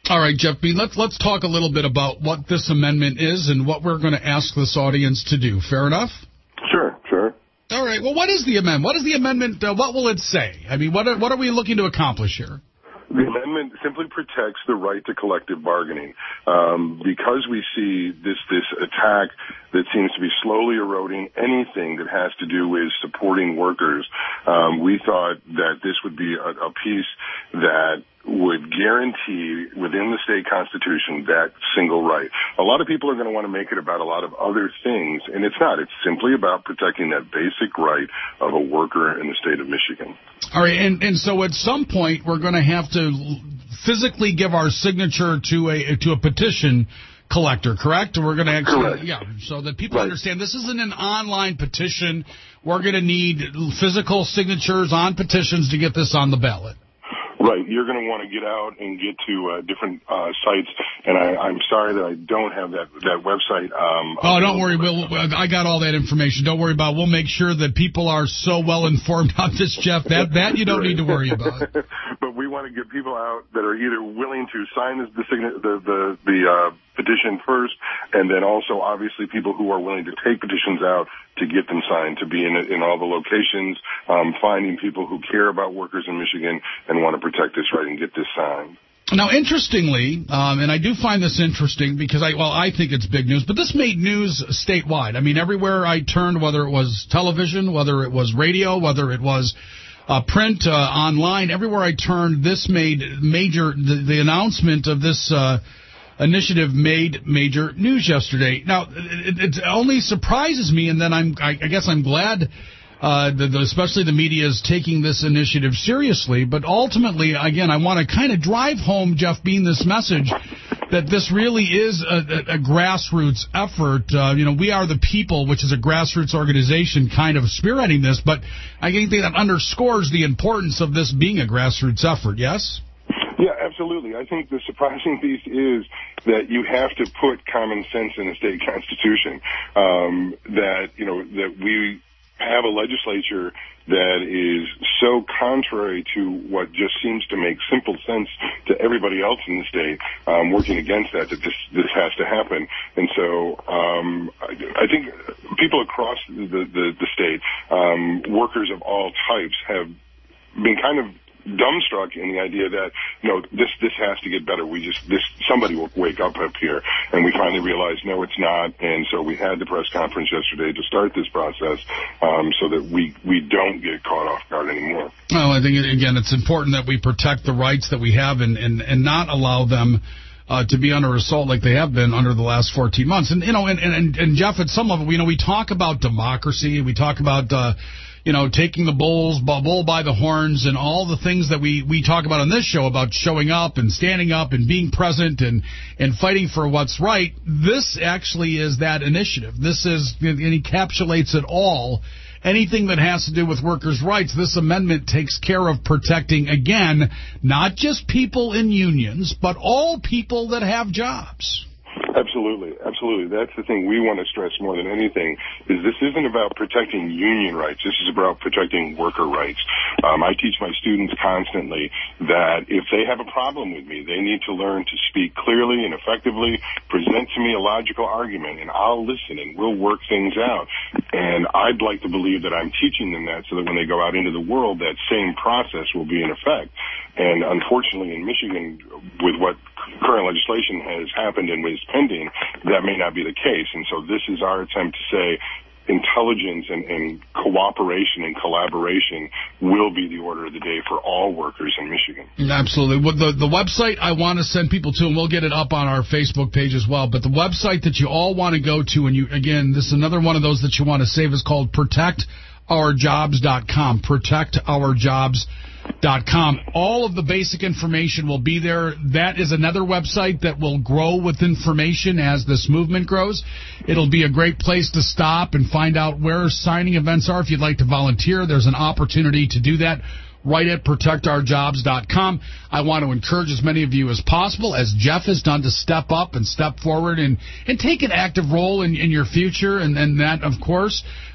All right, Jeff B., let's, let's talk a little bit about what this amendment is and what we're going to ask this audience to do. Fair enough? Sure, sure. All right. Well, what is the amendment? What is the amendment? Uh, what will it say? I mean, what are, what are we looking to accomplish here? The amendment simply protects the right to collective bargaining. Um, because we see this, this attack that seems to be slowly eroding anything that has to do with supporting workers, um, we thought that this would be a, a piece that would guarantee within the state constitution that single right. A lot of people are going to want to make it about a lot of other things, and it's not. It's simply about protecting that basic right of a worker in the state of Michigan. All right, and, and so at some point we're going to have to physically give our signature to a to a petition collector, correct? We're going to actually, correct. yeah, so that people right. understand this isn't an online petition. We're going to need physical signatures on petitions to get this on the ballot. Right. You're going to want to get out and get to uh, different uh, sites, and I, I'm sorry that I don't have that that website. Um, oh, don't worry. We'll, I got all that information. Don't worry about it. We'll make sure that people are so well informed on this, Jeff. That that you don't need to worry about. But we want to get people out that are either willing to sign the the the the, the uh, petition first, and then also obviously people who are willing to take petitions out to get them signed, to be in in all the locations, um, finding people who care about workers in Michigan and want to protect this right and get this signed. Now, interestingly, um, and I do find this interesting because I, well, I think it's big news, but this made news statewide. I mean, everywhere I turned, whether it was television, whether it was radio, whether it was uh, print, uh, online, everywhere I turned, this made major, the, the announcement of this uh, initiative made major news yesterday. Now, it, it only surprises me, and then I'm, I, I guess I'm glad Uh, the, the, especially the media is taking this initiative seriously. But ultimately, again, I want to kind of drive home, Jeff Bean, this message that this really is a, a, a grassroots effort. Uh, you know, We Are the People, which is a grassroots organization kind of spearheading this. But I think that underscores the importance of this being a grassroots effort, yes? Yeah, absolutely. I think the surprising piece is that you have to put common sense in the state constitution. Um, that, you know, that we have a legislature that is so contrary to what just seems to make simple sense to everybody else in the state, um, working against that, that this, this has to happen. And so um, I, I think people across the, the, the state, um, workers of all types, have been kind of dumbstruck in the idea that, you know, this this has to get better. We just, this, somebody will wake up up here. And we finally realized, no, it's not. And so we had the press conference yesterday to start this process, um, so that we, we don't get caught off guard anymore. Well, I think, again, it's important that we protect the rights that we have and, and, and not allow them Uh, to be under assault like they have been under the last fourteen months. And, you know, and, and, and Jeff, at some level, you know, we talk about democracy, we talk about, uh, you know, taking the bulls, bull by the horns, and all the things that we, we talk about on this show about showing up and standing up and being present and, and fighting for what's right. This actually is that initiative. This is, it encapsulates it all. Anything that has to do with workers' rights, this amendment takes care of protecting, again, not just people in unions, but all people that have jobs. Absolutely, absolutely. That's the thing we want to stress more than anything, is this isn't about protecting union rights. This is about protecting worker rights. Um, I teach my students constantly that if they have a problem with me, they need to learn to speak clearly and effectively, present to me a logical argument, and I'll listen and we'll work things out. And I'd like to believe that I'm teaching them that so that when they go out into the world, that same process will be in effect. And unfortunately in Michigan, with what current legislation has happened and is pending, that may not be the case. And so this is our attempt to say intelligence and, and cooperation and collaboration will be the order of the day for all workers in Michigan. Absolutely. Well, the, the website I want to send people to, and we'll get it up on our Facebook page as well, but the website that you all want to go to, and you, again, this is another one of those that you want to save, is called protect our jobs dot com. protect our jobs dot com. All of the basic information will be there. That is another website that will grow with information as this movement grows. It'll be a great place to stop and find out where signing events are. If you'd like to volunteer, there's an opportunity to do that right at protect our jobs dot com. I want to encourage as many of you as possible, as Jeff has done, to step up and step forward and, and take an active role in, in your future. And, and that, of course,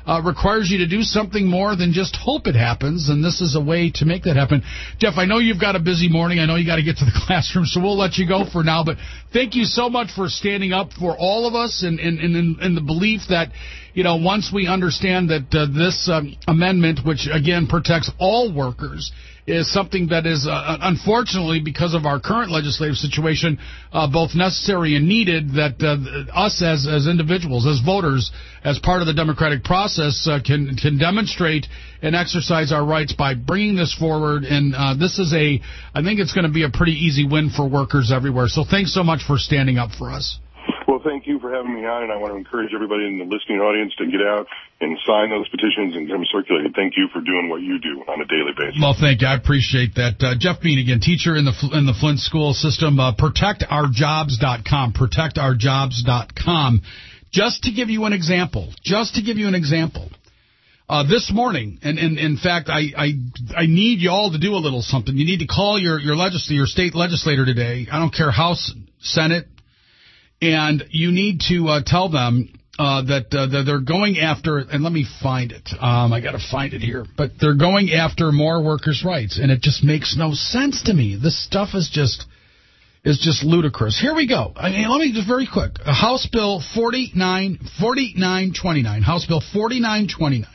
uh, requires you to do something more than just hope it happens, and this is a way to make that happen. Jeff, I know you've got a busy morning. I know you got to get to the classroom, so we'll let you go for now. But thank you so much for standing up for all of us, and in and, and, and the belief that, you know, once we understand that uh, this um, amendment, which, again, protects all workers, is something that is, uh, unfortunately, because of our current legislative situation, uh, both necessary and needed, that uh, us as, as individuals, as voters, as part of the democratic process, uh, can can demonstrate and exercise our rights by bringing this forward. And uh, this is a, I think it's going to be a pretty easy win for workers everywhere. So thanks so much for standing up for us. Well, thank you for having me on, and I want to encourage everybody in the listening audience to get out and sign those petitions and get them circulated. Thank you for doing what you do on a daily basis. Well, thank you. I appreciate that. Uh, Jeff Bean, again, teacher in the in the Flint school system. Uh, protect our jobs dot com. protect our jobs dot com. Just to give you an example, just to give you an example, uh, this morning, and, and in fact, I, I I need you all to do a little something. You need to call your your legislator, your state legislator today. I don't care, House, Senate. And you need to uh, tell them uh, that, uh, that they're going after, and let me find it. Um, I got to find it here. But they're going after more workers' rights, and it just makes no sense to me. This stuff is just is just ludicrous. Here we go. I mean, let me just very quick. House Bill forty-nine twenty-nine. House Bill forty-nine twenty-nine.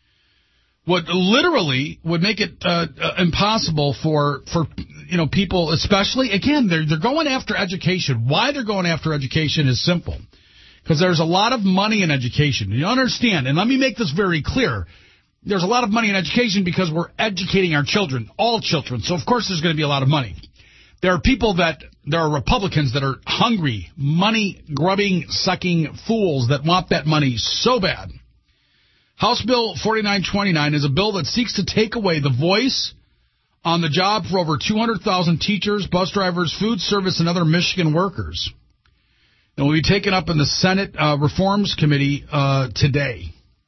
Would literally would make it uh, uh, impossible for for you know people, especially again they're they're going after education. Why they're going after education is simple, because there's a lot of money in education. You understand? And let me make this very clear. There's a lot of money in education because we're educating our children, all children. So of course there's going to be a lot of money. There are people that there are Republicans that are hungry, money grubbing, sucking fools that want that money so bad. House Bill forty-nine twenty-nine is a bill that seeks to take away the voice on the job for over two hundred thousand teachers, bus drivers, food service, and other Michigan workers. It will be taken up in the Senate uh, Reforms Committee uh, today.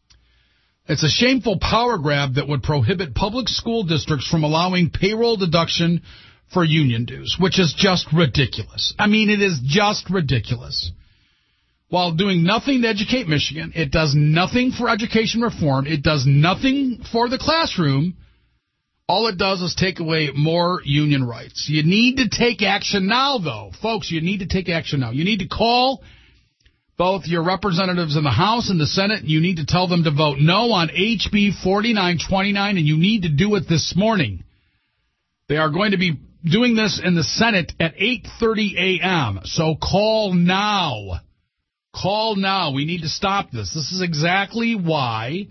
It's a shameful power grab that would prohibit public school districts from allowing payroll deduction for union dues, which is just ridiculous. I mean, it is just ridiculous. While doing nothing to educate Michigan, it does nothing for education reform, it does nothing for the classroom. All it does is take away more union rights. You need to take action now, though. Folks, you need to take action now. You need to call both your representatives in the House and the Senate, and you need to tell them to vote no on H B forty-nine twenty-nine, and you need to do it this morning. They are going to be doing this in the Senate at eight thirty a.m., so call now. Call now. We need to stop this. This is exactly why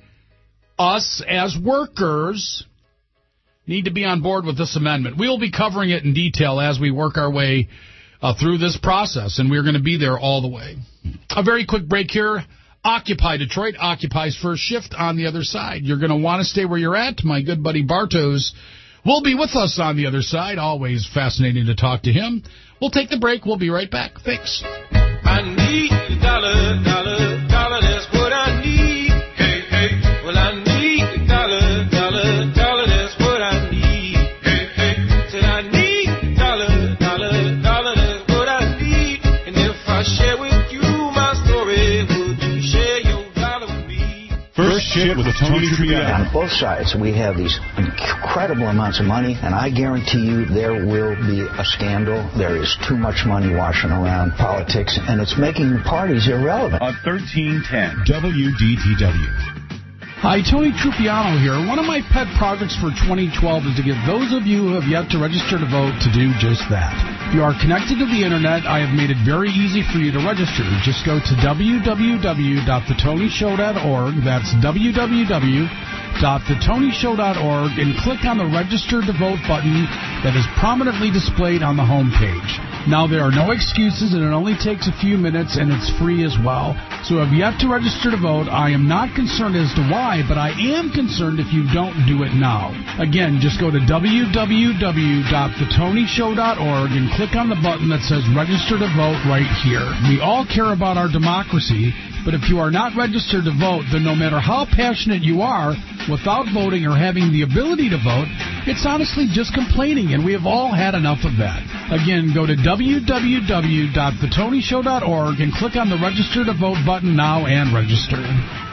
us as workers need to be on board with this amendment. We'll be covering it in detail as we work our way uh, through this process, and we're going to be there all the way. A very quick break here. Occupy Detroit, Occupy's first shift on the other side. You're going to want to stay where you're at. My good buddy Bartos will be with us on the other side. Always fascinating to talk to him. We'll take the break. We'll be right back. Thanks. I need a dollar, dollar, dollar, that's what I need. Hey, hey, well, I need a dollar, dollar, dollar, that's what I need. Hey, hey, said I need a dollar, dollar, dollar, that's what I need. And if I share with you my story, would you share your dollar with me? First Shift with Tony Triano. On both sides, we have these incredible amounts of money, and I guarantee you there will be a scandal. There is too much money washing around politics, and it's making parties irrelevant. On thirteen ten W D T W. Hi, Tony Trupiano here. One of my pet projects for twenty twelve is to get those of you who have yet to register to vote to do just that. If you are connected to the Internet, I have made it very easy for you to register. Just go to w w w dot the tony show dot org. That's w w w dot the tony show dot org and click on the Register to Vote button that is prominently displayed on the home page. Now, there are no excuses, and it only takes a few minutes, and it's free as well. So if you have to register to vote, I am not concerned as to why, but I am concerned if you don't do it now. Again, just go to w w w dot the tony show dot org and click on the button that says Register to Vote right here. We all care about our democracy, but if you are not registered to vote, then no matter how passionate you are, without voting or having the ability to vote, it's honestly just complaining, and we have all had enough of that. Again, go to w w w dot the tony show dot org and click on the Register to Vote button now and register.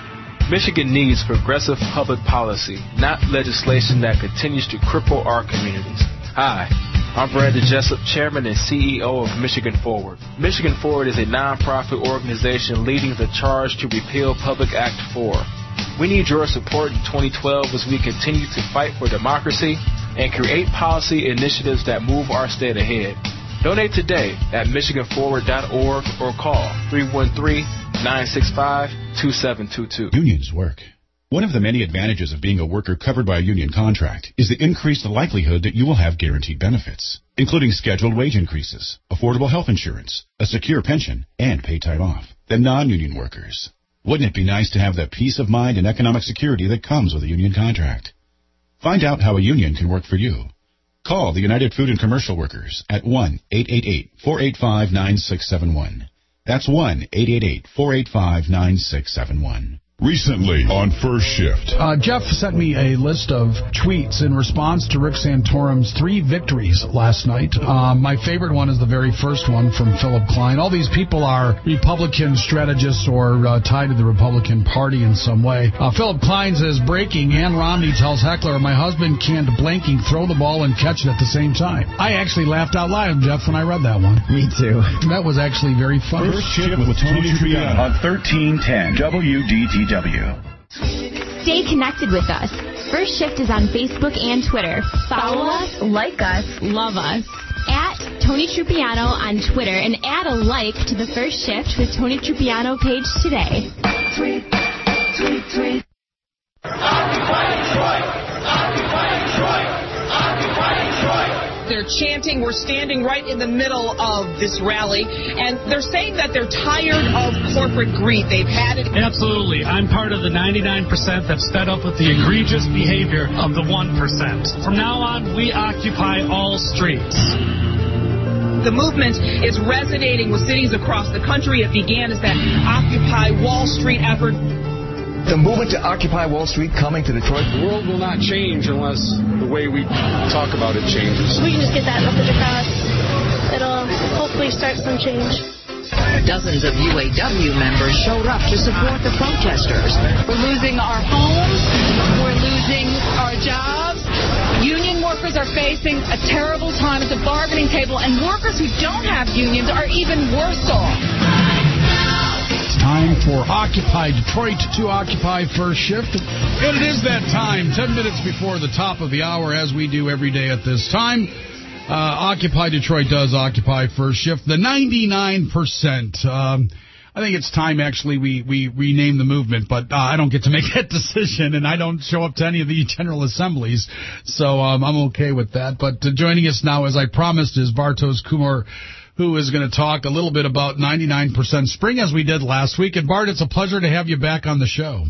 Michigan needs progressive public policy, not legislation that continues to cripple our communities. Hi, I'm Brandon Jessup, Chairman and C E O of Michigan Forward. Michigan Forward is a nonprofit organization leading the charge to repeal Public Act four. We need your support in twenty twelve as we continue to fight for democracy and create policy initiatives that move our state ahead. Donate today at michigan forward dot org or call three one three, nine six five, two seven two two. Unions work. One of the many advantages of being a worker covered by a union contract is the increased likelihood that you will have guaranteed benefits, including scheduled wage increases, affordable health insurance, a secure pension, and paid time off, than non-union workers. Wouldn't it be nice to have the peace of mind and economic security that comes with a union contract? Find out how a union can work for you. Call the United Food and Commercial Workers at one eight eight eight, four eight five, nine six seven one. That's one eight eight eight, four eight five, nine six seven one. Recently on First Shift. Uh, Jeff sent me a list of tweets in response to Rick Santorum's three victories last night. Uh, my favorite one is the very first one from Philip Klein. All these people are Republican strategists or uh, tied to the Republican Party in some way. Uh, Philip Klein says, breaking, Ann Romney tells heckler, my husband can't blanking throw the ball and catch it at the same time. I actually laughed out loud, Jeff, when I read that one. Me too. That was actually very funny. First Shift with Tony Triano on thirteen ten W D T W. Stay connected with us. First Shift is on Facebook and Twitter. Follow us, like us, love us. At Tony Trupiano on Twitter and add a like to the First Shift with Tony Trupiano page today. Tweet, tweet, tweet. Occupy Detroit! Occupy Detroit! Occupy Detroit! They're chanting, we're standing right in the middle of this rally, and they're saying that they're tired of corporate greed. They've had it. Absolutely. I'm part of the ninety-nine percent that's fed up with the egregious behavior of the one percent. From now on, we occupy all streets. The movement is resonating with cities across the country. It began as that Occupy Wall Street effort. The movement to Occupy Wall Street coming to Detroit. The world will not change unless the way we talk about it changes. We can just get that message across. It'll hopefully start some change. Dozens of U A W members showed up to support the protesters. We're losing our homes. We're losing our jobs. Union workers are facing a terrible time at the bargaining table, and workers who don't have unions are even worse off. It's time for Occupy Detroit to Occupy First Shift. And it is that time, ten minutes before the top of the hour, as we do every day at this time. Uh, Occupy Detroit does Occupy First Shift. The ninety-nine percent. Um, I think it's time, actually, we, we rename the movement, but uh, I don't get to make that decision, and I don't show up to any of the General Assemblies, so um, I'm okay with that. But uh, joining us now, as I promised, is Bartosz Kumar, who is going to talk a little bit about ninety-nine percent Spring, as we did last week. And, Bart, it's a pleasure to have you back on the show.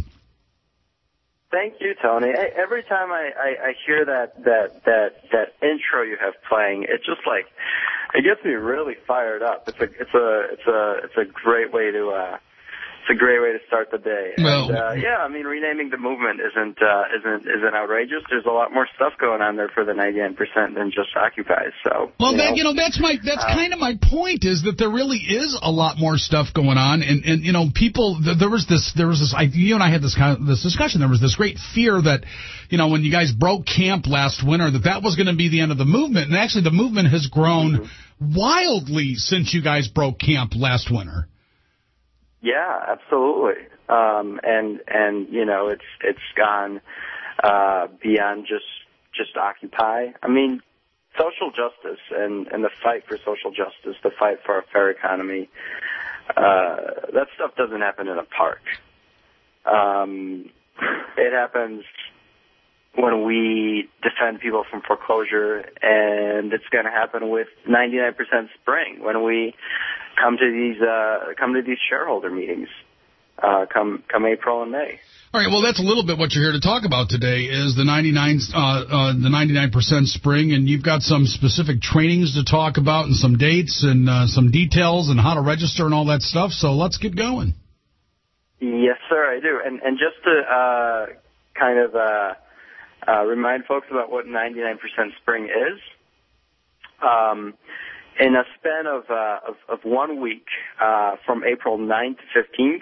Thank you, Tony. I, every time I, I, I hear that, that, that, that intro you have playing, it's just like, it gets me really fired up. It's a, it's a, it's a, it's a great way to, uh, it's a great way to start the day. Well, and, uh, yeah, I mean, renaming the movement isn't, uh, isn't, isn't outrageous. There's a lot more stuff going on there for the ninety-nine percent than just Occupy. So, well, you that, know, you know, that's my, that's uh, kind of my point, is that there really is a lot more stuff going on. And, and, you know, people, there was this, there was this, I, you and I had this kind of, this discussion. There was this great fear that, you know, when you guys broke camp last winter, that that was going to be the end of the movement. And actually the movement has grown mm-hmm. wildly since you guys broke camp last winter. Yeah, absolutely. Um, and, and, you know, it's, it's gone, uh, beyond just, just Occupy. I mean, social justice and, and the fight for social justice, the fight for a fair economy, uh, that stuff doesn't happen in a park. Um, it happens when we defend people from foreclosure, and it's going to happen with ninety-nine percent Spring when we come to these uh, come to these shareholder meetings uh, come come April and May. All right, well, that's a little bit what you're here to talk about today is the ninety-nine uh, uh, the ninety-nine percent Spring, and you've got some specific trainings to talk about and some dates and uh, some details and how to register and all that stuff. So let's get going. Yes, sir, I do, and and just to uh, kind of. Uh, Uh, remind folks about what ninety-nine percent Spring is. Um, in a span of, uh, of, of one week, uh, from April ninth to fifteenth,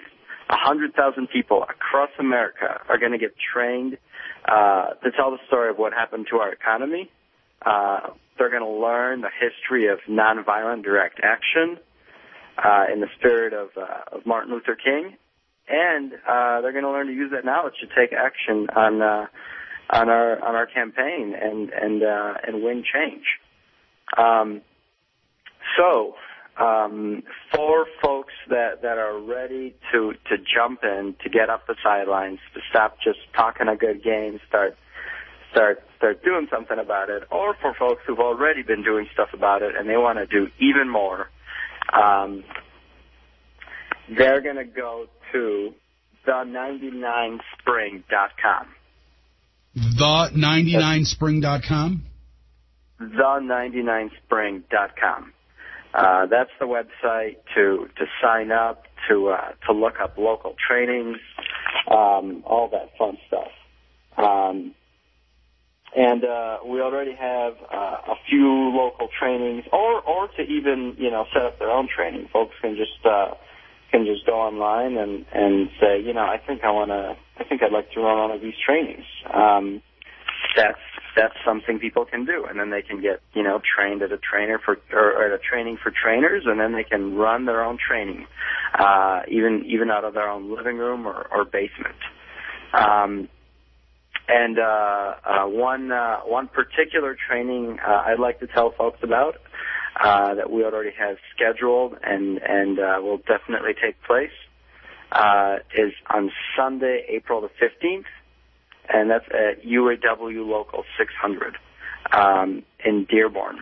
hundred thousand people across America are going to get trained uh, to tell the story of what happened to our economy. Uh, they're going to learn the history of nonviolent direct action uh, in the spirit of, uh, of Martin Luther King. And uh, they're going to learn to use that knowledge to take action on uh, on our on our campaign and and uh, and win change. Um, so, um, for folks that, that are ready to to jump in, to get off the sidelines, to stop just talking a good game, start start start doing something about it, or for folks who've already been doing stuff about it and they want to do even more, um, they're going to go to the ninety-nine spring dot com. the ninety-nine spring dot com? the ninety-nine spring dot com. Uh, that's the website to, to sign up, to uh, to look up local trainings, um, all that fun stuff. Um, and uh, we already have uh, a few local trainings, or or to even you know set up their own training. Folks can just uh, can just go online and, and say, you know, I think I want to, I think I'd like to run one of these trainings. Um, that's that's something people can do, and then they can get, you know, trained at a trainer for, or at a training for trainers, and then they can run their own training, uh, even even out of their own living room or, or basement. Um, and uh, uh, one uh, one particular training uh, I'd like to tell folks about. Uh, that we already have scheduled and, and uh, will definitely take place, uh, is on Sunday, April the fifteenth, and that's at U A W Local six hundred um, in Dearborn.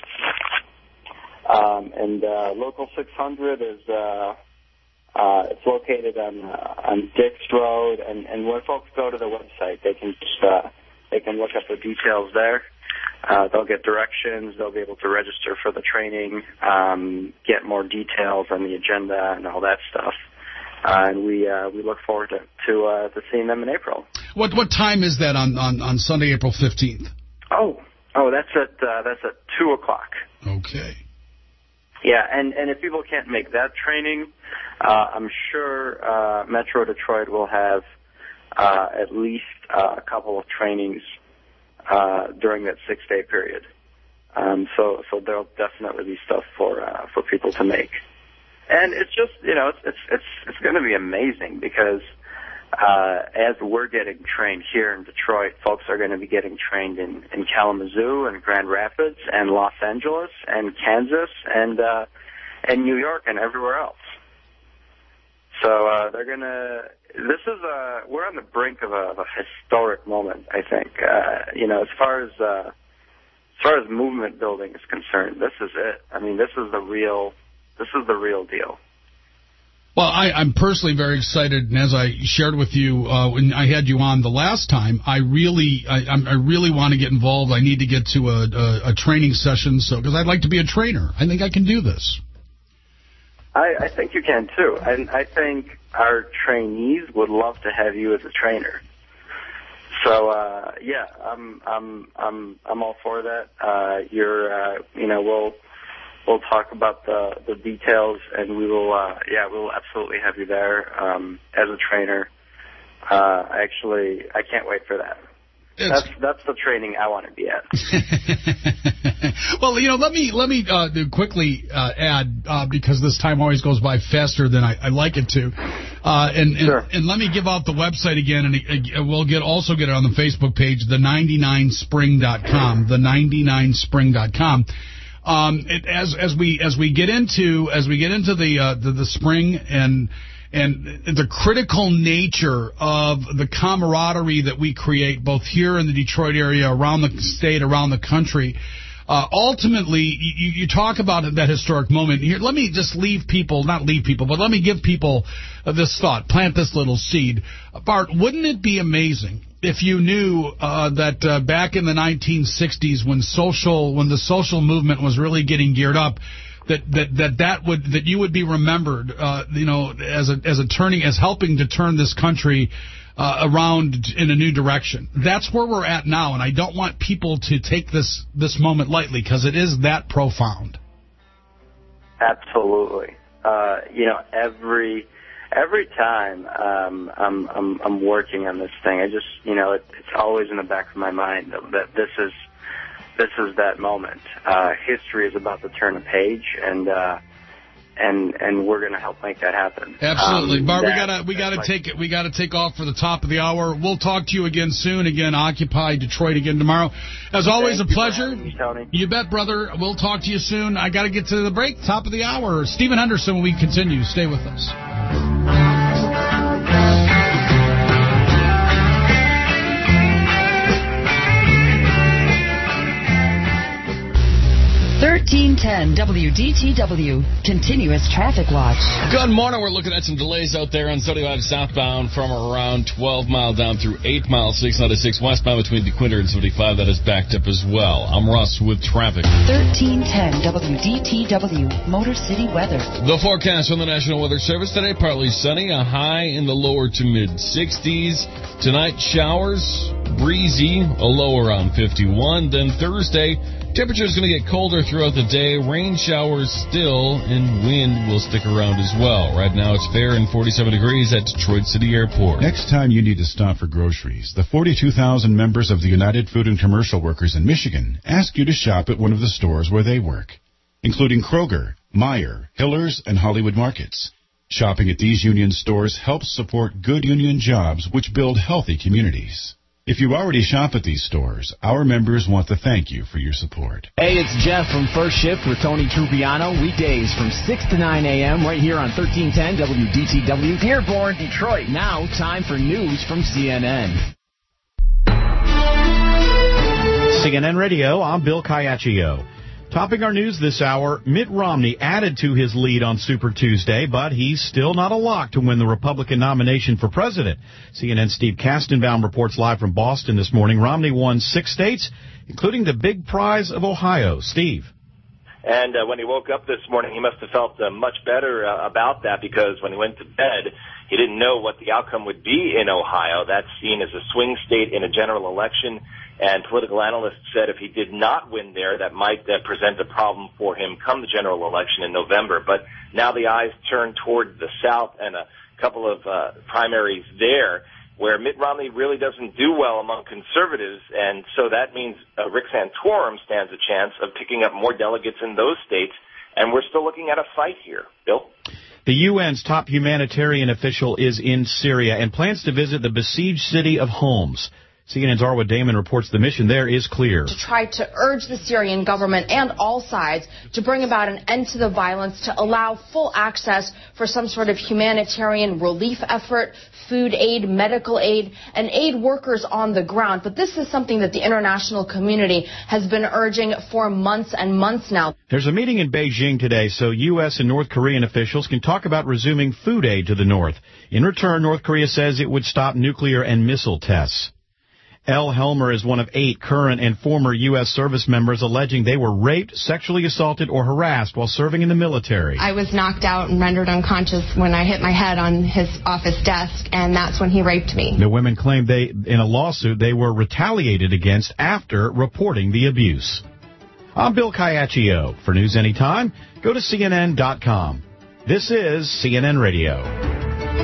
Um, and uh, Local six hundred is uh, uh, it's located on uh, on Dix Road, and, and when folks go to the website, they can just, uh, they can look up the details there. Uh, they'll get directions. They'll be able to register for the training, um, get more details on the agenda and all that stuff. Uh, and we uh, we look forward to to, uh, to seeing them in April. What what time is that on, on, on Sunday, April fifteenth? Oh, oh, that's at uh, that's at two o'clock. Okay. Yeah, and, and if people can't make that training, uh, I'm sure uh, Metro Detroit will have uh, at least uh, a couple of trainings Uh, during that six-day period, um, so so there'll definitely be stuff for uh, for people to make, and it's just you know it's it's it's, it's going to be amazing because uh, as we're getting trained here in Detroit, folks are going to be getting trained in, in Kalamazoo and Grand Rapids and Los Angeles and Kansas and uh, and New York and everywhere else. So uh, they're gonna. This is a. We're on the brink of a, of a historic moment. I think. Uh, you know, as far as uh, as far as movement building is concerned, this is it. I mean, this is the real. This is the real deal. Well, I, I'm personally very excited, and as I shared with you uh, when I had you on the last time, I really, I, I really want to get involved. I need to get to a, a, a training session, so because I'd like to be a trainer. I think I can do this. I, I think you can too, and I think our trainees would love to have you as a trainer. So uh, yeah, I'm I'm I'm I'm all for that. Uh, you're uh, you know we'll we'll talk about the the details, and we will uh, yeah we will absolutely have you there um, as a trainer. Uh, actually, I can't wait for that. It's... That's that's the training I want to be at. Well, you know, let me let me uh, quickly uh, add uh, because this time always goes by faster than I, I like it to, uh, and and, sure. and let me give out the website again, and uh, we'll get also get it on the Facebook page, the ninety-nine spring dot com, the ninety-nine spring dot com. Um, it, as as we as we get into as we get into the uh, the, the spring and. And the critical nature of the camaraderie that we create, both here in the Detroit area, around the state, around the country, uh, ultimately, you, you talk about that historic moment. Here, let me just leave people, not leave people, but let me give people uh, this thought, plant this little seed. Bart, wouldn't it be amazing if you knew uh, that uh, back in the nineteen sixties, when social, when the social movement was really getting geared up, That, that that that would that you would be remembered, uh, you know, as a as a turning as helping to turn this country uh, around in a new direction. That's where we're at now, and I don't want people to take this this moment lightly because it is that profound. Absolutely, uh, you know, every every time um, I'm, I'm I'm working on this thing, I just, you know, it, it's always in the back of my mind that, that this is this is that moment. Uh, history is about to turn a page, and uh, and and we're going to help make that happen. Absolutely, um, Bart. that, we gotta we gotta like, take it. We gotta take off for the top of the hour. We'll talk to you again soon. Again, Occupy Detroit again tomorrow. As always, Thank a you pleasure. for having me, Tony. You bet, brother. We'll talk to you soon. I gotta get to the break. Top of the hour. Stephen Henderson. When we continue, stay with us. thirteen ten W D T W, Continuous Traffic Watch. Good morning. We're looking at some delays out there on seventy-five southbound from around twelve mile down through eight mile, six ninety-six westbound between DeQuinter and seventy-five. That is backed up as well. I'm Russ with traffic. thirteen ten W D T W, Motor City Weather. The forecast from the National Weather Service today, partly sunny, a high in the lower to mid sixties. Tonight, showers, breezy, a low around fifty-one. Then Thursday, temperature is going to get colder throughout the day. Rain showers still, and wind will stick around as well. Right now, it's fair and forty-seven degrees at Detroit City Airport. Next time you need to stop for groceries, the forty-two thousand members of the United Food and Commercial Workers in Michigan ask you to shop at one of the stores where they work, including Kroger, Meijer, Hiller's, and Hollywood Markets. Shopping at these union stores helps support good union jobs, which build healthy communities. If you already shop at these stores, our members want to thank you for your support. Hey, it's Jeff from First Shift with Tony Trupiano, weekdays from six to nine a.m. right here on thirteen ten W D T W. Dearborn, Detroit. Now, time for news from C N N. C N N Radio, I'm Bill Caiaccio. Topping our news this hour, Mitt Romney added to his lead on Super Tuesday, but he's still not a lock to win the Republican nomination for president. C N N's Steve Kastenbaum reports live from Boston this morning. Romney won six states, including the big prize of Ohio. Steve. And uh, when he woke up this morning, he must have felt uh, much better uh, about that, because when he went to bed, he didn't know what the outcome would be in Ohio. That's seen as a swing state in a general election. And political analysts said if he did not win there, that might uh, present a problem for him come the general election in November. But now the eyes turn toward the South and a couple of uh, primaries there, where Mitt Romney really doesn't do well among conservatives. And so that means uh, Rick Santorum stands a chance of picking up more delegates in those states. And we're still looking at a fight here. Bill? The U N's top humanitarian official is in Syria and plans to visit the besieged city of Homs. C N N's Arwa Damon reports the mission there is clear. To try to urge the Syrian government and all sides to bring about an end to the violence, to allow full access for some sort of humanitarian relief effort, food aid, medical aid, and aid workers on the ground. But this is something that the international community has been urging for months and months now. There's a meeting in Beijing today so U S and North Korean officials can talk about resuming food aid to the North. In return, North Korea says it would stop nuclear and missile tests. Elle Helmer is one of eight current and former U S service members alleging they were raped, sexually assaulted, or harassed while serving in the military. I was knocked out and rendered unconscious when I hit my head on his office desk, and that's when he raped me. The women claim they, in a lawsuit, they were retaliated against after reporting the abuse. I'm Bill Caiaccio. For news anytime, go to C N N dot com. This is C N N Radio.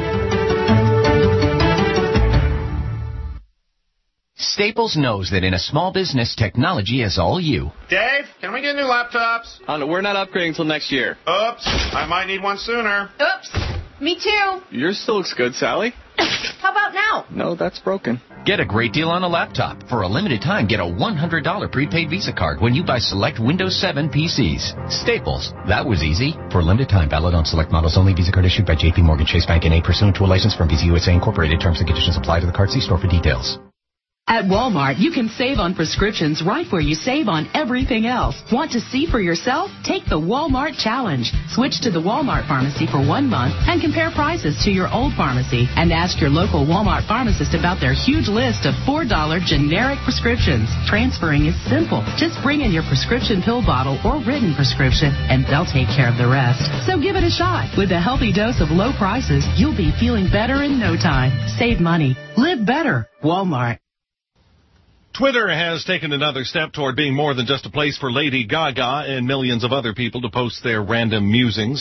Staples knows that in a small business, technology is all you. Dave, can we get new laptops? Oh, no, we're not upgrading until next year. Oops, I might need one sooner. Oops, me too. Yours still looks good, Sally. How about now? No, that's broken. Get a great deal on a laptop. For a limited time, get a one hundred dollars prepaid Visa card when you buy select Windows seven P Cs. Staples. That was easy. For a limited time, valid on select models only. Visa card issued by J P Morgan Chase Bank N A pursuant to a license from Visa U S A Incorporated. Terms and conditions apply to the card. See store for details. At Walmart, you can save on prescriptions right where you save on everything else. Want to see for yourself? Take the Walmart Challenge. Switch to the Walmart pharmacy for one month and compare prices to your old pharmacy. And ask your local Walmart pharmacist about their huge list of four dollar generic prescriptions. Transferring is simple. Just bring in your prescription pill bottle or written prescription, and they'll take care of the rest. So give it a shot. With a healthy dose of low prices, you'll be feeling better in no time. Save money. Live better. Walmart. Twitter has taken another step toward being more than just a place for Lady Gaga and millions of other people to post their random musings.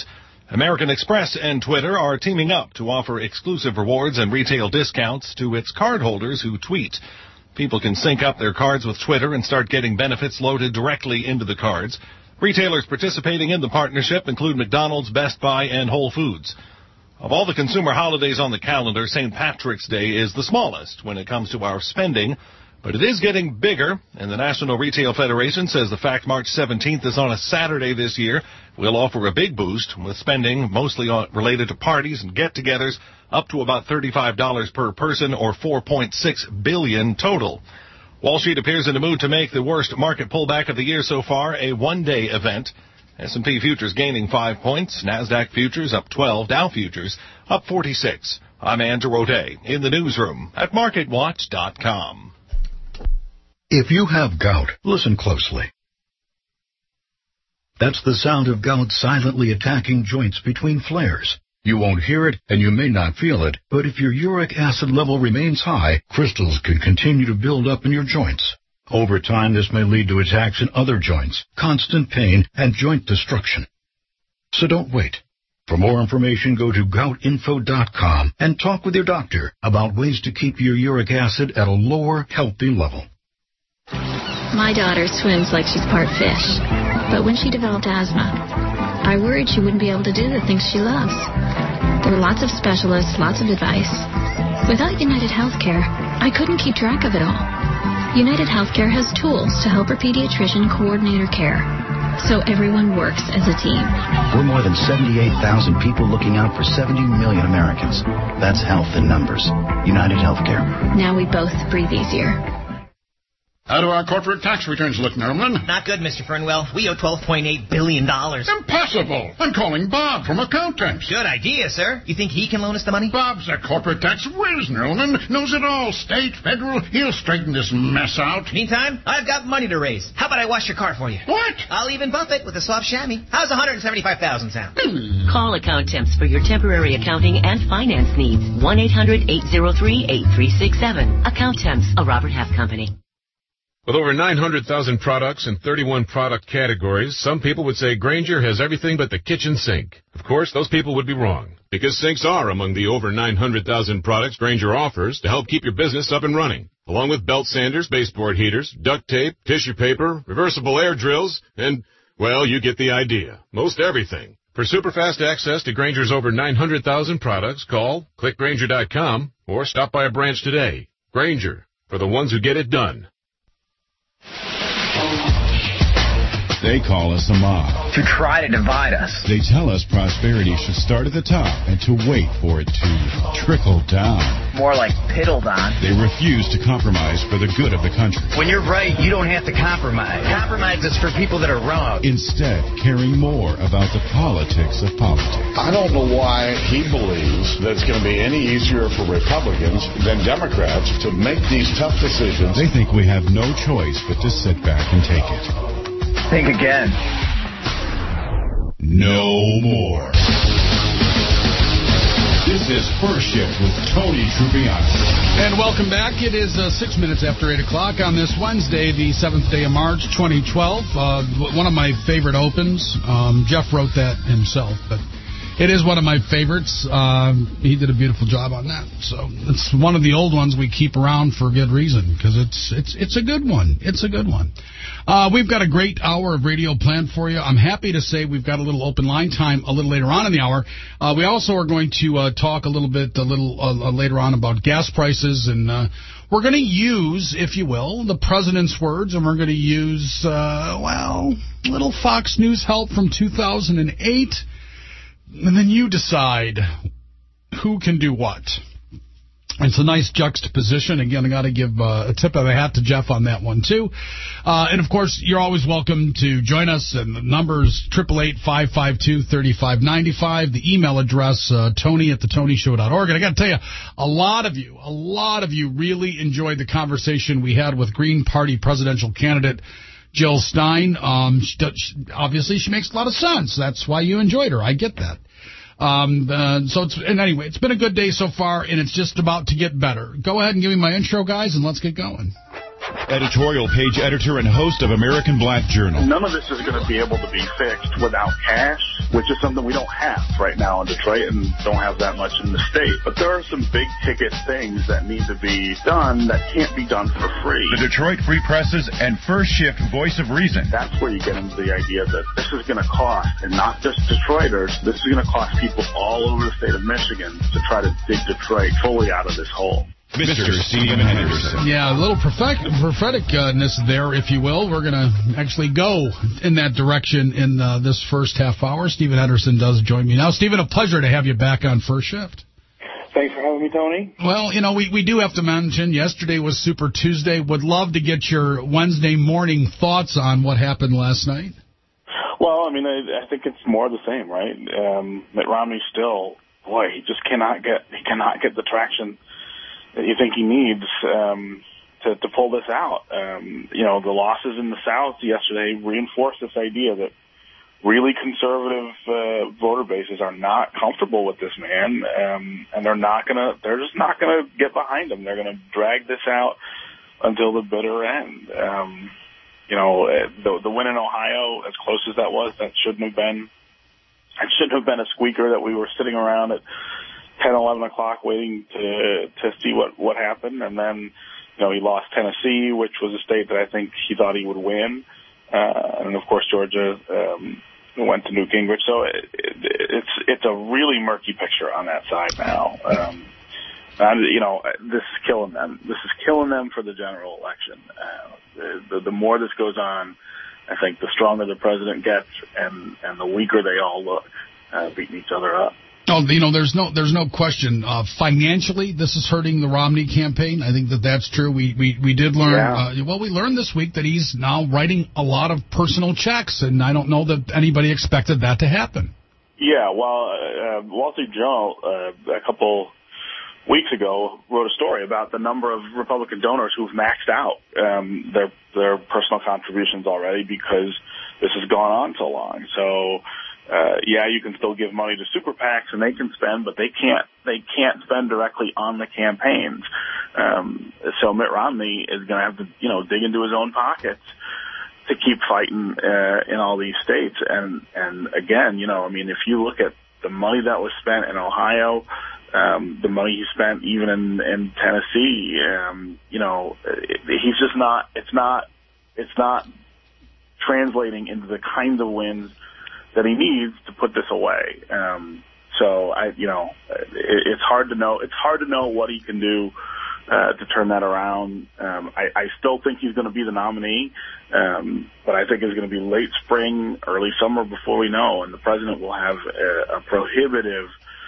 American Express and Twitter are teaming up to offer exclusive rewards and retail discounts to its cardholders who tweet. People can sync up their cards with Twitter and start getting benefits loaded directly into the cards. Retailers participating in the partnership include McDonald's, Best Buy, and Whole Foods. Of all the consumer holidays on the calendar, Saint Patrick's Day is the smallest when it comes to our spending, but it is getting bigger, and the National Retail Federation says the fact March seventeenth is on a Saturday this year will offer a big boost, with spending mostly on, related to parties and get-togethers up to about thirty-five dollars per person or four point six billion dollars total. Wall Street appears in the mood to make the worst market pullback of the year so far a one-day event. S and P futures gaining five points, NASDAQ futures up twelve, Dow futures up forty-six. I'm Andrew O'Day in the newsroom at market watch dot com. If you have gout, listen closely. That's the sound of gout silently attacking joints between flares. You won't hear it, and you may not feel it, but if your uric acid level remains high, crystals can continue to build up in your joints. Over time, this may lead to attacks in other joints, constant pain, and joint destruction. So don't wait. For more information, go to gout info dot com and talk with your doctor about ways to keep your uric acid at a lower, healthy level. My daughter swims like she's part fish, but when she developed asthma, I worried she wouldn't be able to do the things she loves. There were lots of specialists, lots of advice. Without United Healthcare, I couldn't keep track of it all. United Healthcare has tools to help her pediatrician coordinate her care, so everyone works as a team. We're more than seventy-eight thousand people looking out for seventy million Americans. That's health in numbers. United Healthcare. Now we both breathe easier. How do our corporate tax returns look, Nerlman? Not good, Mister Fernwell. We owe twelve point eight billion dollars. Impossible! I'm calling Bob from accountants. Good idea, sir. You think he can loan us the money? Bob's a corporate tax whiz, Nerlman. Knows it all. State, federal. He'll straighten this mess out. Meantime, I've got money to raise. How about I wash your car for you? What? I'll even buff it with a soft chamois. How's one hundred seventy-five thousand sound? Call Accountants for your temporary accounting and finance needs. one eight hundred eight oh three eight three six seven. Accountants, a Robert Half company. With over nine hundred thousand products in thirty-one product categories, some people would say Grainger has everything but the kitchen sink. Of course, those people would be wrong, because sinks are among the over nine hundred thousand products Grainger offers to help keep your business up and running, along with belt sanders, baseboard heaters, duct tape, tissue paper, reversible air drills, and, well, you get the idea. Most everything. For super fast access to Grainger's over nine hundred thousand products, call, click Grainger dot com, or stop by a branch today. Grainger, for the ones who get it done. They call us a mob. To try to divide us. They tell us prosperity should start at the top and to wait for it to trickle down. More like piddled on. They refuse to compromise for the good of the country. When you're right, you don't have to compromise. Compromise is for people that are wrong. Instead, caring more about the politics of politics. I don't know why he believes that it's going to be any easier for Republicans than Democrats to make these tough decisions. They think we have no choice but to sit back and take it. Think again. No more. This is First Shift with Tony Trubiano. And welcome back. It is uh, six minutes after eight o'clock on this Wednesday, the seventh day of March, twenty twelve. Uh, one of my favorite opens. Um, Jeff wrote that himself, but it is one of my favorites. Um, he did a beautiful job on that. So it's one of the old ones we keep around for good reason, because it's it's it's a good one. It's a good one. Uh, we've got a great hour of radio planned for you. I'm happy to say we've got a little open line time a little later on in the hour. Uh, we also are going to uh, talk a little bit a little uh, later on about gas prices, and uh, we're going to use, if you will, the president's words, and we're going to use, uh, well, little Fox News help from two thousand eight. And then you decide who can do what. It's a nice juxtaposition. Again, I got to give uh, a tip of the hat to Jeff on that one, too. Uh, and, of course, you're always welcome to join us. And the number's eight eight eight, five five two, three five nine five. The email address, uh, Tony at the Tony Show dot org. And I got to tell you, a lot of you, a lot of you really enjoyed the conversation we had with Green Party presidential candidate Jill Stein. Um, she does, obviously, she makes a lot of sense. That's why you enjoyed her. I get that. Um, uh, so it's, and anyway, it's been a good day so far, and it's just about to get better. Go ahead and give me my intro, guys, and let's get going. editorial page editor and host of American Black Journal. None of this is going to be able to be fixed without cash, which is something we don't have right now in Detroit and don't have that much in the state. But there are some big ticket things that need to be done that can't be done for free. The Detroit Free Presses and First Shift Voice of Reason. That's where you get into the idea that this is going to cost, and not just Detroiters, this is going to cost people all over the state of Michigan to try to dig Detroit fully out of this hole. Mister Stephen Henderson. Yeah, a little prophetic, propheticness there, if you will. We're going to actually go in that direction in uh, this first half hour. Stephen Henderson does join me now. Stephen, a pleasure to have you back on First Shift. Thanks for having me, Tony. Well, you know, we, we do have to mention yesterday was Super Tuesday. Would love to get your Wednesday morning thoughts on what happened last night. Well, I mean, I, I think it's more of the same, right? Um, Mitt Romney still, boy, he just cannot get he cannot get the traction that you think he needs um, to, to pull this out. Um, you know, the losses in the South yesterday reinforced this idea that really conservative uh, voter bases are not comfortable with this man, um, and they're not gonna. They're just not gonna get behind him. They're gonna drag this out until the bitter end. Um, you know, the, the win in Ohio, as close as that was, that shouldn't have been. It shouldn't have been a squeaker that we were sitting around at ten, eleven o'clock waiting to to see what, what happened. And then, you know, he lost Tennessee, which was a state that I think he thought he would win. Uh, and, of course, Georgia um, went to Newt Gingrich. So it, it, it's it's a really murky picture on that side now. Um, and, you know, this is killing them. This is killing them for the general election. Uh, the, the more this goes on, I think the stronger the president gets and, and the weaker they all look, uh, beating each other up. Oh, you know, there's no, there's no question. Uh, financially, this is hurting the Romney campaign. I think that that's true. We, we, we did learn. Yeah. Uh, well, we learned this week that he's now writing a lot of personal checks, and I don't know that anybody expected that to happen. Yeah, well, uh, Wall Street Journal uh, a couple weeks ago wrote a story about the number of Republican donors who've maxed out um, their their personal contributions already because this has gone on so long. So. Uh, yeah, you can still give money to super PACs and they can spend, but they can't, they can't spend directly on the campaigns. Um, so Mitt Romney is going to have to, you know, dig into his own pockets to keep fighting, uh, in all these states. And, and again, you know, I mean, if you look at the money that was spent in Ohio, um, the money he spent even in, in Tennessee, um, you know, it, he's just not, it's not, it's not translating into the kinds of wins that he needs to put this away. Um, so I, you know, it, it's hard to know. It's hard to know what he can do uh, to turn that around. Um, I, I still think he's going to be the nominee, um, but I think it's going to be late spring, early summer before we know, and the president will have a, a prohibitive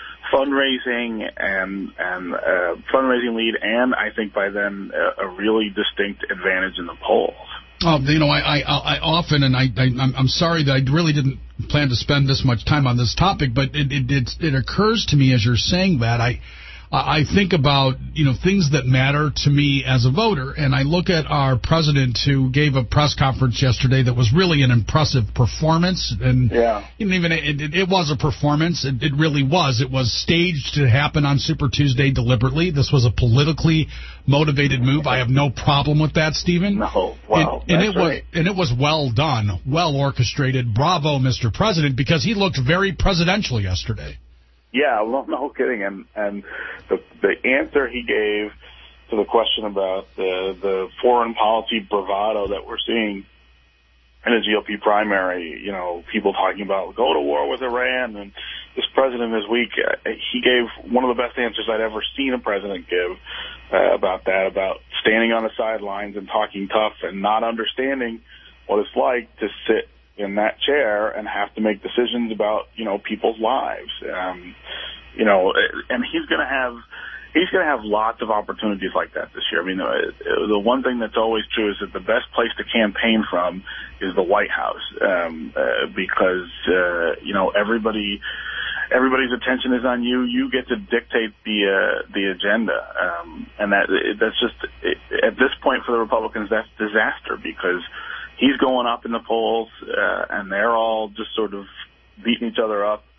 fundraising and and uh, fundraising lead, and I think by then a, a really distinct advantage in the polls. Oh, you know, I, I, I often, and I, I, I'm sorry that I really didn't plan to spend this much time on this topic, but it, it, it, it occurs to me as you're saying that, I, I think about, you know, things that matter to me as a voter, and I look at our president who gave a press conference yesterday that was really an impressive performance, and yeah. even it, it, it was a performance. It, it really was. It was staged to happen on Super Tuesday deliberately. This was a politically motivated move. I have no problem with that, Stephen. No, wow, and, and that's it was right. and it was well done, well orchestrated. Bravo, Mister President, because he looked very presidential yesterday. Yeah, well, no kidding. And and the the answer he gave to the question about the the foreign policy bravado that we're seeing in a G O P primary, you know, people talking about go to war with Iran, and this president this week, uh, he gave one of the best answers I'd ever seen a president give uh, about that, about standing on the sidelines and talking tough and not understanding what it's like to sit in that chair and have to make decisions about, you know, people's lives. Um, you know, and he's going to have, he's going to have lots of opportunities like that this year. I mean, uh, the one thing that's always true is that the best place to campaign from is the White House, um, uh, because, uh, you know, everybody, everybody's attention is on you. You get to dictate the, uh, the agenda. Um, and that, that's just, it, at this point for the Republicans, that's disaster because he's going up in the polls, uh, and they're all just sort of beating each other up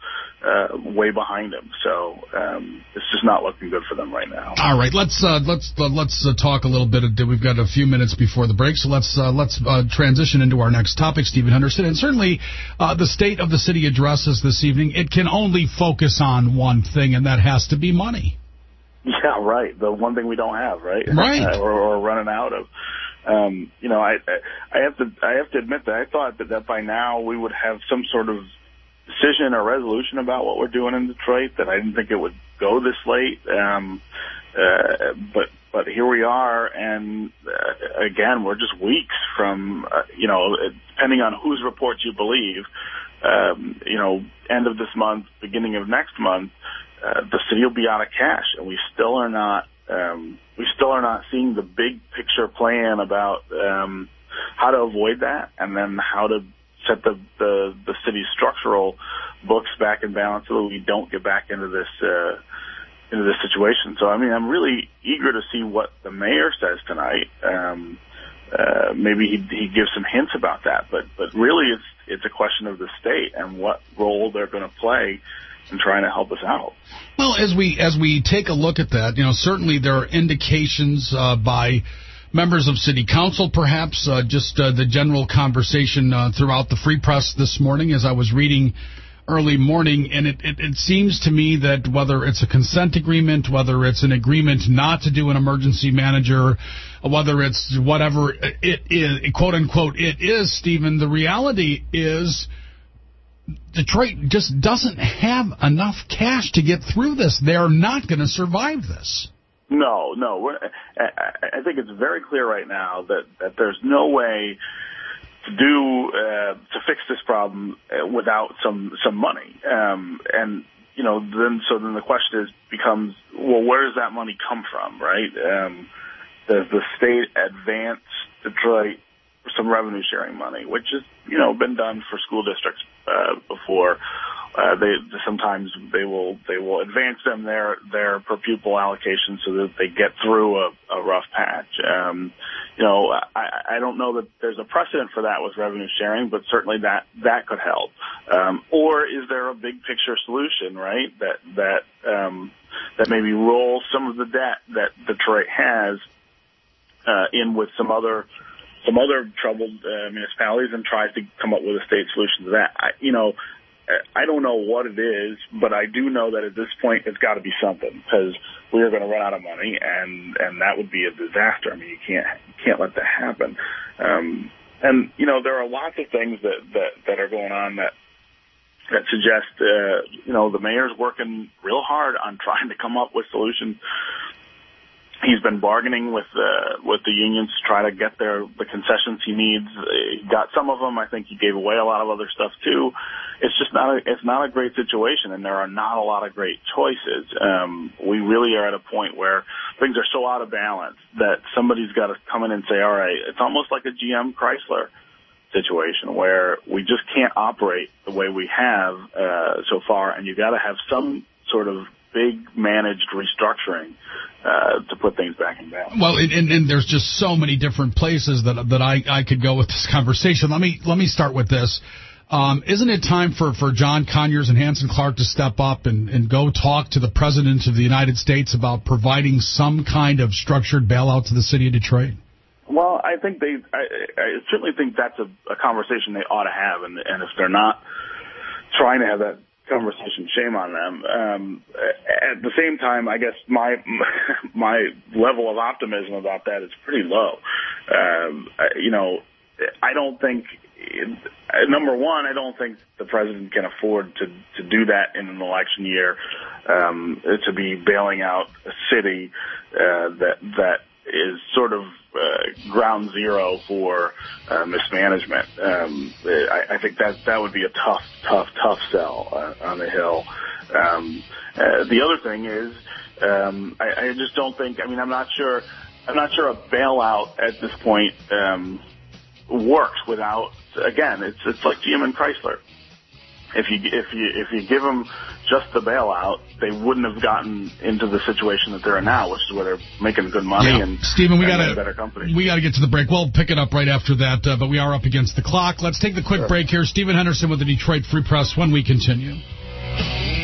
uh, way behind him. So um, it's just not looking good for them right now. All right, let's uh, let's uh, let's uh, talk a little bit. We've got a few minutes before the break, so let's uh, let's uh, transition into our next topic, Stephen Henderson. And certainly, uh, the State of the City addresses this evening. It can only focus on one thing, and that has to be money. Yeah, right. The one thing we don't have, right? Right. or, or running out of. Um, you know, I, I have to I have to admit that I thought that, that by now we would have some sort of decision or resolution about what we're doing in Detroit. That I didn't think it would go this late. Um, uh, but but here we are, and uh, again, we're just weeks from uh, you know, depending on whose reports you believe. Um, you know, end of this month, beginning of next month, uh, the city will be out of cash, and we still are not. Um, we still are not seeing the big picture plan about um, how to avoid that, and then how to set the, the the city's structural books back in balance so that we don't get back into this uh, into this situation. So, I mean, I'm really eager to see what the mayor says tonight. Um, uh, maybe he he gives some hints about that, but but really, it's it's a question of the state and what role they're going to play and trying to help us out. Well, as we as we take a look at that, you know, certainly there are indications uh, by members of city council, perhaps uh, just uh, the general conversation uh, throughout the Free Press this morning as I was reading early morning, and it, it, it seems to me that whether it's a consent agreement, whether it's an agreement not to do an emergency manager, whether it's whatever it is, quote unquote, it is, Stephen, the reality is Detroit just doesn't have enough cash to get through this. They're not going to survive this. No, no. We're, I, I think it's very clear right now that, that there's no way to do uh, to fix this problem without some some money. Um, and you know, then so then the question is becomes, well, where does that money come from, right? Um, does the state advance Detroit some revenue sharing money, which has, you know, been done for school districts uh, before. Uh, they sometimes they will they will advance them their their per pupil allocation so that they get through a, a rough patch. Um, you know, I, I don't know that there's a precedent for that with revenue sharing, but certainly that that could help. Um, or is there a big picture solution, right? That that um, that maybe roll some of the debt that Detroit has uh, in with some other. some other troubled uh, municipalities and tries to come up with a state solution to that. I, you know, I don't know what it is, but I do know that at this point it's got to be something because we are going to run out of money, and, and that would be a disaster. I mean, you can't you can't let that happen. Um, and you know, there are lots of things that, that, that are going on that that suggest uh, you know, the mayor's working real hard on trying to come up with solutions. He's been bargaining with uh, with the unions to try to get their the concessions he needs. He got some of them. I think he gave away a lot of other stuff too. It's just not a, it's not a great situation, and there are not a lot of great choices. Um, we really are at a point where things are so out of balance that somebody's got to come in and say, all right, it's almost like a G M Chrysler situation where we just can't operate the way we have uh, so far, and you got to have some sort of big managed restructuring uh, to put things back in balance. Well, and, and there's just so many different places that that I, I could go with this conversation. Let me let me start with this. Um, isn't it time for, for John Conyers and Hanson Clark to step up and, and go talk to the President of the United States about providing some kind of structured bailout to the city of Detroit? Well, I think they, I, I certainly think that's a, a conversation they ought to have, and, and if they're not trying to have that conversation, shame on them. Um, at the same time, I guess my my level of optimism about that is pretty low. Um, you know, I don't think, number one, I don't think the president can afford to, to do that in an election year, um, to be bailing out a city uh, that that is sort of uh, ground zero for uh, mismanagement. Um, I, I think that that would be a tough, tough, tough sell uh, on the Hill. Um, uh, the other thing is, um, I, I just don't think. I mean, I'm not sure. I'm not sure a bailout at this point um, works without. Again, it's it's like G M and Chrysler. If you if you if you give them just the bailout, they wouldn't have gotten into the situation that they're in now, which is where they're making good money yeah. and Stephen, we got a better company. We got to get to the break. We'll pick it up right after that, uh, but we are up against the clock. Let's take the quick sure. break here. Stephen Henderson with the Detroit Free Press when we continue.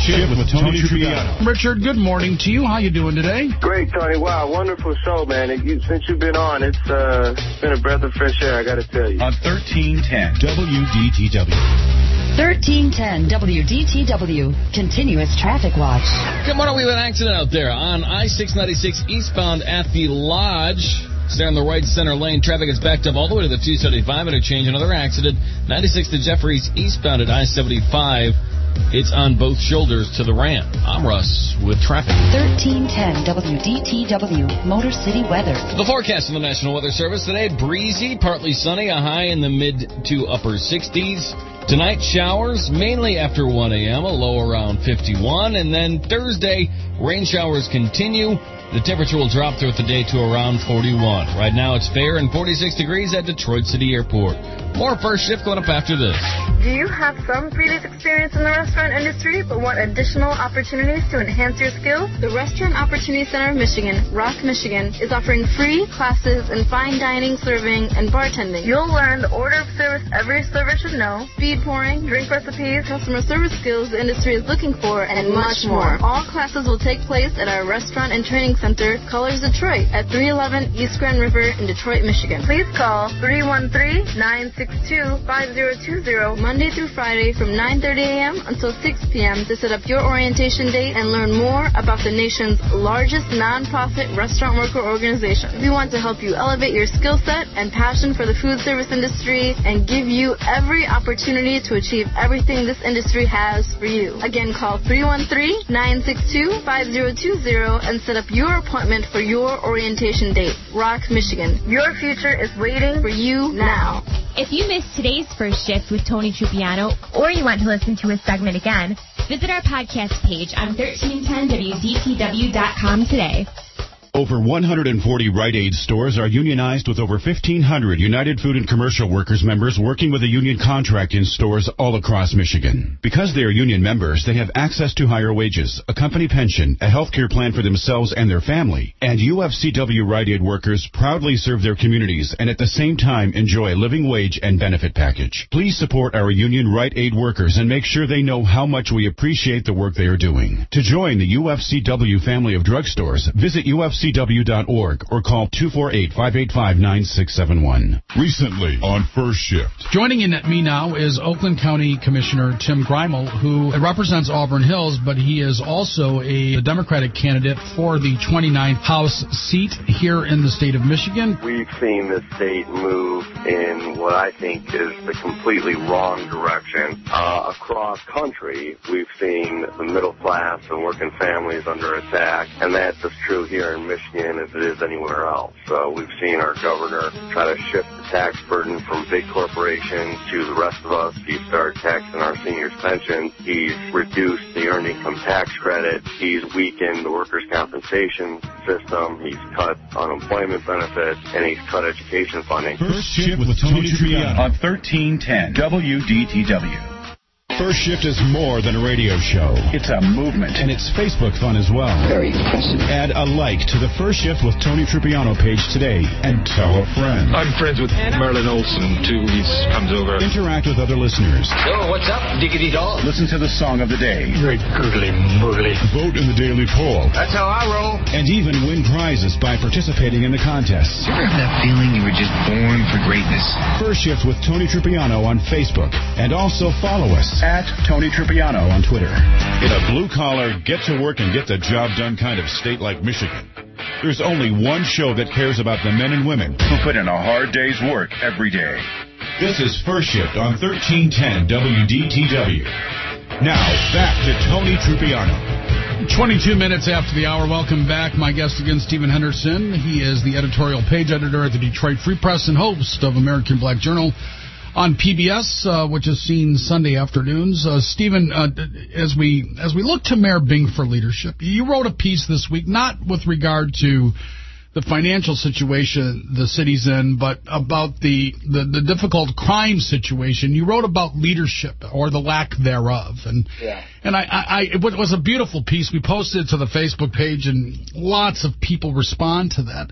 Shift with Tony Trippiano. Richard, good morning to you. How you doing today? Great, Tony. Wow, wonderful show, man. And you, since you've been on, it's uh, been a breath of fresh air, I got to tell you. On thirteen ten W D T W. thirteen ten W D T W. Continuous traffic watch. Good morning. We have an accident out there on I six ninety-six eastbound at the Lodge. Stay on the right center lane. Traffic is backed up all the way to the two seventy-five interchange. Another accident. ninety-six to Jeffries eastbound at I seventy-five. It's on both shoulders to the ramp. I'm Russ with traffic. thirteen ten W D T W. Motor City weather. The forecast from the National Weather Service today: breezy, partly sunny, a high in the mid to upper sixties. Tonight, showers, mainly after one a.m., a low around fifty-one. And then Thursday, rain showers continue. The temperature will drop throughout the day to around forty-one. Right now, it's fair and forty-six degrees at Detroit City Airport. More First Shift going up after this. Do you have some previous experience in the restaurant industry but want additional opportunities to enhance your skills? The Restaurant Opportunity Center of Michigan, Rock, Michigan, is offering free classes in fine dining, serving, and bartending. You'll learn the order of service every server should know, speed pouring, drink recipes, customer service skills the industry is looking for, and, and much more. All classes will take place at our Restaurant and Training Center, Colors Detroit, at three eleven East Grand River in Detroit, Michigan. Please call three one three, nine six two, five zero two zero Monday through Friday from nine thirty a.m. until six p.m. to set up your orientation date and learn more about the nation's largest nonprofit restaurant worker organization. We want to help you elevate your skill set and passion for the food service industry and give you every opportunity to achieve everything this industry has for you. Again, call three one three, nine six two, five zero two zero and set up your appointment for your orientation date. Rock, Michigan. Your future is waiting for you now. If you missed today's First Shift with Tony Trippiano, or you want to listen to a segment again, visit our podcast page on thirteen ten W D T W dot com today. Over one hundred forty Rite Aid stores are unionized with over fifteen hundred United Food and Commercial Workers members working with a union contract in stores all across Michigan. Because they are union members, they have access to higher wages, a company pension, a health care plan for themselves and their family, and U F C W Rite Aid workers proudly serve their communities and at the same time enjoy a living wage and benefit package. Please support our union Rite Aid workers and make sure they know how much we appreciate the work they are doing. To join the U F C W family of drugstores, visit U F C W dot org or call two four eight, five eight five, nine six seven one. Recently on First Shift. Joining in at me now is Oakland County Commissioner Tim Greimel, who represents Auburn Hills, but he is also a Democratic candidate for the twenty-ninth House seat here in the state of Michigan. We've seen the state move in what I think is the completely wrong direction. Uh, across country, we've seen the middle class and working families under attack, and that's as true here in Michigan as it is anywhere else. So we've seen our governor try to shift the tax burden from big corporations to the rest of us. He started taxing our seniors' pensions. He's reduced the earned income tax credit. He's weakened the workers' compensation system. He's cut unemployment benefits, and he's cut education funding. First Shift with Tony Trippiano on thirteen ten W D T W. First Shift is more than a radio show. It's a movement, and it's Facebook fun as well. Very impressive. Add a like to the First Shift with Tony Trippiano page today, and tell a friend. I'm friends with Marilyn Olsen, too. He comes over. Interact with other listeners. Oh, what's up, diggity dog? Listen to the song of the day. Great googly moogly. Vote in the daily poll. That's how I roll. And even win prizes by participating in the contests. You ever have that feeling you were just born for greatness? First Shift with Tony Trippiano on Facebook, and also follow us at Tony Trippiano on Twitter. In a blue-collar, get-to-work and get-the-job done kind of state like Michigan, there's only one show that cares about the men and women who put in a hard day's work every day. This is First Shift on thirteen ten W D T W. Now, back to Tony Trippiano. twenty-two minutes after the hour. Welcome back. My guest again, Stephen Henderson. He is the editorial page editor at the Detroit Free Press and host of American Black Journal on P B S, uh, which is seen Sunday afternoons. Uh, Stephen, uh, as we as we look to Mayor Bing for leadership, you wrote a piece this week, not with regard to the financial situation the city's in, but about the, the, the difficult crime situation. You wrote about leadership, or the lack thereof. And yeah. and I, I, I it was a beautiful piece. We posted it to the Facebook page, and lots of people respond to that.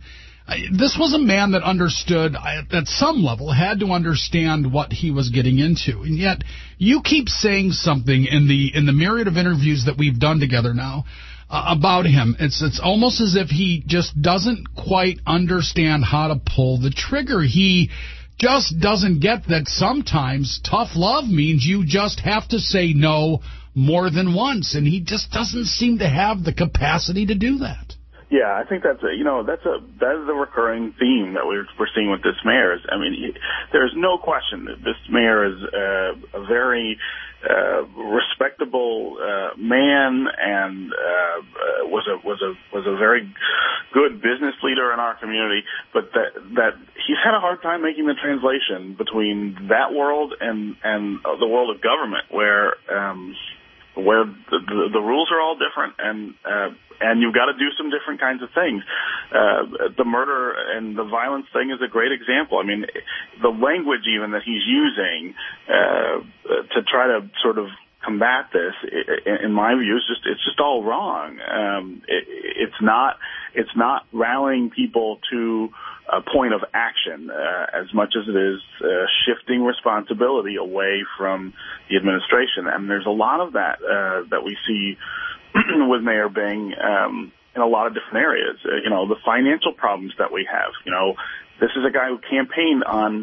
This was a man that understood, at some level, had to understand what he was getting into. And yet, you keep saying something in the in the myriad of interviews that we've done together now uh, about him. It's it's almost as if he just doesn't quite understand how to pull the trigger. He just doesn't get that sometimes tough love means you just have to say no more than once, and he just doesn't seem to have the capacity to do that. Yeah, I think that's a, you know, that's a, that is a recurring theme that we're, we're seeing with this mayor. Is, I mean, he, there's no question that this mayor is uh, a very uh, respectable uh, man and uh, uh, was a was a was a very good business leader in our community. But that that he's had a hard time making the translation between that world and and the world of government, where um, where the, the, the rules are all different and. Uh, And you've got to do some different kinds of things. Uh, the murder and the violence thing is a great example. I mean, the language even that he's using uh, to try to sort of combat this, in my view, is just it's just all wrong. Um, it, it's not it's not rallying people to a point of action uh, as much as it is uh, shifting responsibility away from the administration. And there's a lot of that uh, that we see with Mayor Bing um, in a lot of different areas. Uh, you know, the financial problems that we have. You know, this is a guy who campaigned on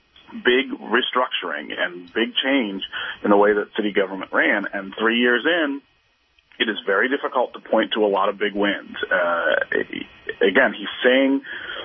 big restructuring and big change in the way that city government ran. And three years in, it is very difficult to point to a lot of big wins. Uh, again, he's saying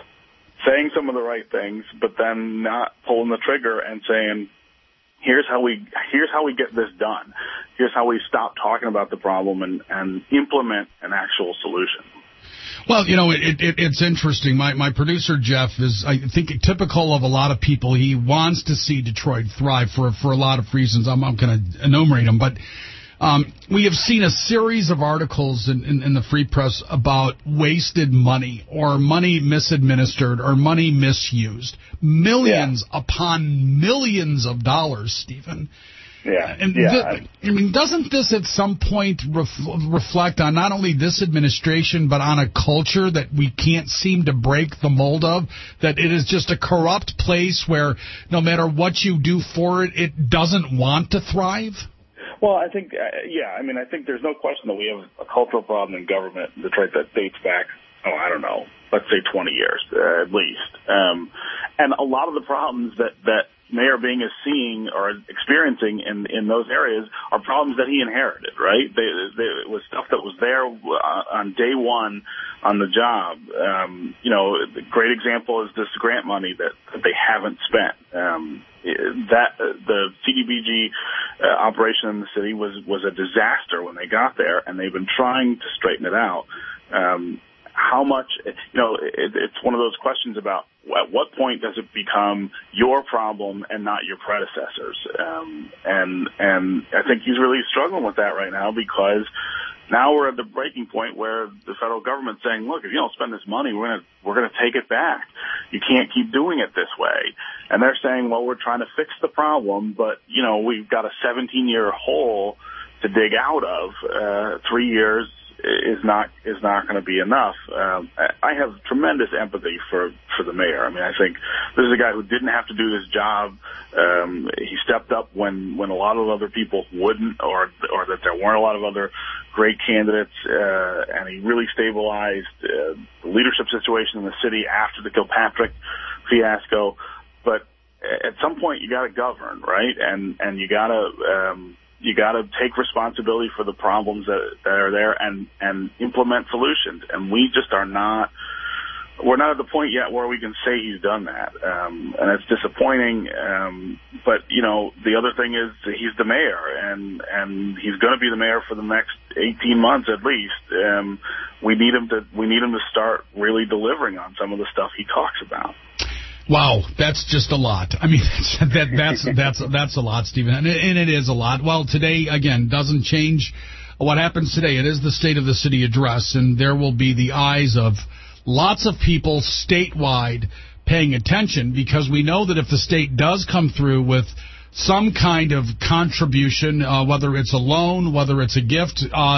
saying some of the right things, but then not pulling the trigger and saying, Here's how we here's how we get this done. Here's how we stop talking about the problem and, and implement an actual solution. Well, you know, it, it, it's interesting. My my producer, Jeff, is, I think, typical of a lot of people. He wants to see Detroit thrive for for a lot of reasons. I'm, I'm going to enumerate them. But um, we have seen a series of articles in, in, in the Free Press about wasted money or money misadministered or money misused. Millions yeah. upon millions of dollars, Stephen. Yeah. And yeah. th- I mean, doesn't this at some point ref- reflect on not only this administration, but on a culture that we can't seem to break the mold of, that it is just a corrupt place where no matter what you do for it, it doesn't want to thrive? Well, I think, uh, yeah, I mean, I think there's no question that we have a cultural problem in government in Detroit that dates back, oh, I don't know, let's say twenty years uh, at least. Um, and a lot of the problems that, that Mayor Bing is seeing or experiencing in, in those areas are problems that he inherited, right? They, they, it was stuff that was there on day one on the job. Um, you know, the great example is this grant money that, that they haven't spent. Um, that uh, the C D B G uh, operation in the city was, was a disaster when they got there, and they've been trying to straighten it out. Um, how much, you know, it, it's one of those questions about at what point does it become your problem and not your predecessors? Um, and, and I think he's really struggling with that right now, because now we're at the breaking point where the federal government's saying, look, if you don't spend this money, we're going to, we're going to take it back. You can't keep doing it this way. And they're saying, well, we're trying to fix the problem, but, you know, we've got a seventeen year hole to dig out of. Uh, three years is not is not going to be enough. Um, I have tremendous empathy for for the mayor. I mean, I think this is a guy who didn't have to do this job. Um, he stepped up when when a lot of other people wouldn't, or or that there weren't a lot of other great candidates, uh, and he really stabilized uh, the leadership situation in the city after the Kilpatrick fiasco. But at some point, you got to govern, right? And and you got to. Um, You got to take responsibility for the problems that, that are there and, and implement solutions. And we just are not, we're not at the point yet where we can say he's done that. Um, and it's disappointing. Um, but, you know, the other thing is he's the mayor, and, and he's going to be the mayor for the next eighteen months at least. Um, we need him to, we need him to start really delivering on some of the stuff he talks about. Wow, that's just a lot. I mean, that, that's that's that's a lot, Stephen, and it, and it is a lot. Well, today, again, doesn't change what happens today. It is the State of the City address, and there will be the eyes of lots of people statewide paying attention, because we know that if the state does come through with some kind of contribution, uh, whether it's a loan, whether it's a gift, uh,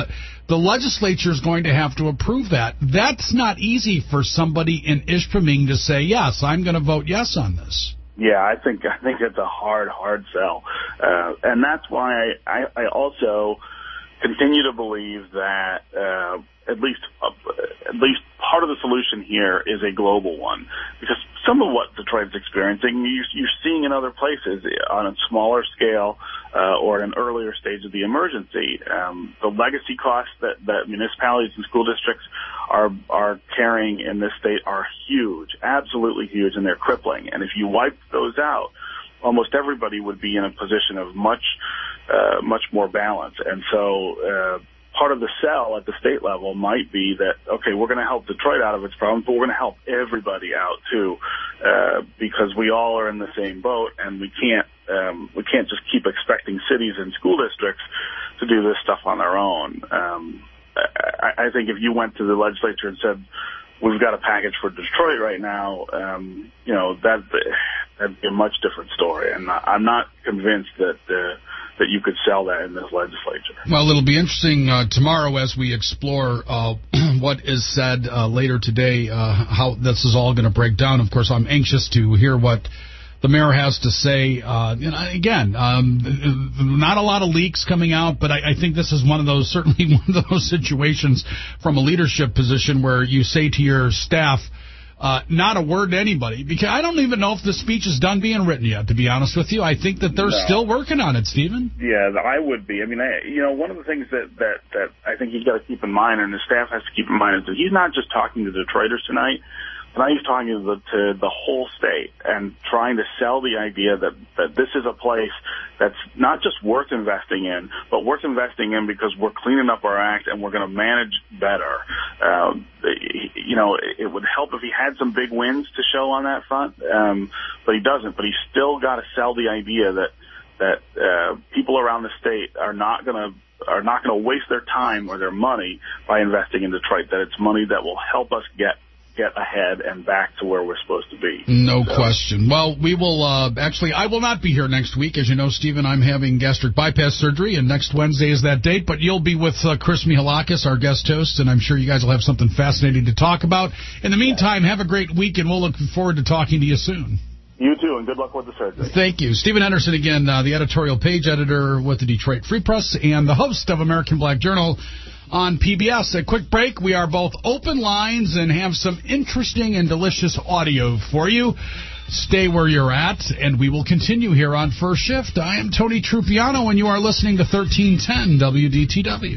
the legislature is going to have to approve that. That's not easy for somebody in Ishpeming to say, yes, I'm going to vote yes on this. Yeah, I think I think it's a hard, hard sell. Uh, and that's why I, I, I also continue to believe that uh, at least uh, at least part of the solution here is a global one. Because some of what Detroit's experiencing, you're, you're seeing in other places on a smaller scale uh, or at an earlier stage of the emergency. Um, the legacy costs that, that municipalities and school districts are are carrying in this state are huge, absolutely huge, and they're crippling. And if you wipe those out, almost everybody would be in a position of much, uh, much more balance. And so uh, part of the sell at the state level might be that, okay, we're going to help Detroit out of its problems, but we're going to help everybody out too, uh, because we all are in the same boat, and we can't um, we can't just keep expecting cities and school districts to do this stuff on their own. Um, I, I think if you went to the legislature and said, we've got a package for Detroit right now, um, you know, that, that'd be a much different story. And I'm not convinced that uh, that you could sell that in this legislature. Well, it'll be interesting uh, tomorrow as we explore uh, what is said uh, later today, uh, how this is all going to break down. Of course, I'm anxious to hear what the mayor has to say. Uh, you know, again, um, not a lot of leaks coming out, but I, I think this is one of those, certainly one of those situations from a leadership position where you say to your staff, uh, not a word to anybody, because I don't even know if the speech is done being written yet, to be honest with you. I think that they're no. still working on it, Stephen. Yeah, I would be. I mean, I, you know, one of the things that, that, that I think he's got to keep in mind, and the staff has to keep in mind, is that he's not just talking to Detroiters tonight. Now he's talking to the, to the whole state and trying to sell the idea that, that this is a place that's not just worth investing in, but worth investing in because we're cleaning up our act and we're going to manage better. Uh, you know, it would help if he had some big wins to show on that front, um, but he doesn't. But he's still got to sell the idea that that uh, people around the state are not going to are not going to waste their time or their money by investing in Detroit. That it's money that will help us get. get ahead and back to where we're supposed to be. No so. question. Well, we will, uh, actually, I will not be here next week. As you know, Stephen, I'm having gastric bypass surgery, and next Wednesday is that date, but you'll be with uh, Chris Mihalakis, our guest host, and I'm sure you guys will have something fascinating to talk about. In the meantime, have a great week, and we'll look forward to talking to you soon. You too, and good luck with the surgery. Thank you. Stephen Henderson, again, uh, the editorial page editor with the Detroit Free Press and the host of American Black Journal on P B S. A quick break. We are both open lines and have some interesting and delicious audio for you. Stay where you're at, and we will continue here on First Shift. I am Tony Trupiano, and you are listening to thirteen ten W D T W.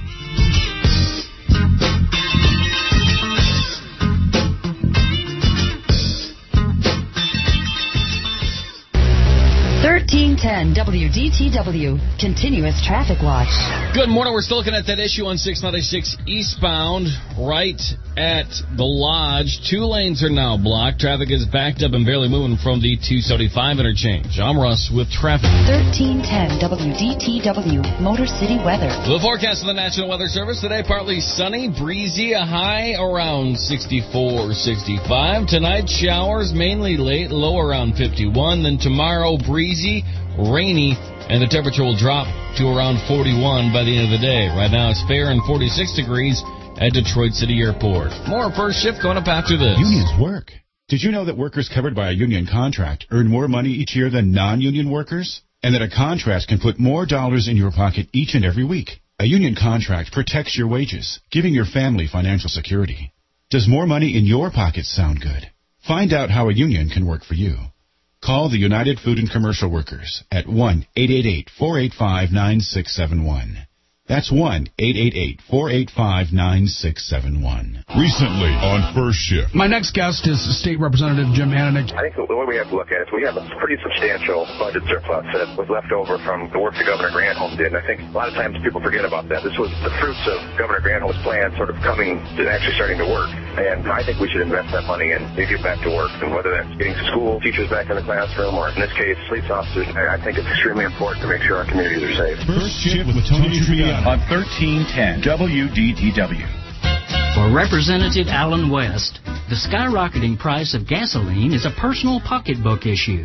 thirteen ten W D T W, Continuous Traffic Watch. Good morning. We're still looking at that issue on six ninety-six eastbound, right at the Lodge. Two lanes are now blocked. Traffic is backed up and barely moving from the two seventy-five interchange. I'm Russ with traffic. thirteen ten W D T W, Motor City weather. The forecast of the National Weather Service today, partly sunny, breezy, a high around sixty-four, sixty-five. Tonight, showers, mainly late, low around fifty-one. Then tomorrow, breezy, rainy, and the temperature will drop to around forty-one by the end of the day. Right now it's fair and forty-six degrees at Detroit City Airport. More First Shift going up after this. Unions work. Did you know that workers covered by a union contract earn more money each year than non-union workers? And that a contract can put more dollars in your pocket each and every week? A union contract protects your wages, giving your family financial security. Does more money in your pocket sound good? Find out how a union can work for you. Call the United Food and Commercial Workers at one eight eight eight, four eight five, nine six seven one. That's one eight eight eight, four eight five, nine six seven one. Recently on First Shift. My next guest is State Representative Jim Ananich. I think the way we have to look at it is we have a pretty substantial budget surplus that was left over from the work that Governor Granholm did. And I think a lot of times people forget about that. This was the fruits of Governor Granholm's plan sort of coming to actually starting to work. And I think we should invest that money and get back to work. And whether that's getting to school, teachers back in the classroom, or in this case, police officers, I think it's extremely important to make sure our communities are safe. First Shift with Tony Trupiano on thirteen ten W D T W. For Representative Alan West, the skyrocketing price of gasoline is a personal pocketbook issue.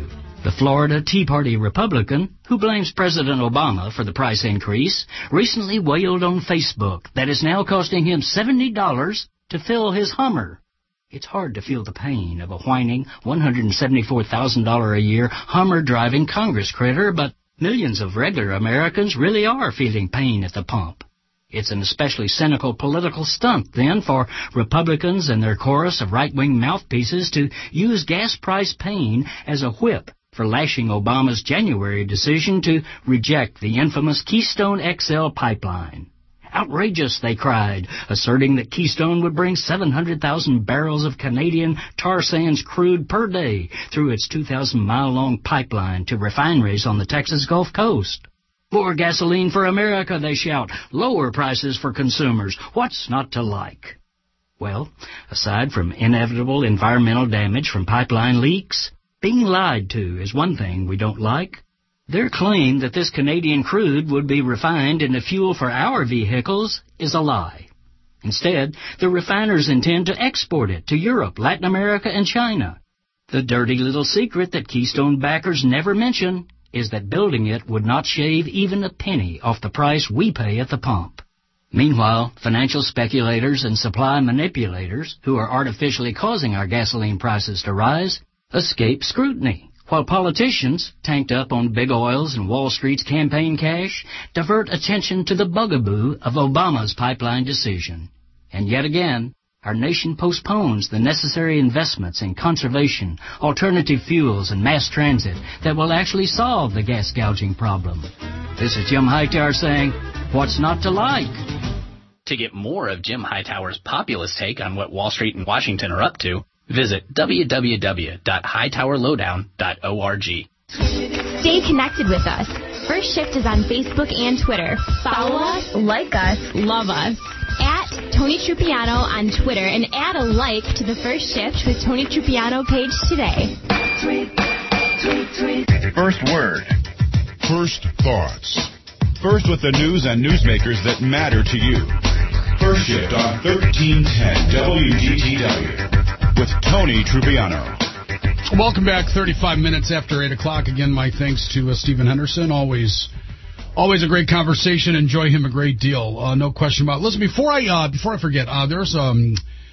The Florida Tea Party Republican, who blames President Obama for the price increase, recently wailed on Facebook that it's now costing him seventy dollars to fill his Hummer. It's hard to feel the pain of a whining one hundred seventy-four thousand dollars a year Hummer-driving Congress critter, but millions of regular Americans really are feeling pain at the pump. It's an especially cynical political stunt, then, for Republicans and their chorus of right-wing mouthpieces to use gas price pain as a whip for lashing Obama's January decision to reject the infamous Keystone X L pipeline. Outrageous, they cried, asserting that Keystone would bring seven hundred thousand barrels of Canadian tar sands crude per day through its two thousand mile long pipeline to refineries on the Texas Gulf Coast. More gasoline for America, they shout. Lower prices for consumers. What's not to like? Well, aside from inevitable environmental damage from pipeline leaks, being lied to is one thing we don't like. Their claim that this Canadian crude would be refined into fuel for our vehicles is a lie. Instead, the refiners intend to export it to Europe, Latin America, and China. The dirty little secret that Keystone backers never mention is that building it would not shave even a penny off the price we pay at the pump. Meanwhile, financial speculators and supply manipulators, who are artificially causing our gasoline prices to rise, escape scrutiny, while politicians, tanked up on big oils and Wall Street's campaign cash, divert attention to the bugaboo of Obama's pipeline decision. And yet again, our nation postpones the necessary investments in conservation, alternative fuels, and mass transit that will actually solve the gas gouging problem. This is Jim Hightower saying, what's not to like? To get more of Jim Hightower's populist take on what Wall Street and Washington are up to, visit w w w dot hightower lowdown dot org. Stay connected with us. First Shift is on Facebook and Twitter. Follow us, like us, love us. At Tony Trupiano on Twitter, and add a like to the First Shift with Tony Trupiano page today. Tweet, tweet, tweet. First word. First thoughts. First with the news and newsmakers that matter to you. First Shift on thirteen ten W D T W with Tony Trupiano. Welcome back. thirty-five minutes after eight o'clock. Again, my thanks to uh, Stephen Henderson. Always always a great conversation. Enjoy him a great deal. Uh, no question about it. Listen, before I uh, before I forget, uh, there's um,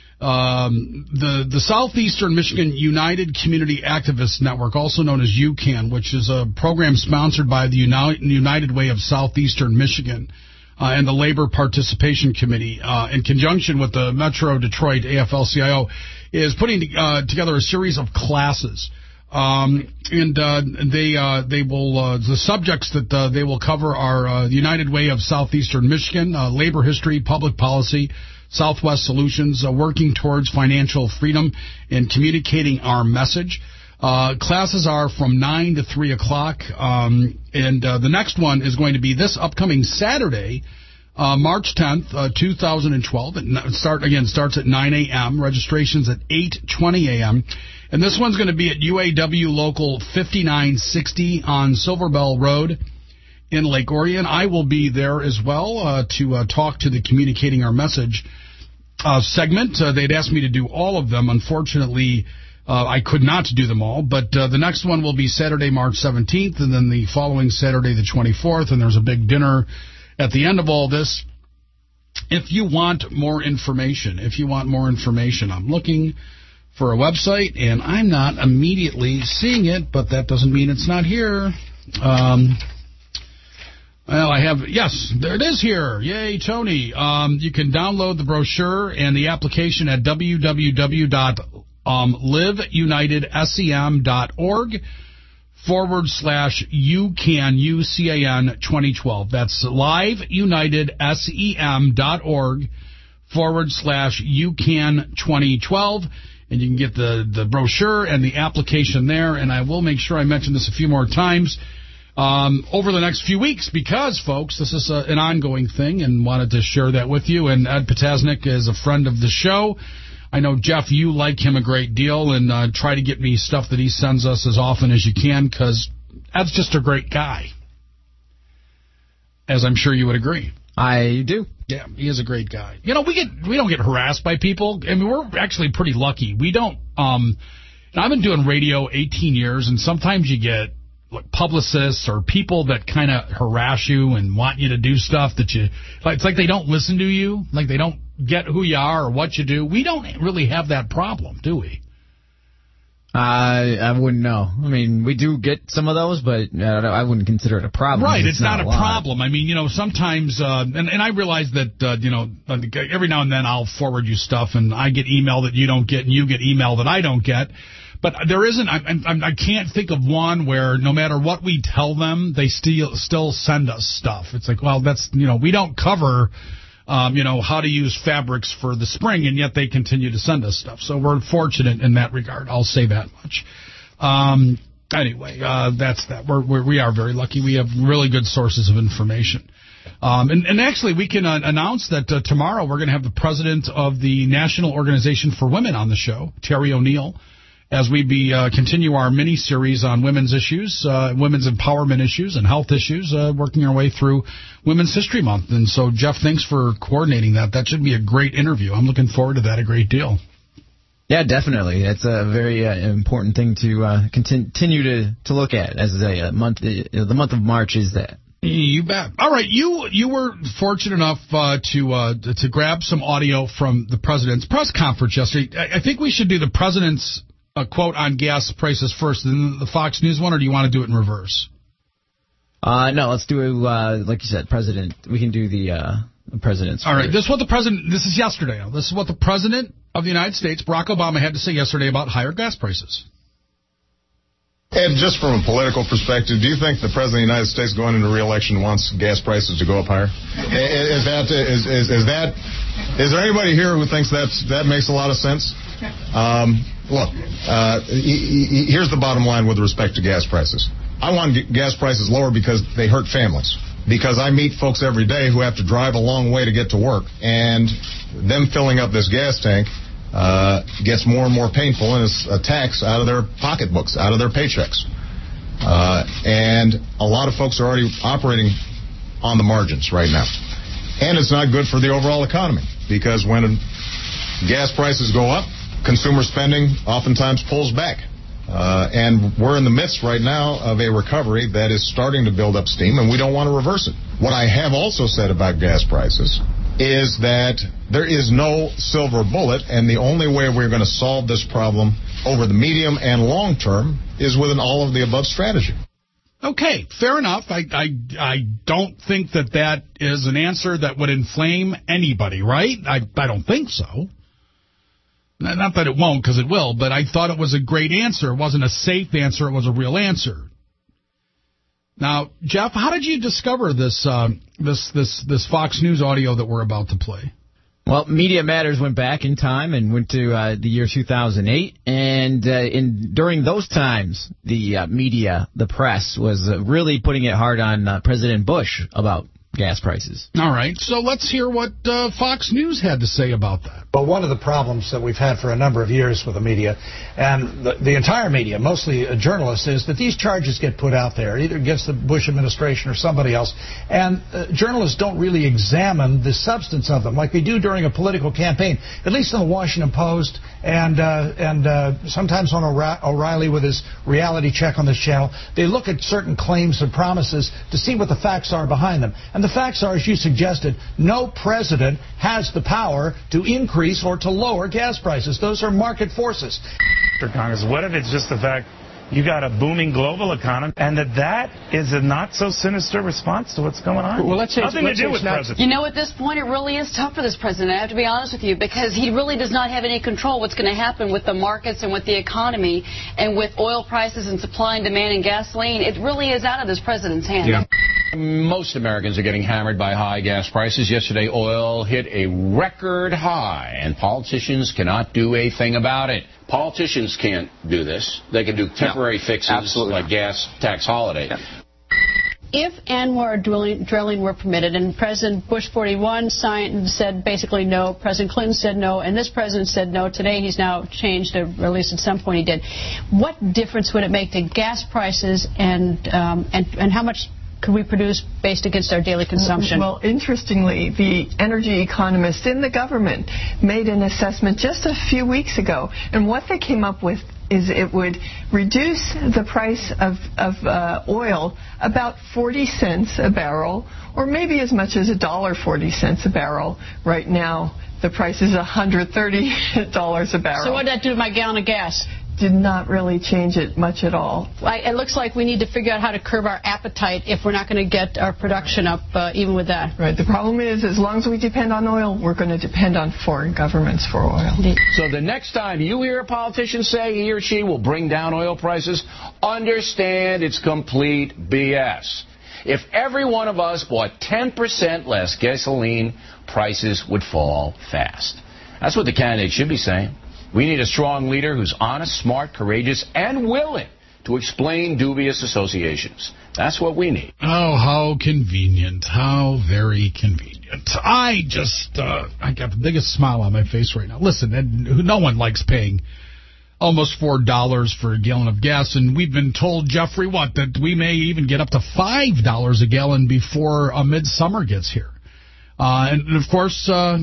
um, the, the Southeastern Michigan United Community Activist Network, also known as U C A N, which is a program sponsored by the Uni- United Way of Southeastern Michigan uh, and the Labor Participation Committee, uh, in conjunction with the Metro Detroit A F L C I O, is putting uh, together a series of classes. Um, and uh, they uh, they will uh, the subjects that uh, they will cover are uh, the United Way of Southeastern Michigan, uh, labor history, public policy, Southwest solutions, uh, working towards financial freedom, and communicating our message. Uh, classes are from nine to three o'clock, um, and uh, the next one is going to be this upcoming Saturday, Uh, March tenth, uh, two thousand twelve. It start again starts at nine a.m. Registration's at eight twenty a.m. And this one's going to be at U A W Local fifty-nine sixty on Silver Bell Road in Lake Orion. I will be there as well uh, to uh, talk to the Communicating Our Message uh, segment. Uh, they'd asked me to do all of them. Unfortunately, uh, I could not do them all. But uh, the next one will be Saturday, March seventeenth, and then the following Saturday, the twenty-fourth. And there's a big dinner at the end of all this. If you want more information, if you want more information, I'm looking for a website, and I'm not immediately seeing it, but that doesn't mean it's not here. Um, well, I have, yes, there it is here. Yay, Tony. Um, you can download the brochure and the application at w w w dot live united sem dot org. forward slash UCAN, U C A N twenty twelve. That's live united sem dot org forward slash UCAN twenty twelve. And you can get the, the brochure and the application there. And I will make sure I mention this a few more times um, over the next few weeks because, folks, this is a, an ongoing thing and wanted to share that with you. And Ed Potasnik is a friend of the show. I know, Jeff, you like him a great deal, and uh, try to get me stuff that he sends us as often as you can, because Ed's just a great guy, as I'm sure you would agree. I do. Yeah, he is a great guy. You know, we get we don't get harassed by people. I mean, we're actually pretty lucky. We don't. Um, I've been doing radio eighteen years, and sometimes you get like, publicists or people that kind of harass you and want you to do stuff that you like. It's like they don't listen to you, like they don't get who you are or what you do. We don't really have that problem, do we? Uh, I wouldn't know. I mean, we do get some of those, but uh, I wouldn't consider it a problem. Right, it's, it's not, not a, a problem. I mean, you know, sometimes, uh, and, and I realize that, uh, you know, every now and then I'll forward you stuff, and I get email that you don't get, and you get email that I don't get. But there isn't, I, I, I can't think of one where no matter what we tell them, they still still send us stuff. It's like, well, that's, you know, we don't cover... Um, you know, how to use fabrics for the spring, and yet they continue to send us stuff. So we're fortunate in that regard. I'll say that much. Um, anyway, uh, that's that. We're, we're, we are very lucky. We have really good sources of information. Um, and, and actually, we can uh, announce that uh, tomorrow we're going to have the president of the National Organization for Women on the show, Terry O'Neill, as we be uh, continue our mini-series on women's issues, uh, women's empowerment issues and health issues, uh, working our way through Women's History Month. And so, Jeff, thanks for coordinating that. That should be a great interview. I'm looking forward to that a great deal. Yeah, definitely. It's a very uh, important thing to uh, continue to, to look at as a month. Uh, the month of March is that. You bet. All right, you you were fortunate enough uh, to uh, to grab some audio from the president's press conference yesterday. I, I think we should do the president's a quote on gas prices first, and then the Fox News one, or do you want to do it in reverse? Uh, no, let's do, uh, like you said, president. We can do the, uh, the president's. All right, first. this is what the president, this is yesterday. This is what the president of the United States, Barack Obama, had to say yesterday about higher gas prices. And just from a political perspective, do you think the president of the United States going into re-election wants gas prices to go up higher? Is that, is, is, is that, is there anybody here who thinks that's, that makes a lot of sense? Um, look, uh, he, he, here's the bottom line with respect to gas prices. I want gas prices lower because they hurt families. Because I meet folks every day who have to drive a long way to get to work, and them filling up this gas tank uh, gets more and more painful, and it's a tax out of their pocketbooks, out of their paychecks. Uh, and a lot of folks are already operating on the margins right now. And it's not good for the overall economy, because when gas prices go up, consumer spending oftentimes pulls back. Uh, and we're in the midst right now of a recovery that is starting to build up steam, and we don't want to reverse it. What I have also said about gas prices is that there is no silver bullet, and the only way we're going to solve this problem over the medium and long term is with an all-of-the-above strategy. Okay, fair enough. I, I, I don't think that that is an answer that would inflame anybody, right? I, I don't think so. Not that it won't, because it will, but I thought it was a great answer. It wasn't a safe answer. It was a real answer. Now, Jeff, how did you discover this uh, this this this Fox News audio that we're about to play? Well, Media Matters went back in time and went to uh, the year two thousand eight, and uh, in during those times, the uh, media, the press, was uh, really putting it hard on uh, President Bush about gas prices. All right, so let's hear what uh, Fox News had to say about that. Well, one of the problems that we've had for a number of years with the media, and the, the entire media, mostly uh, journalists, is that these charges get put out there, either against the Bush administration or somebody else, and uh, journalists don't really examine the substance of them like they do during a political campaign, at least in the Washington Post, and uh, and uh, sometimes on O'Reilly with his reality check on this channel. They look at certain claims and promises to see what the facts are behind them. And the facts are, as you suggested, no president has the power to increase or to lower gas prices. Those are market forces. Congress, what if it's just the fact you got a booming global economy, and that that is a not-so-sinister response to what's going on? Well, let's say Nothing let's to do with not, president. You know, at this point, it really is tough for this president, I have to be honest with you, because he really does not have any control what's going to happen with the markets and with the economy and with oil prices and supply and demand and gasoline. It really is out of this president's hands. Yeah. Most Americans are getting hammered by high gas prices. Yesterday, oil hit a record high, and politicians cannot do a thing about it. Politicians can't do this. They can do temporary no, fixes absolutely. like gas tax holiday. Yeah. If ANWR drilling, drilling were permitted, and President Bush forty-one signed, said basically no, President Clinton said no, and this president said no. Today he's now changed, or at least at some point he did. What difference would it make to gas prices, and um, and and how much could we produce based against our daily consumption? Well, interestingly, the energy economists in the government made an assessment just a few weeks ago, and what they came up with is it would reduce the price of, of uh, oil about forty cents a barrel, or maybe as much as one dollar and forty cents a barrel. Right now, the price is one hundred thirty dollars a barrel. So what did that do to my gallon of gas? Did not really change it much at all. I, it looks like we need to figure out how to curb our appetite if we're not going to get our production up, uh, even with that. Right. The problem is, as long as we depend on oil, we're going to depend on foreign governments for oil. So the next time you hear a politician say he or she will bring down oil prices, understand it's complete B S. If every one of us bought ten percent less gasoline, prices would fall fast. That's what the candidate should be saying. We need a strong leader who's honest, smart, courageous, and willing to explain dubious associations. That's what we need. Oh, how convenient. How very convenient. I just, uh, I got the biggest smile on my face right now. Listen, no one likes paying almost four dollars for a gallon of gas, and we've been told, Jeffrey, what, that we may even get up to five dollars a gallon before uh, midsummer gets here. Uh, and, of course, uh,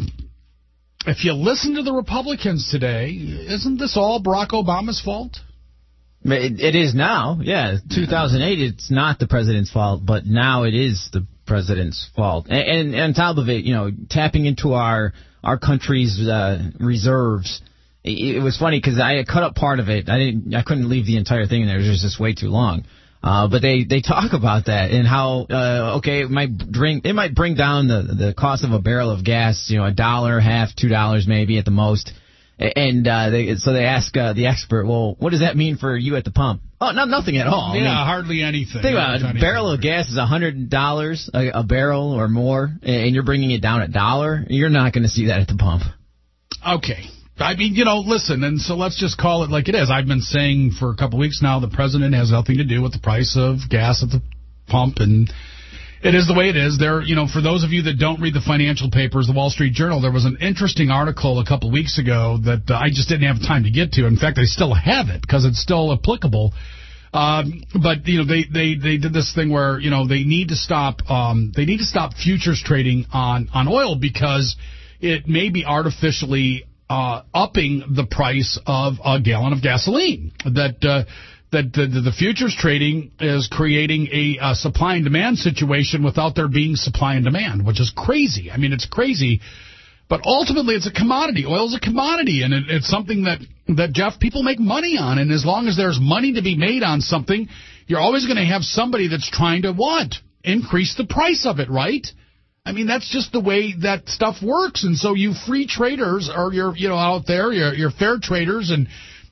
if you listen to the Republicans today, isn't this all Barack Obama's fault? It, it is now, yeah. two thousand eight, it's not the president's fault, but now it is the president's fault. And, and, and on top of it, you know, tapping into our our country's uh, reserves. It, it was funny because I cut up part of it. I didn't. I couldn't leave the entire thing in there. It was just way too long. Uh, but they, they talk about that and how, uh, okay, it might drink, it might bring down the, the cost of a barrel of gas, you know, a dollar, half, two dollars maybe at the most. And, uh, they, so they ask, uh, the expert, well, what does that mean for you at the pump? Oh, no, nothing at all. Yeah, I mean, hardly anything. Think about it. A barrel of gas is one hundred dollars a, a barrel or more, and you're bringing it down a dollar. You're not going to see that at the pump. Okay. I mean, you know, listen, and so let's just call it like it is. I've been saying for a couple of weeks now the president has nothing to do with the price of gas at the pump, and it is the way it is. There, you know, for those of you that don't read the financial papers, the Wall Street Journal, there was an interesting article a couple of weeks ago that uh, I just didn't have time to get to. In fact, I still have it because it's still applicable. Um, but, you know, they, they, they did this thing where, you know, they need to stop um, they need to stop futures trading on, on oil because it may be artificially Uh, upping the price of a gallon of gasoline. That uh, that the, the futures trading is creating a, a supply and demand situation without there being supply and demand, which is crazy. I mean, it's crazy. But ultimately, it's a commodity. Oil is a commodity, and it, it's something that, that, Jeff, people make money on. And as long as there's money to be made on something, you're always going to have somebody that's trying to, what? Increase the price of it, right? I mean, that's just the way that stuff works. And so you free traders or you're, you know, out there, you're, you're fair traders. And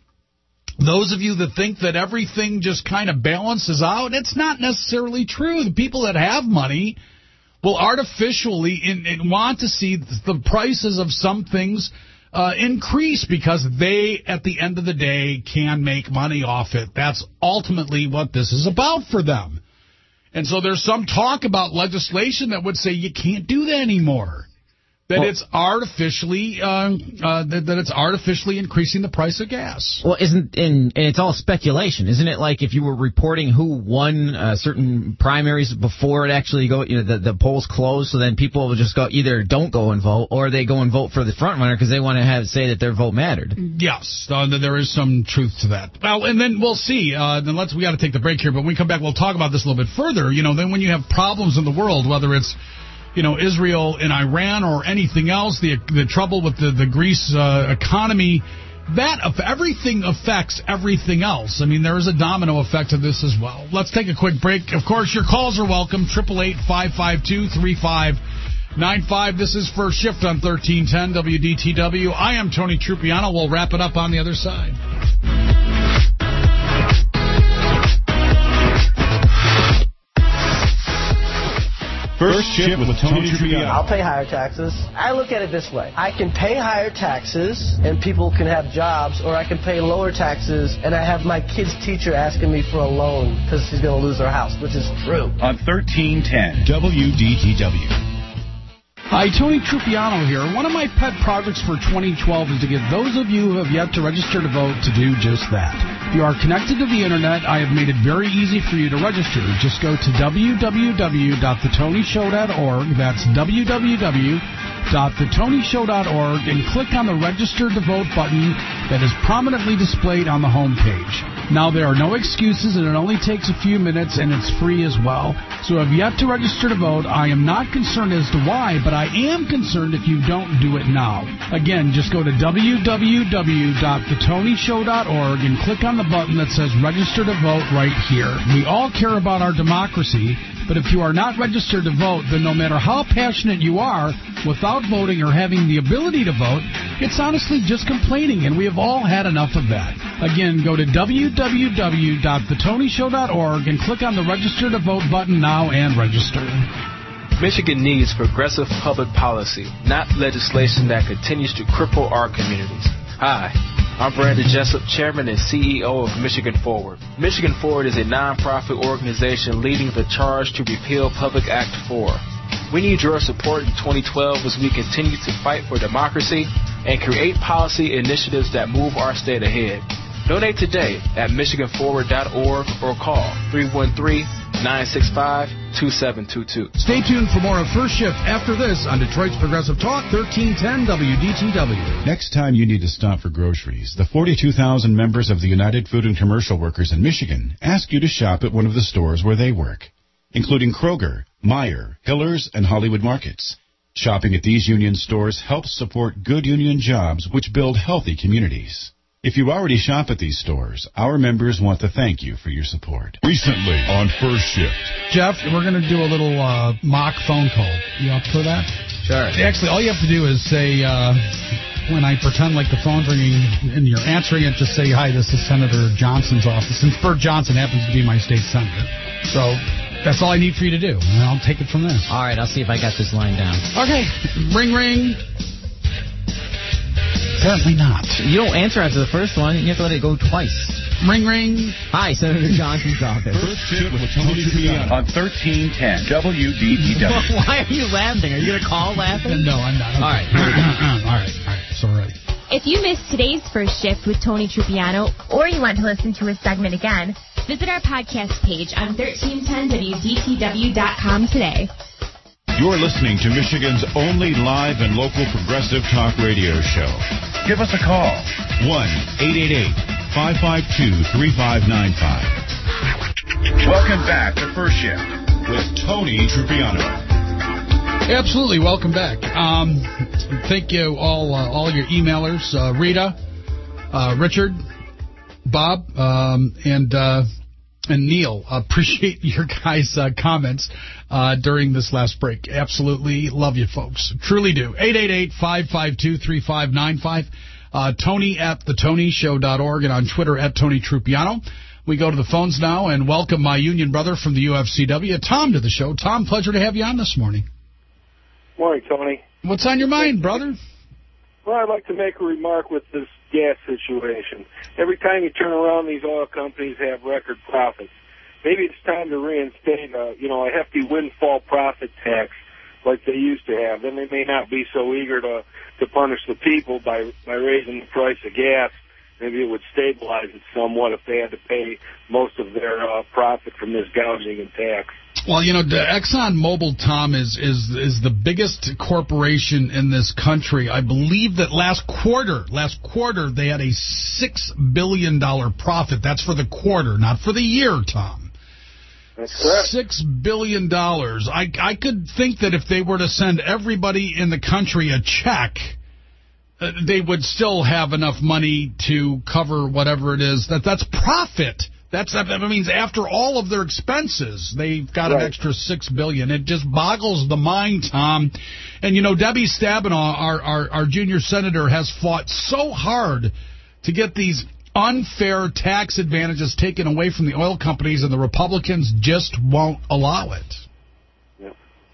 those of you that think that everything just kind of balances out, it's not necessarily true. The people that have money will artificially in, in want to see the prices of some things uh, increase because they, at the end of the day, can make money off it. That's ultimately what this is about for them. And so there's some talk about legislation that would say you can't do that anymore. That well, it's artificially uh, uh, that, that it's artificially increasing the price of gas. Well, isn't in and it's all speculation, isn't it? Like if you were reporting who won uh, certain primaries before it actually go, you know, the, the polls close, so then people will just go either don't go and vote or they go and vote for the front runner because they want to have say that their vote mattered. Yes, uh, there is some truth to that. Well, and then we'll see. Uh, then let's we got to take the break here, but when we come back, we'll talk about this a little bit further. You know, then when you have problems in the world, whether it's you know, Israel and Iran or anything else, the the trouble with the, the Greece uh, economy, that everything affects everything else. I mean, there is a domino effect to this as well. Let's take a quick break. Of course, your calls are welcome. eight eight eight, five five two, three five nine five. This is First Shift on thirteen ten W D T W. I am Tony Trupiano. We'll wrap it up on the other side. First Shift with Tony Trupiano. I'll pay higher taxes. I look at it this way. I can pay higher taxes and people can have jobs, or I can pay lower taxes and I have my kid's teacher asking me for a loan because she's going to lose her house, which is true. On thirteen ten W D T W. Hi, Tony Trupiano here. One of my pet projects for twenty twelve is to get those of you who have yet to register to vote to do just that. If you are connected to the Internet, I have made it very easy for you to register. Just go to w w w dot the tony show dot org. That's w w w dot the tony show dot org and click on the Register to Vote button that is prominently displayed on the home page. Now, there are no excuses, and it only takes a few minutes, and it's free as well. So if you have to register to vote, I am not concerned as to why, but I am concerned if you don't do it now. Again, just go to w w w dot the tony show dot org and click on the button that says Register to Vote right here. We all care about our democracy, but if you are not registered to vote, then no matter how passionate you are, without voting or having the ability to vote, it's honestly just complaining, and we have all had enough of that. Again, go to w w w dot the tony show dot org and click on the Register to Vote button now and register. Michigan needs progressive public policy, not legislation that continues to cripple our communities. Hi, I'm Brandon Jessup, Chairman and C E O of Michigan Forward. Michigan Forward is a nonprofit organization leading the charge to repeal Public Act four. We need your support in twenty twelve as we continue to fight for democracy and create policy initiatives that move our state ahead. Donate today at michigan forward dot org or call three one three, nine six five, two seven two two. Stay tuned for more of First Shift after this on Detroit's Progressive Talk, thirteen ten W D T W. Next time you need to stop for groceries, the forty-two thousand members of the United Food and Commercial Workers in Michigan ask you to shop at one of the stores where they work, including Kroger, Meijer, Hillers, and Hollywood Markets. Shopping at these union stores helps support good union jobs which build healthy communities. If you already shop at these stores, our members want to thank you for your support. Recently on First Shift. Jeff, we're going to do a little uh, mock phone call. You up for that? Sure. Actually, all you have to do is say, uh, when I pretend like the phone's ringing and you're answering it, just say, hi, this is Senator Johnson's office. Since Bert Johnson happens to be my state senator. So that's all I need for you to do. And I'll take it from there. All right, I'll see if I got this line down. Okay. Ring, ring. Apparently not. You don't answer after the first one. You have to let it go twice. Ring, ring. Hi, Senator Johnson's office. First Shift with Tony Trupiano on thirteen ten W D T W. Why are you laughing? Are you going to call laughing? No, I'm not. Okay. All right. all right. All right. So ready. If you missed today's First Shift with Tony Trupiano, or you want to listen to his segment again, visit our podcast page on thirteen ten W D T W dot com today. You're listening to Michigan's only live and local progressive talk radio show. Give us a call. one eight eight eight, five five two, three five nine five. Welcome back to First Shift with Tony Trupiano. Absolutely. Welcome back. Um, thank you all, uh, all your emailers, uh, Rita, uh, Richard, Bob, um, and uh, and Neil. Appreciate your guys' uh, comments uh, during this last break. Absolutely love you folks. Truly do. eight eight eight, five five two, three five nine five. Uh, Tony at the tony show dot org and on Twitter at Tony Trupiano. We go to the phones now and welcome my union brother from the U F C W, Tom, to the show. Tom, pleasure to have you on this morning. Morning, Tony. What's on your mind, brother? Well, I'd like to make a remark with this gas situation. Every time you turn around, these oil companies have record profits. Maybe it's time to reinstate a, you know, a hefty windfall profit tax like they used to have. Then they may not be so eager to, to punish the people by, by raising the price of gas. Maybe it would stabilize it somewhat if they had to pay most of their uh, profit from this gouging and tax. Well, you know, ExxonMobil, Tom, is, is is the biggest corporation in this country. I believe that last quarter, last quarter, they had a six billion dollars profit. That's for the quarter, not for the year, Tom. That's correct. Six billion dollars. I, I could think that if they were to send everybody in the country a check, uh, they would still have enough money to cover whatever it is. That That's profit. That's that means after all of their expenses, they've got right. an extra six billion dollars. It just boggles the mind, Tom. And you know, Debbie Stabenow, our, our our junior senator, has fought so hard to get these unfair tax advantages taken away from the oil companies, and the Republicans just won't allow it. Yeah.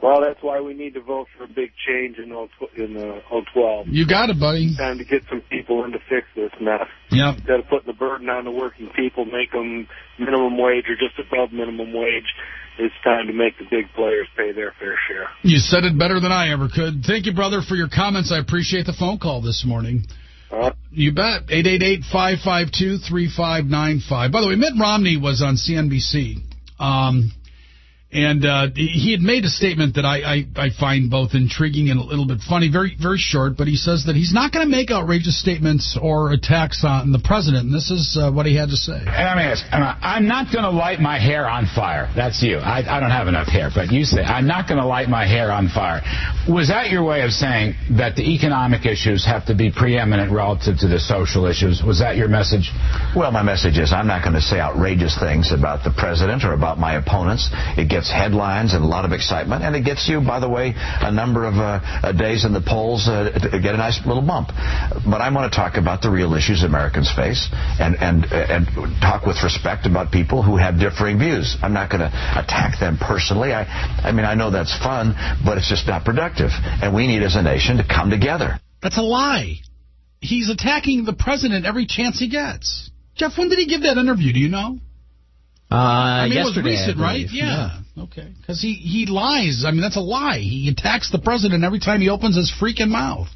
Well, that's why we need to vote for a big change in oh twelve. You got it, buddy. It's time to get some people in to fix this mess. Yep. Instead of putting the burden on the working people, make them minimum wage or just above minimum wage, it's time to make the big players pay their fair share. You said it better than I ever could. Thank you, brother, for your comments. I appreciate the phone call this morning. Uh, you bet. eight eight eight, five five two, three five nine five. By the way, Mitt Romney was on C N B C. Um... And uh, he had made a statement that I, I, I find both intriguing and a little bit funny, very very short, but he says that he's not going to make outrageous statements or attacks on the president, and this is uh, what he had to say. And I'm going to ask, I'm not going to light my hair on fire. That's you. I, I don't have enough hair, but you say, I'm not going to light my hair on fire. Was that your way of saying that the economic issues have to be preeminent relative to the social issues? Was that your message? Well, my message is I'm not going to say outrageous things about the president or about my opponents. It gets headlines and a lot of excitement, and it gets you, by the way, a number of uh, days in the polls uh, to get a nice little bump. But I want to talk about the real issues Americans face and, and, and talk with respect about people who have differing views. I'm not going to attack them personally. I, I mean, I know that's fun, but it's just not productive. And we need, as a nation, to come together. That's a lie. He's attacking the president every chance he gets. Jeff, when did he give that interview? Do you know? Uh, I mean, yesterday, it was recent, right? Yeah. yeah. Okay. Because he, he lies. I mean, that's a lie. He attacks the president every time he opens his freaking mouth.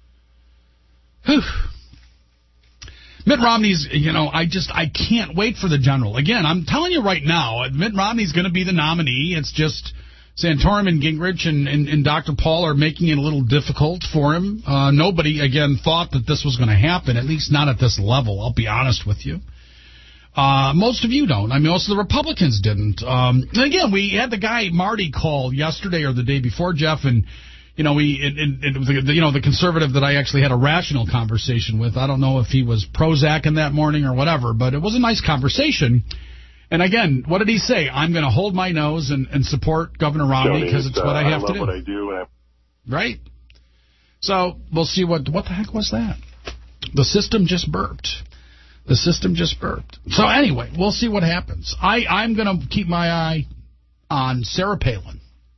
Whew. Mitt Romney's, you know, I just, I can't wait for the general. Again, I'm telling you right now, Mitt Romney's going to be the nominee. It's just Santorum and Gingrich and, and, and Doctor Paul are making it a little difficult for him. Uh, nobody, again, thought that this was going to happen, at least not at this level, I'll be honest with you. Uh, most of you don't. I mean, most of the Republicans didn't. Um, and again, we had the guy Marty call yesterday or the day before, Jeff, and, you know, we, it, it, it, the, you know, the conservative that I actually had a rational conversation with. I don't know if he was Prozac in that morning or whatever, but it was a nice conversation. And again, what did he say? I'm going to hold my nose and, and support Governor Romney because it's uh, what I have I to do. What I do. I... Right. So we'll see what, what the heck was that? The system just burped. The system just burped. So anyway, we'll see what happens. I, I'm going to keep my eye on Sarah Palin.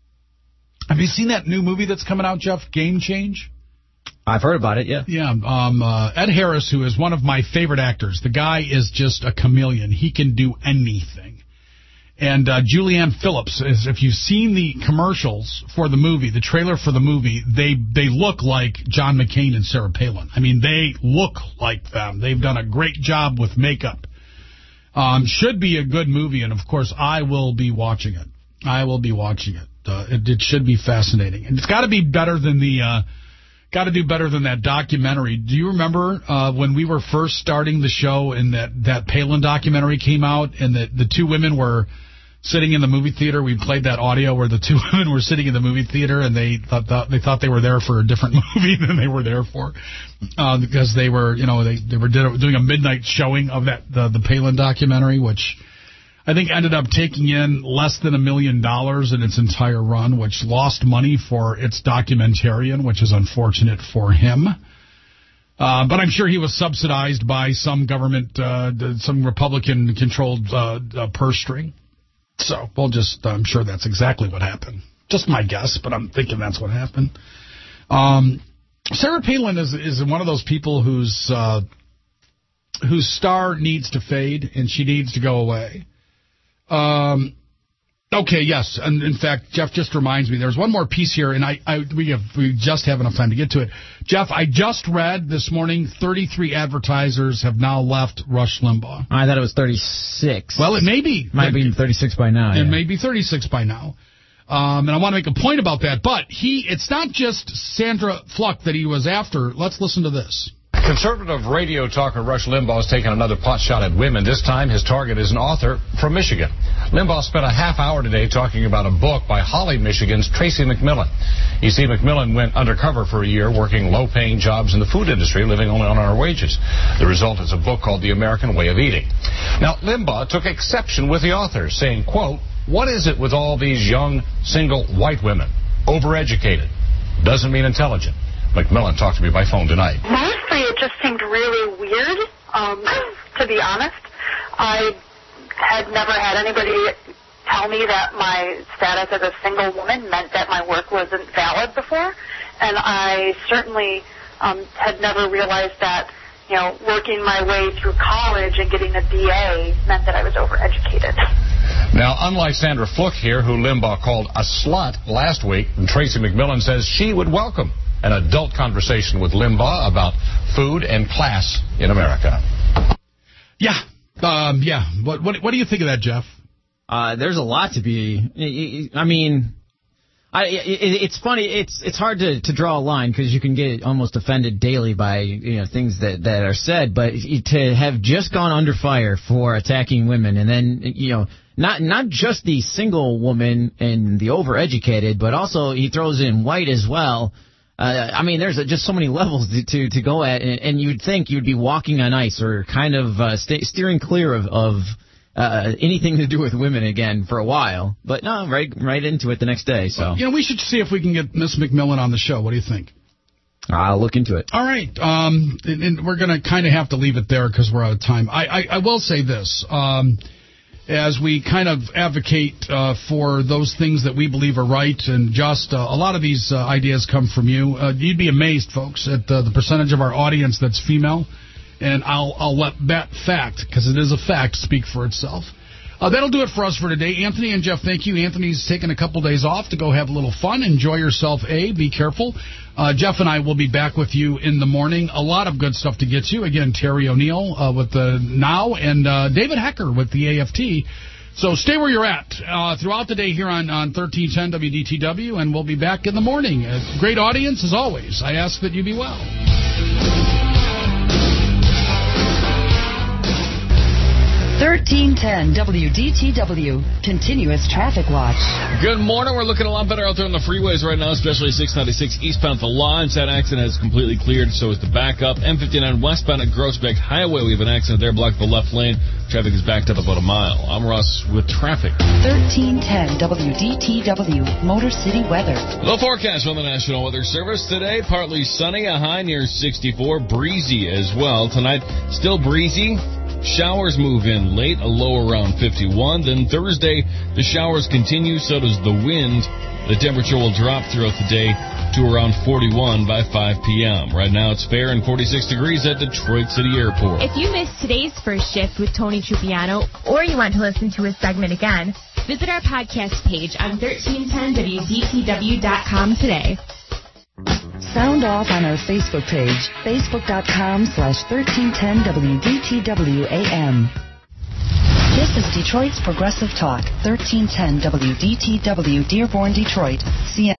Have you seen that new movie that's coming out, Jeff, Game Change? I've heard about it, yeah. Yeah, um, uh, Ed Harris, who is one of my favorite actors. The guy is just a chameleon. He can do anything. And uh, Julianne Phillips, is, if you've seen the commercials for the movie, the trailer for the movie, they they look like John McCain and Sarah Palin. I mean, they look like them. They've done a great job with makeup. Um, should be a good movie, and, of course, I will be watching it. I will be watching it. Uh, it, it should be fascinating. And it's got to be better than the... Uh, got to do better than that documentary. Do you remember uh, when we were first starting the show and that, that Palin documentary came out and the, the two women were sitting in the movie theater? We played that audio where the two women were sitting in the movie theater and they thought, thought they thought they were there for a different movie than they were there for uh, because they were, you know, they, they were doing a midnight showing of that the, the Palin documentary, which I think ended up taking in less than a million dollars in its entire run, which lost money for its documentarian, which is unfortunate for him. Uh, but I'm sure he was subsidized by some government, uh, some Republican-controlled uh, uh, purse string. So we'll just, I'm sure that's exactly what happened. Just my guess, but I'm thinking that's what happened. Um, Sarah Palin is is one of those people whose uh, whose star needs to fade and she needs to go away. Um, okay, yes, and in fact, Jeff just reminds me, there's one more piece here, and I, I we have we just have enough time to get to it. Jeff, I just read this morning, thirty-three advertisers have now left Rush Limbaugh. I thought it was thirty-six. Well, it may be. Might be thirty-six by now. It yeah. may be thirty-six by now. Um, and I want to make a point about that, but he, it's not just Sandra Fluck that he was after. Let's listen to this. Conservative radio talker Rush Limbaugh has taken another pot shot at women. This time, his target is an author from Michigan. Limbaugh spent a half hour today talking about a book by Holly, Michigan's Tracy McMillan. You see, McMillan went undercover for a year, working low-paying jobs in the food industry, living only on our wages. The result is a book called The American Way of Eating. Now, Limbaugh took exception with the author, saying, quote, "What is it with all these young, single, white women? Overeducated. Doesn't mean intelligent." McMillan talked to me by phone tonight. Mostly it just seemed really weird, um, to be honest. I had never had anybody tell me that my status as a single woman meant that my work wasn't valid before, and I certainly um, had never realized that, you know, working my way through college and getting a B A meant that I was overeducated. Now, unlike Sandra Fluke here, who Limbaugh called a slut last week, and Tracy McMillan says she would welcome an adult conversation with Limbaugh about food and class in America. Yeah. Um, yeah. What, what, what do you think of that, Jeff? Uh, there's a lot to be. I mean, I, it, it's funny. It's it's hard to, to draw a line because you can get almost offended daily by, you know, things that, that are said. But to have just gone under fire for attacking women, and then, you know, not not just the single woman and the overeducated, but also he throws in white as well. Uh, I mean, there's just so many levels to to, to go at, and, and you'd think you'd be walking on ice or kind of uh, st- steering clear of. of Uh, anything to do with women again for a while, but no, right, right into it the next day. So you know, we should see if we can get Miss McMillan on the show. What do you think? I'll look into it. All right, um, and, and we're going to kind of have to leave it there because we're out of time. I, I, I will say this, um, as we kind of advocate uh, for those things that we believe are right and just. Uh, a lot of these uh, ideas come from you. Uh, you'd be amazed, folks, at uh, the percentage of our audience that's female. And I'll I'll let that fact, because it is a fact, speak for itself. Uh, that'll do it for us for today. Anthony and Jeff, thank you. Anthony's taking a couple days off to go have a little fun. Enjoy yourself, A. Be careful. Uh, Jeff and I will be back with you in the morning. A lot of good stuff to get to. Again, Terry O'Neill uh, with the Now and uh, David Hecker with the A F T. So stay where you're at uh, throughout the day here on, on thirteen ten W D T W, and we'll be back in the morning. A great audience, as always. I ask that you be well. thirteen ten W D T W, continuous traffic watch. Good morning. We're looking a lot better out there on the freeways right now, especially six ninety-six eastbound for Lodge. That accident has completely cleared, so is the backup. M fifty-nine westbound at Groesbeck Highway. We have an accident there, blocked the left lane. Traffic is backed up about a mile. I'm Russ with traffic. thirteen ten W D T W, Motor City weather. Low forecast from the National Weather Service today. Partly sunny, a high near sixty-four. Breezy as well. Tonight, still breezy. Showers move in late, a low around fifty-one. Then Thursday, the showers continue, so does the wind. The temperature will drop throughout the day to around forty-one by five p.m. Right now, it's fair and forty-six degrees at Detroit City Airport. If you missed today's First Shift with Tony Trupiano, or you want to listen to his segment again, visit our podcast page on thirteen ten W D T W dot com today. Sound off on our Facebook page, facebook.com slash 1310 WDTWAM. This is Detroit's Progressive Talk, thirteen ten W D T W, Dearborn, Detroit, C N.